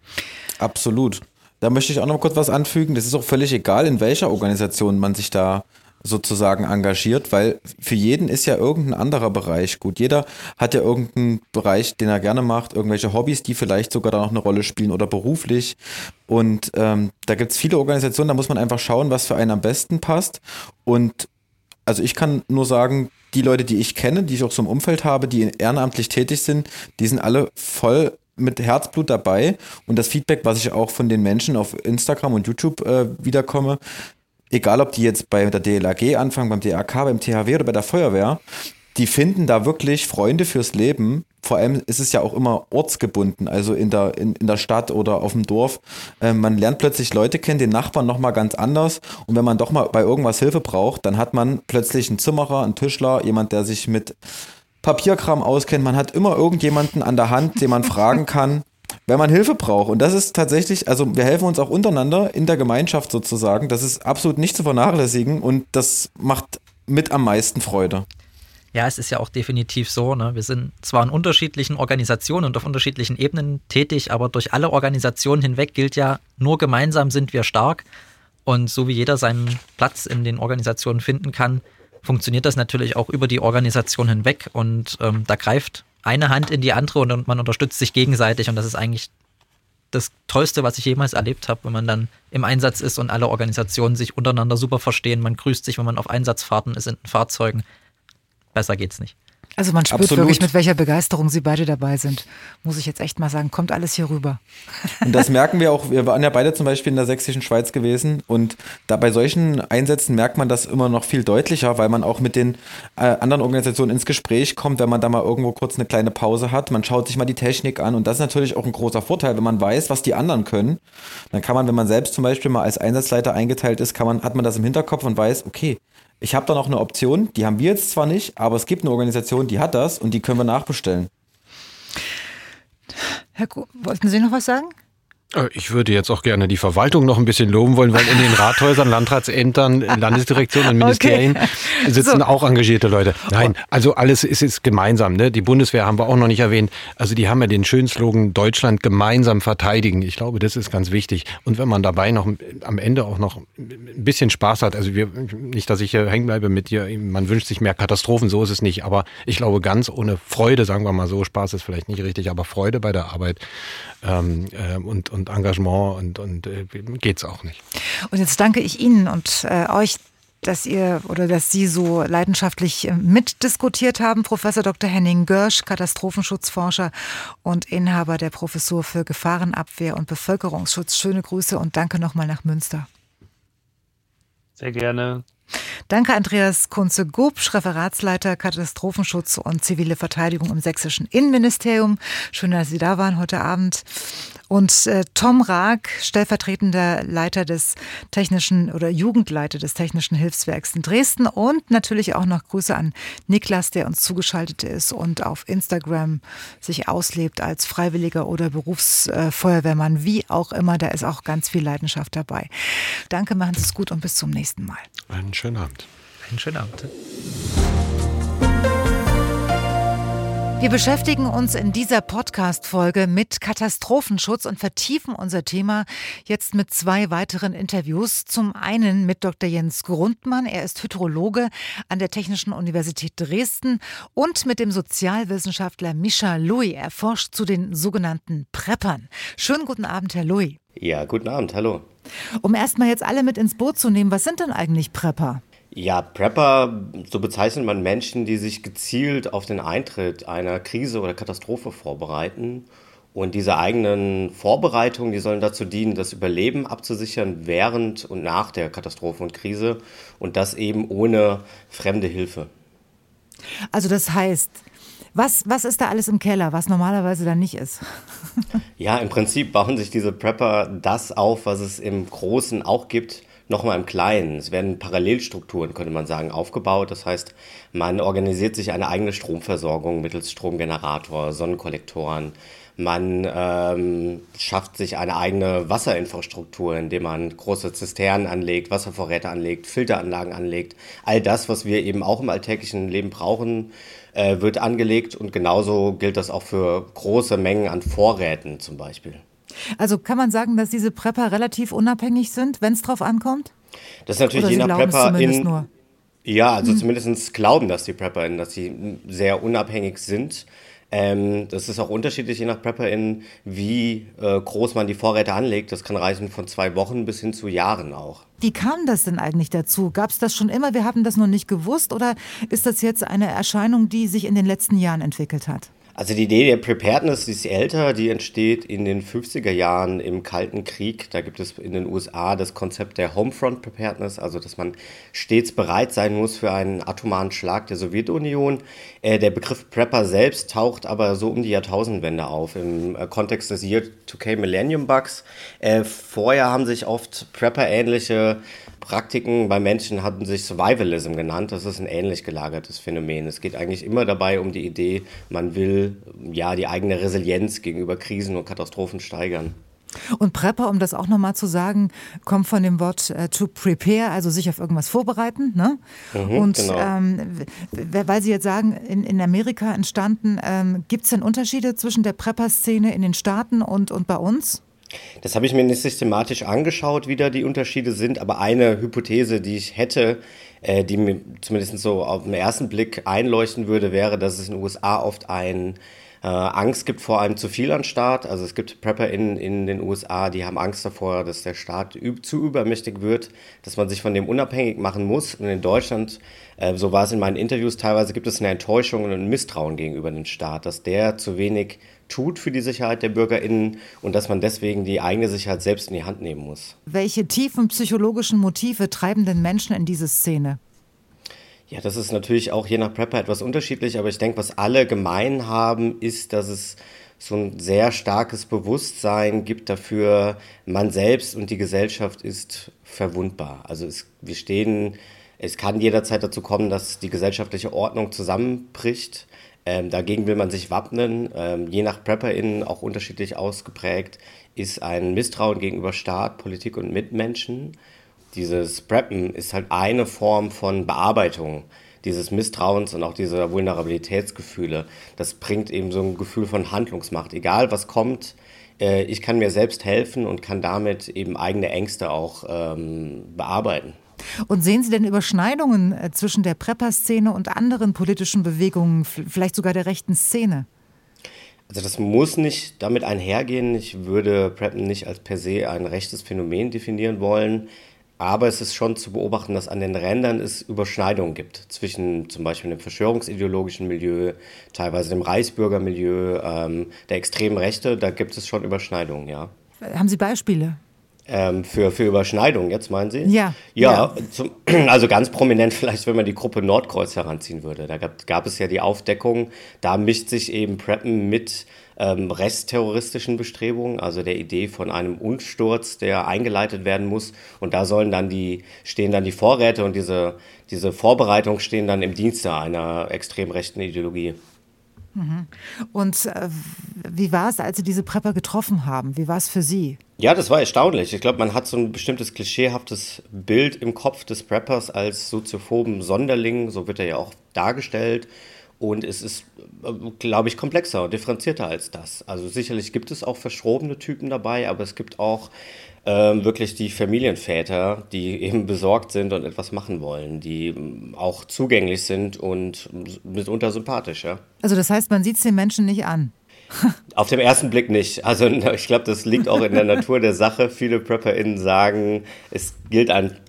Absolut. Da möchte ich auch noch kurz was anfügen. Das ist auch völlig egal, in welcher Organisation man sich da sozusagen engagiert, weil für jeden ist ja irgendein anderer Bereich gut. Jeder hat ja irgendeinen Bereich, den er gerne macht, irgendwelche Hobbys, die vielleicht sogar da noch eine Rolle spielen oder beruflich. Und ähm, da gibt es viele Organisationen, da muss man einfach schauen, was für einen am besten passt. Und also ich kann nur sagen, die Leute, die ich kenne, die ich auch so im Umfeld habe, die ehrenamtlich tätig sind, die sind alle voll mit Herzblut dabei. Und das Feedback, was ich auch von den Menschen auf Instagram und YouTube äh, wiederkomme, egal ob die jetzt bei der D L R G anfangen, beim D R K, beim T H W oder bei der Feuerwehr, die finden da wirklich Freunde fürs Leben. Vor allem ist es ja auch immer ortsgebunden, also in der, in, in der Stadt oder auf dem Dorf. Äh, man lernt plötzlich Leute kennen, den Nachbarn nochmal ganz anders. Und wenn man doch mal bei irgendwas Hilfe braucht, dann hat man plötzlich einen Zimmerer, einen Tischler, jemand, der sich mit Papierkram auskennt. Man hat immer irgendjemanden an der Hand, den man fragen kann, wenn man Hilfe braucht. Und das ist tatsächlich, also wir helfen uns auch untereinander in der Gemeinschaft sozusagen. Das ist absolut nicht zu vernachlässigen und das macht mit am meisten Freude. Ja, es ist ja auch definitiv so, ne? Wir sind zwar in unterschiedlichen Organisationen und auf unterschiedlichen Ebenen tätig, aber durch alle Organisationen hinweg gilt ja, nur gemeinsam sind wir stark. Und so wie jeder seinen Platz in den Organisationen finden kann, funktioniert das natürlich auch über die Organisation hinweg. Und ähm, da greift eine Hand in die andere und man unterstützt sich gegenseitig. Und das ist eigentlich das Tollste, was ich jemals erlebt habe, wenn man dann im Einsatz ist und alle Organisationen sich untereinander super verstehen. Man grüßt sich, wenn man auf Einsatzfahrten ist in Fahrzeugen. Besser geht's nicht. Also man spürt Absolut. wirklich, mit welcher Begeisterung Sie beide dabei sind. Muss ich jetzt echt mal sagen, kommt alles hier rüber. Und das merken wir auch, wir waren ja beide zum Beispiel in der sächsischen Schweiz gewesen und da bei solchen Einsätzen merkt man das immer noch viel deutlicher, weil man auch mit den äh, anderen Organisationen ins Gespräch kommt, wenn man da mal irgendwo kurz eine kleine Pause hat. Man schaut sich mal die Technik an und das ist natürlich auch ein großer Vorteil, wenn man weiß, was die anderen können. Dann kann man, wenn man selbst zum Beispiel mal als Einsatzleiter eingeteilt ist, kann man, hat man das im Hinterkopf und weiß, okay, ich habe da noch eine Option, die haben wir jetzt zwar nicht, aber es gibt eine Organisation, die hat das und die können wir nachbestellen. Herr Kuh, wollten Sie noch was sagen? Ich würde jetzt auch gerne die Verwaltung noch ein bisschen loben wollen, weil in den Rathäusern, Landratsämtern, Landesdirektionen und Ministerien okay. sitzen so. auch engagierte Leute. Nein, also alles ist, ist gemeinsam. Ne? Die Bundeswehr haben wir auch noch nicht erwähnt. Also die haben ja den schönen Slogan Deutschland gemeinsam verteidigen. Ich glaube, das ist ganz wichtig. Und wenn man dabei noch am Ende auch noch ein bisschen Spaß hat, also wir, nicht, dass ich hier hängen bleibe mit dir, man wünscht sich mehr Katastrophen, so ist es nicht. Aber ich glaube, ganz ohne Freude, sagen wir mal so, Spaß ist vielleicht nicht richtig, aber Freude bei der Arbeit ähm, äh, und, und Engagement und, und äh, geht's auch nicht. Und jetzt danke ich Ihnen und äh, euch, dass ihr oder dass Sie so leidenschaftlich mitdiskutiert haben. Professor Doktor Henning Görsch, Katastrophenschutzforscher und Inhaber der Professur für Gefahrenabwehr und Bevölkerungsschutz. Schöne Grüße und danke nochmal nach Münster. Sehr gerne. Danke Andreas Kunze-Gubsch, Referatsleiter Katastrophenschutz und zivile Verteidigung im sächsischen Innenministerium. Schön, dass Sie da waren heute Abend. Und äh, Tom Raag, stellvertretender Leiter des technischen oder Jugendleiter des Technischen Hilfswerks in Dresden. Und natürlich auch noch Grüße an Niklas, der uns zugeschaltet ist und auf Instagram sich auslebt als Freiwilliger oder Berufsfeuerwehrmann, wie auch immer. Da ist auch ganz viel Leidenschaft dabei. Danke, machen Sie es gut und bis zum nächsten Mal. Einen schönen Abend. Einen schönen Abend. Wir beschäftigen uns in dieser Podcast-Folge mit Katastrophenschutz und vertiefen unser Thema jetzt mit zwei weiteren Interviews. Zum einen mit Doktor Jens Grundmann, er ist Hydrologe an der Technischen Universität Dresden, und mit dem Sozialwissenschaftler Mischa Louis. Er forscht zu den sogenannten Preppern. Schönen guten Abend, Herr Louis. Ja, guten Abend, hallo. Um erstmal jetzt alle mit ins Boot zu nehmen, was sind denn eigentlich Prepper? Ja, Prepper, so bezeichnet man Menschen, die sich gezielt auf den Eintritt einer Krise oder Katastrophe vorbereiten Und diese eigenen Vorbereitungen, die sollen dazu dienen, das Überleben abzusichern während und nach der Katastrophe und Krise und das eben ohne fremde Hilfe. Also das heißt, was, was ist da alles im Keller, was normalerweise da nicht ist? Ja, im Prinzip bauen sich diese Prepper das auf, was es im Großen auch gibt, nochmal im Kleinen. Es werden Parallelstrukturen, könnte man sagen, aufgebaut. Das heißt, man organisiert sich eine eigene Stromversorgung mittels Stromgenerator, Sonnenkollektoren. Man ähm, schafft sich eine eigene Wasserinfrastruktur, indem man große Zisternen anlegt, Wasservorräte anlegt, Filteranlagen anlegt. All das, was wir eben auch im alltäglichen Leben brauchen, äh, wird angelegt. Und genauso gilt das auch für große Mengen an Vorräten zum Beispiel. Also kann man sagen, dass diese Prepper relativ unabhängig sind, wenn es drauf ankommt? Das ist natürlich Oder je sie nach glauben es Prepper zumindest in, nur? Ja, also hm. zumindest glauben das die PrepperInnen, dass sie sehr unabhängig sind. Ähm, das ist auch unterschiedlich je nach PrepperInnen, wie äh, groß man die Vorräte anlegt. Das kann reichen von zwei Wochen bis hin zu Jahren auch. Wie kam das denn eigentlich dazu? Gab es das schon immer, wir haben das noch nicht gewusst, oder ist das jetzt eine Erscheinung, die sich in den letzten Jahren entwickelt hat? Also die Idee der Preparedness, die ist älter, die entsteht in den fünfziger Jahren im Kalten Krieg. Da gibt es in den U S A das Konzept der Homefront Preparedness, also dass man stets bereit sein muss für einen atomaren Schlag der Sowjetunion. Äh, der Begriff Prepper selbst taucht aber so um die Jahrtausendwende auf, im äh, Kontext des Year two K Millennium Bugs. Äh, vorher haben sich oft Prepper-ähnliche Praktiken bei Menschen hatten sich Survivalism genannt. Das ist ein ähnlich gelagertes Phänomen. Es geht eigentlich immer dabei um die Idee, man will ja die eigene Resilienz gegenüber Krisen und Katastrophen steigern. Und Prepper, um das auch nochmal zu sagen, kommt von dem Wort äh, to prepare, also sich auf irgendwas vorbereiten. Ne? Mhm, und genau. ähm, weil Sie jetzt sagen, in, in Amerika entstanden, ähm, gibt es denn Unterschiede zwischen der Prepper-Szene in den Staaten und, und bei uns? Das habe ich mir nicht systematisch angeschaut, wie da die Unterschiede sind, aber eine Hypothese, die ich hätte, äh, die mir zumindest so auf den ersten Blick einleuchten würde, wäre, dass es in den U S A oft ein äh, Angst gibt vor einem zu viel an Staat. Also es gibt PrepperInnen in den U S A, die haben Angst davor, dass der Staat üb- zu übermächtig wird, dass man sich von dem unabhängig machen muss. Und in Deutschland, äh, so war es in meinen Interviews teilweise, gibt es eine Enttäuschung und ein Misstrauen gegenüber dem Staat, dass der zu wenig tut für die Sicherheit der BürgerInnen und dass man deswegen die eigene Sicherheit selbst in die Hand nehmen muss. Welche tiefen psychologischen Motive treiben denn Menschen in diese Szene? Ja, das ist natürlich auch je nach Prepper etwas unterschiedlich, aber ich denke, was alle gemein haben, ist, dass es so ein sehr starkes Bewusstsein gibt dafür, man selbst und die Gesellschaft ist verwundbar. Also es, wir stehen, es kann jederzeit dazu kommen, dass die gesellschaftliche Ordnung zusammenbricht. Ähm, dagegen will man sich wappnen. Ähm, je nach PrepperInnen auch unterschiedlich ausgeprägt ist ein Misstrauen gegenüber Staat, Politik und Mitmenschen. Dieses Preppen ist halt eine Form von Bearbeitung dieses Misstrauens und auch dieser Vulnerabilitätsgefühle. Das bringt eben so ein Gefühl von Handlungsmacht. Egal was kommt, äh, ich kann mir selbst helfen und kann damit eben eigene Ängste auch ähm, bearbeiten. Und sehen Sie denn Überschneidungen zwischen der Prepper-Szene und anderen politischen Bewegungen, vielleicht sogar der rechten Szene? Also das muss nicht damit einhergehen. Ich würde Preppen nicht als per se ein rechtes Phänomen definieren wollen. Aber es ist schon zu beobachten, dass an den Rändern es Überschneidungen gibt zwischen zum Beispiel dem verschwörungsideologischen Milieu, teilweise dem Reichsbürgermilieu, ähm, der extremen Rechte. Da gibt es schon Überschneidungen, ja. Haben Sie Beispiele? Ähm, für, für Überschneidungen, jetzt meinen Sie? Ja. Ja, ja. Zum, also ganz prominent vielleicht, wenn man die Gruppe Nordkreuz heranziehen würde. Da gab, gab es ja die Aufdeckung, da mischt sich eben Preppen mit ähm, rechtsterroristischen Bestrebungen, also der Idee von einem Umsturz, der eingeleitet werden muss. Und da sollen dann die, stehen dann die Vorräte und diese, diese Vorbereitungen stehen dann im Dienste einer extrem rechten Ideologie. Und äh, wie war es, als Sie diese Prepper getroffen haben? Wie war es für Sie? Ja, das war erstaunlich. Ich glaube, man hat so ein bestimmtes klischeehaftes Bild im Kopf des Preppers als soziophoben Sonderling, so wird er ja auch dargestellt. Und es ist, glaube ich, komplexer und differenzierter als das. Also sicherlich gibt es auch verschrobene Typen dabei, aber es gibt auch ähm, wirklich die Familienväter, die eben besorgt sind und etwas machen wollen, die auch zugänglich sind und mitunter sympathisch. Ja? Also das heißt, man sieht es den Menschen nicht an? Auf den ersten Blick nicht. Also ich glaube, das liegt auch in der Natur der Sache. Viele PrepperInnen sagen, es gilt ein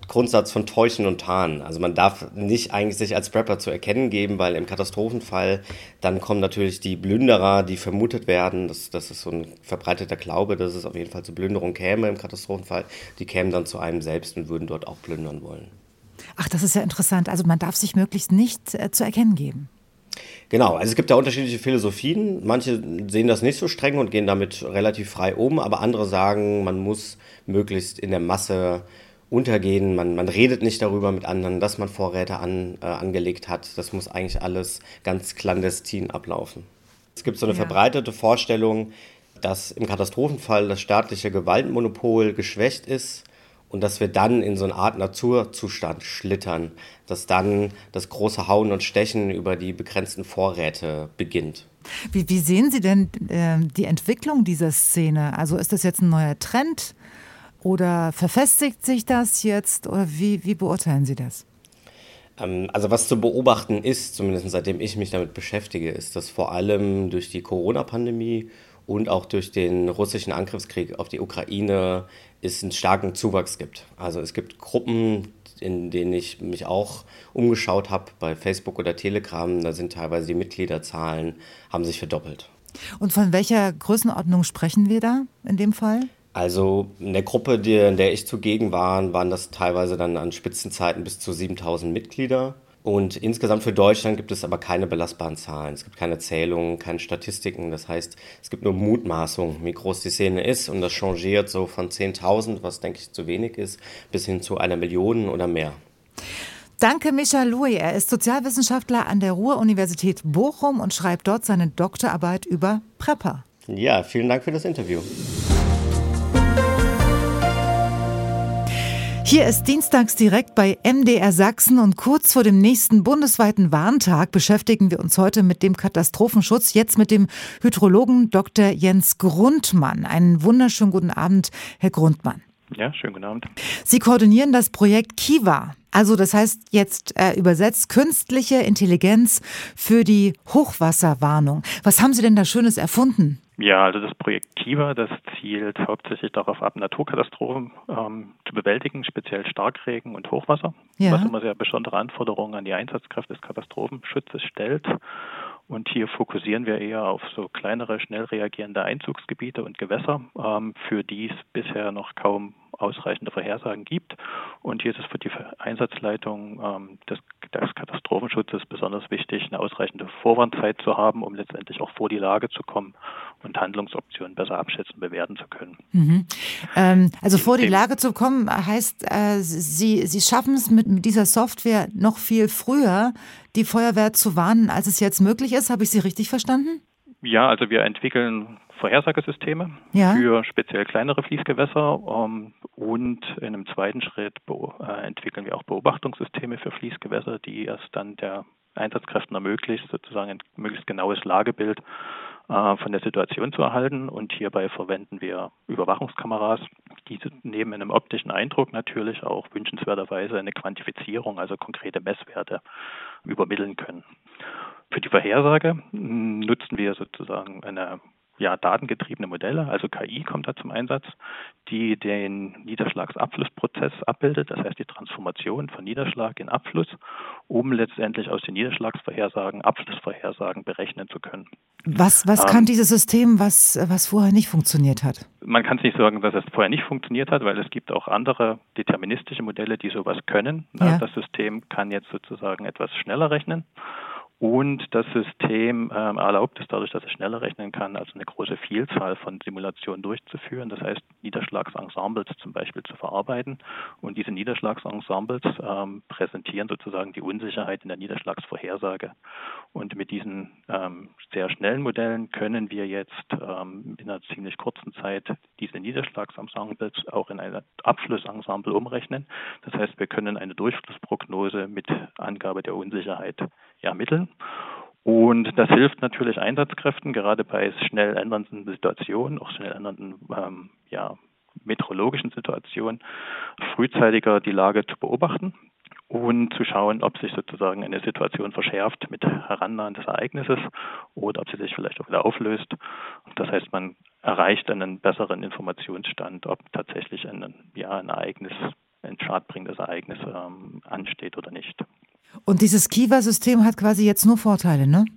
Grundsatz von Täuschen und Tarnen. Also man darf nicht eigentlich sich als Prepper zu erkennen geben, weil im Katastrophenfall dann kommen natürlich die Plünderer, die vermutet werden. Das, das ist so ein verbreiteter Glaube, dass es auf jeden Fall zu Plünderung käme im Katastrophenfall. Die kämen dann zu einem selbst und würden dort auch plündern wollen. Ach, das ist ja interessant. Also man darf sich möglichst nicht äh, zu erkennen geben. Genau, also es gibt da unterschiedliche Philosophien. Manche sehen das nicht so streng und gehen damit relativ frei um, aber andere sagen, man muss möglichst in der Masse untergehen. Man, man redet nicht darüber mit anderen, dass man Vorräte an, äh, angelegt hat. Das muss eigentlich alles ganz clandestin ablaufen. Es gibt so eine ja. verbreitete Vorstellung, dass im Katastrophenfall das staatliche Gewaltmonopol geschwächt ist und dass wir dann in so eine Art Naturzustand schlittern, dass dann das große Hauen und Stechen über die begrenzten Vorräte beginnt. Wie, wie sehen Sie denn äh, die Entwicklung dieser Szene? Also ist das jetzt ein neuer Trend oder verfestigt sich das jetzt oder wie, wie beurteilen Sie das? Ähm, also was zu beobachten ist, zumindest seitdem ich mich damit beschäftige, ist, dass vor allem durch die Corona-Pandemie und auch durch den russischen Angriffskrieg auf die Ukraine es einen starken Zuwachs gibt. Also es gibt Gruppen, in denen ich mich auch umgeschaut habe, bei Facebook oder Telegram, da sind teilweise die Mitgliederzahlen, haben sich verdoppelt. Und von welcher Größenordnung sprechen wir da in dem Fall? Also in der Gruppe, die, in der ich zugegen war, waren das teilweise dann an Spitzenzeiten bis zu siebentausend Mitglieder. Und insgesamt für Deutschland gibt es aber keine belastbaren Zahlen. Es gibt keine Zählungen, keine Statistiken. Das heißt, es gibt nur Mutmaßungen, wie groß die Szene ist. Und das changiert so von zehntausend, was denke ich zu wenig ist, bis hin zu einer Million oder mehr. Danke, Mischa Louis. Er ist Sozialwissenschaftler an der Ruhr-Universität Bochum und schreibt dort seine Doktorarbeit über Prepper. Ja, vielen Dank für das Interview. Hier ist Dienstags direkt bei M D R Sachsen und kurz vor dem nächsten bundesweiten Warntag beschäftigen wir uns heute mit dem Katastrophenschutz, jetzt mit dem Hydrologen Doktor Jens Grundmann. Einen wunderschönen guten Abend, Herr Grundmann. Ja, schönen guten Abend. Sie koordinieren das Projekt Kiva, also das heißt jetzt äh, übersetzt künstliche Intelligenz für die Hochwasserwarnung. Was haben Sie denn da Schönes erfunden? Ja, also das Projekt Kiva, das zielt hauptsächlich darauf ab, Naturkatastrophen ähm, zu bewältigen, speziell Starkregen und Hochwasser, ja. was immer sehr besondere Anforderungen an die Einsatzkräfte des Katastrophenschutzes stellt. Und hier fokussieren wir eher auf so kleinere, schnell reagierende Einzugsgebiete und Gewässer, ähm, für die es bisher noch kaum ausreichende Vorhersagen gibt. Und hier ist es für die Einsatzleitung ähm, des, des Katastrophenschutzes besonders wichtig, eine ausreichende Vorwarnzeit zu haben, um letztendlich auch vor die Lage zu kommen und Handlungsoptionen besser abschätzen und bewerten zu können. Mhm. Ähm, also vor die Lage zu kommen heißt, äh, Sie, Sie schaffen es mit, mit dieser Software noch viel früher, die Feuerwehr zu warnen, als es jetzt möglich ist. Habe ich Sie richtig verstanden? Ja, also wir entwickeln Vorhersagesysteme ja. für speziell kleinere Fließgewässer ähm, und in einem zweiten Schritt be- äh, entwickeln wir auch Beobachtungssysteme für Fließgewässer, die es dann der Einsatzkräften ermöglicht, sozusagen ein möglichst genaues Lagebild äh, von der Situation zu erhalten. Und hierbei verwenden wir Überwachungskameras, die neben einem optischen Eindruck natürlich auch wünschenswerterweise eine Quantifizierung, also konkrete Messwerte, übermitteln können. Für die Vorhersage nutzen wir sozusagen eine ja, datengetriebene Modelle, also K I kommt da zum Einsatz, die den Niederschlagsabflussprozess abbildet, das heißt die Transformation von Niederschlag in Abfluss, um letztendlich aus den Niederschlagsvorhersagen Abflussvorhersagen berechnen zu können. Was, was ähm, kann dieses System, was, was vorher nicht funktioniert hat? Man kann es nicht sagen, dass es vorher nicht funktioniert hat, weil es gibt auch andere deterministische Modelle, die sowas können. Ja. Das System kann jetzt sozusagen etwas schneller rechnen. Und das System ähm, erlaubt es dadurch, dass es schneller rechnen kann, also eine große Vielzahl von Simulationen durchzuführen. Das heißt, Niederschlagsensembles zum Beispiel zu verarbeiten. Und diese Niederschlagsensembles ähm, präsentieren sozusagen die Unsicherheit in der Niederschlagsvorhersage. Und mit diesen ähm, sehr schnellen Modellen können wir jetzt ähm, in einer ziemlich kurzen Zeit diese Niederschlagsensembles auch in ein Abflussensemble umrechnen. Das heißt, wir können eine Durchflussprognose mit Angabe der Unsicherheit ermitteln. Und das hilft natürlich Einsatzkräften, gerade bei schnell ändernden Situationen, auch schnell ändernden ähm, ja, meteorologischen Situationen, frühzeitiger die Lage zu beobachten und zu schauen, ob sich sozusagen eine Situation verschärft mit Herannahen des Ereignisses oder ob sie sich vielleicht auch wieder auflöst. Das heißt, man erreicht einen besseren Informationsstand, ob tatsächlich ein, ja, ein Ereignis ein schadbringendes Ereignis ähm, ansteht oder nicht. Und dieses Kiva-System hat quasi jetzt nur Vorteile, ne?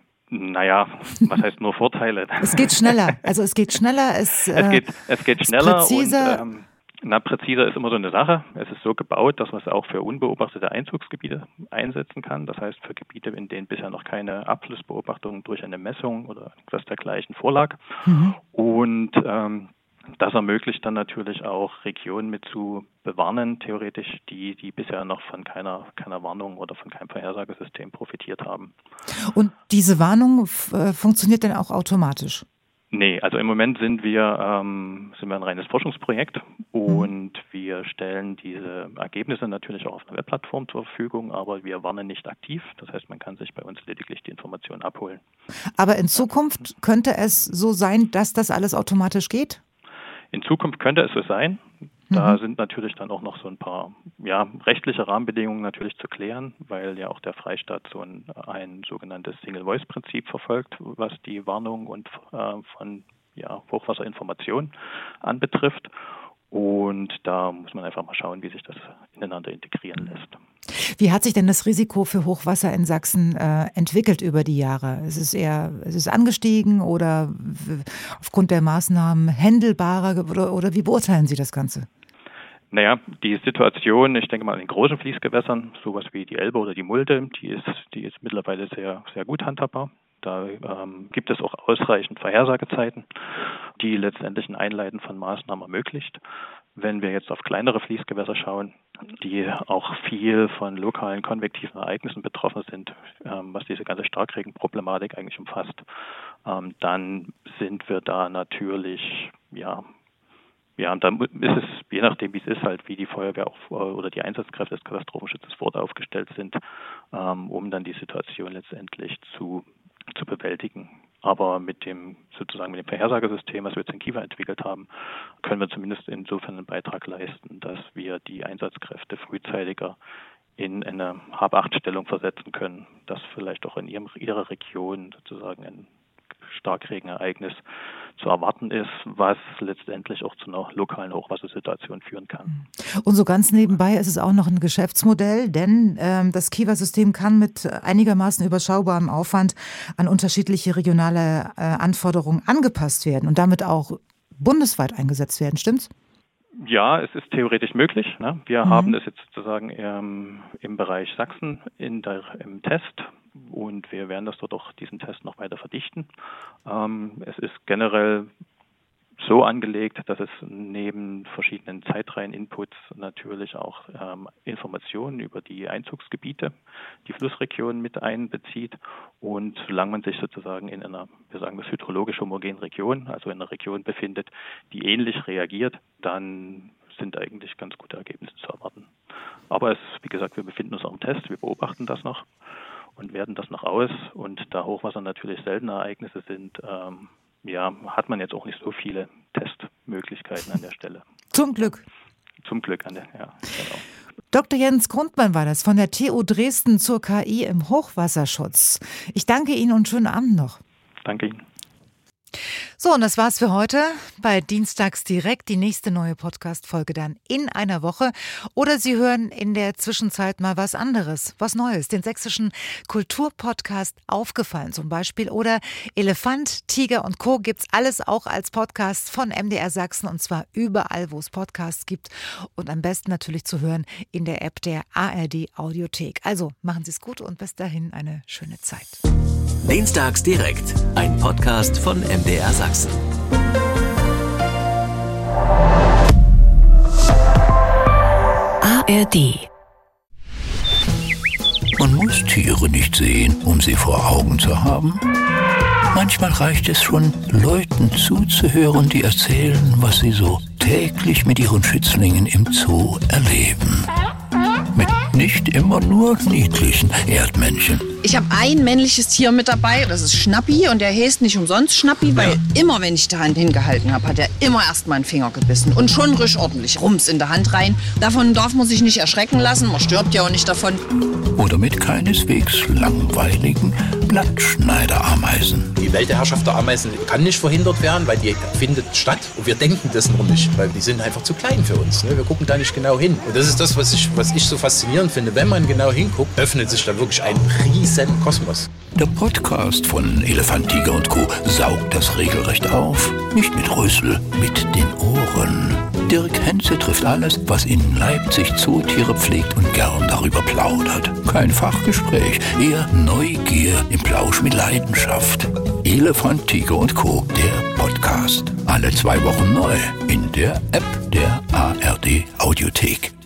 Naja, was heißt nur Vorteile? Es geht schneller. Also es geht schneller, es, äh, es, geht, es geht schneller präziser. und ähm, na, präziser ist immer so eine Sache. Es ist so gebaut, dass man es auch für unbeobachtete Einzugsgebiete einsetzen kann. Das heißt für Gebiete, in denen bisher noch keine Abflussbeobachtung durch eine Messung oder etwas dergleichen vorlag. Mhm. Und ähm, das ermöglicht dann natürlich auch Regionen mit zu bewarnen, theoretisch, die, die bisher noch von keiner, keiner Warnung oder von keinem Vorhersagesystem profitiert haben. Und diese Warnung f- äh, funktioniert dann auch automatisch? Nee, also im Moment sind wir, ähm, sind wir ein reines Forschungsprojekt und mhm. wir stellen diese Ergebnisse natürlich auch auf einer Webplattform zur Verfügung, aber wir warnen nicht aktiv. Das heißt, man kann sich bei uns lediglich die Informationen abholen. Aber in Zukunft könnte es so sein, dass das alles automatisch geht? In Zukunft könnte es so sein. Da mhm. sind natürlich dann auch noch so ein paar ja, rechtliche Rahmenbedingungen natürlich zu klären, weil ja auch der Freistaat so ein, ein sogenanntes Single-Voice-Prinzip verfolgt, was die Warnung und äh, von ja, Hochwasserinformation anbetrifft. Und da muss man einfach mal schauen, wie sich das ineinander integrieren lässt. Wie hat sich denn das Risiko für Hochwasser in Sachsen äh, entwickelt über die Jahre? Ist es eher, ist es angestiegen oder w- aufgrund der Maßnahmen händelbarer oder, oder wie beurteilen Sie das Ganze? Naja, die Situation, ich denke mal in den großen Fließgewässern, sowas wie die Elbe oder die Mulde, die ist, die ist mittlerweile sehr, sehr gut handhabbar. Da ähm, gibt es auch ausreichend Vorhersagezeiten, die letztendlich ein Einleiten von Maßnahmen ermöglicht. Wenn wir jetzt auf kleinere Fließgewässer schauen, die auch viel von lokalen konvektiven Ereignissen betroffen sind, ähm, was diese ganze Starkregenproblematik eigentlich umfasst, ähm, dann sind wir da natürlich, ja, ja, und dann ist es, je nachdem wie es ist, halt wie die Feuerwehr auch, oder die Einsatzkräfte des Katastrophenschutzes vor Ort aufgestellt sind, ähm, um dann die Situation letztendlich zu zu bewältigen. Aber mit dem sozusagen mit dem Vorhersagesystem, was wir jetzt in Kiva entwickelt haben, können wir zumindest insofern einen Beitrag leisten, dass wir die Einsatzkräfte frühzeitiger in eine Hab-Acht-Stellung versetzen können, dass vielleicht auch in ihrem, ihrer Region sozusagen ein Starkregenereignis zu erwarten ist, was letztendlich auch zu einer lokalen Hochwassersituation führen kann. Und so ganz nebenbei ist es auch noch ein Geschäftsmodell, denn ähm, das Kiva-System kann mit einigermaßen überschaubarem Aufwand an unterschiedliche regionale äh, Anforderungen angepasst werden und damit auch bundesweit eingesetzt werden, stimmt's? Ja, es ist theoretisch möglich. Ne? Wir mhm. haben es jetzt sozusagen ähm, im Bereich Sachsen in der, im Test. Und wir werden das dort auch diesen Test noch weiter verdichten. Ähm, es ist generell so angelegt, dass es neben verschiedenen Zeitreihen-Inputs natürlich auch ähm, Informationen über die Einzugsgebiete, die Flussregionen mit einbezieht. Und solange man sich sozusagen in einer, wir sagen das hydrologisch homogenen Region, also in einer Region befindet, die ähnlich reagiert, dann sind eigentlich ganz gute Ergebnisse zu erwarten. Aber es, wie gesagt, wir befinden uns auch im Test, wir beobachten das noch und werten das noch aus. Und da Hochwasser natürlich seltene Ereignisse sind, ähm, ja, hat man jetzt auch nicht so viele Testmöglichkeiten an der Stelle. Zum Glück. Zum Glück an der, ja, genau. Doktor Jens Grundmann war das von der T U Dresden zur K I im Hochwasserschutz. Ich danke Ihnen und schönen Abend noch. Danke Ihnen. So, und das war's für heute bei Dienstags direkt. Die nächste neue Podcast-Folge dann in einer Woche. Oder Sie hören in der Zwischenzeit mal was anderes, was Neues. Den sächsischen Kulturpodcast Aufgefallen zum Beispiel. Oder Elefant, Tiger und Co. gibt's alles auch als Podcast von M D R Sachsen. Und zwar überall, wo es Podcasts gibt. Und am besten natürlich zu hören in der App der A R D Audiothek. Also machen Sie es gut und bis dahin eine schöne Zeit. Dienstags direkt, ein Podcast von M D R Sachsen. A R D. Man muss Tiere nicht sehen, um sie vor Augen zu haben. Manchmal reicht es schon, Leuten zuzuhören, die erzählen, was sie so täglich mit ihren Schützlingen im Zoo erleben. Mit nicht immer nur niedlichen Erdmännchen. Ich habe ein männliches Tier mit dabei, das ist Schnappi und der heißt nicht umsonst Schnappi, weil ja. immer, wenn ich die Hand hingehalten habe, hat er immer erst mal einen Finger gebissen und schon richtig ordentlich Rums in der Hand rein. Davon darf man sich nicht erschrecken lassen, man stirbt ja auch nicht davon. Oder mit keineswegs langweiligen Blattschneiderameisen. Die Weltherrschaft der Ameisen kann nicht verhindert werden, weil die findet statt und wir denken das noch nicht, weil die sind einfach zu klein für uns. Ne? Wir gucken da nicht genau hin. Und das ist das, was ich, was ich so faszinierend finde. Wenn man genau hinguckt, öffnet sich da wirklich ein riesen Kosmos. Der Podcast von Elefant, Tiger und Co. saugt das regelrecht auf. Nicht mit Rüssel, mit den Ohren. Dirk Henze trifft alles, was in Leipzig Zootiere pflegt und gern darüber plaudert. Kein Fachgespräch, eher Neugier im Plausch mit Leidenschaft. Elefant, Tiger und Co., der Podcast. Alle zwei Wochen neu in der App der A R D Audiothek.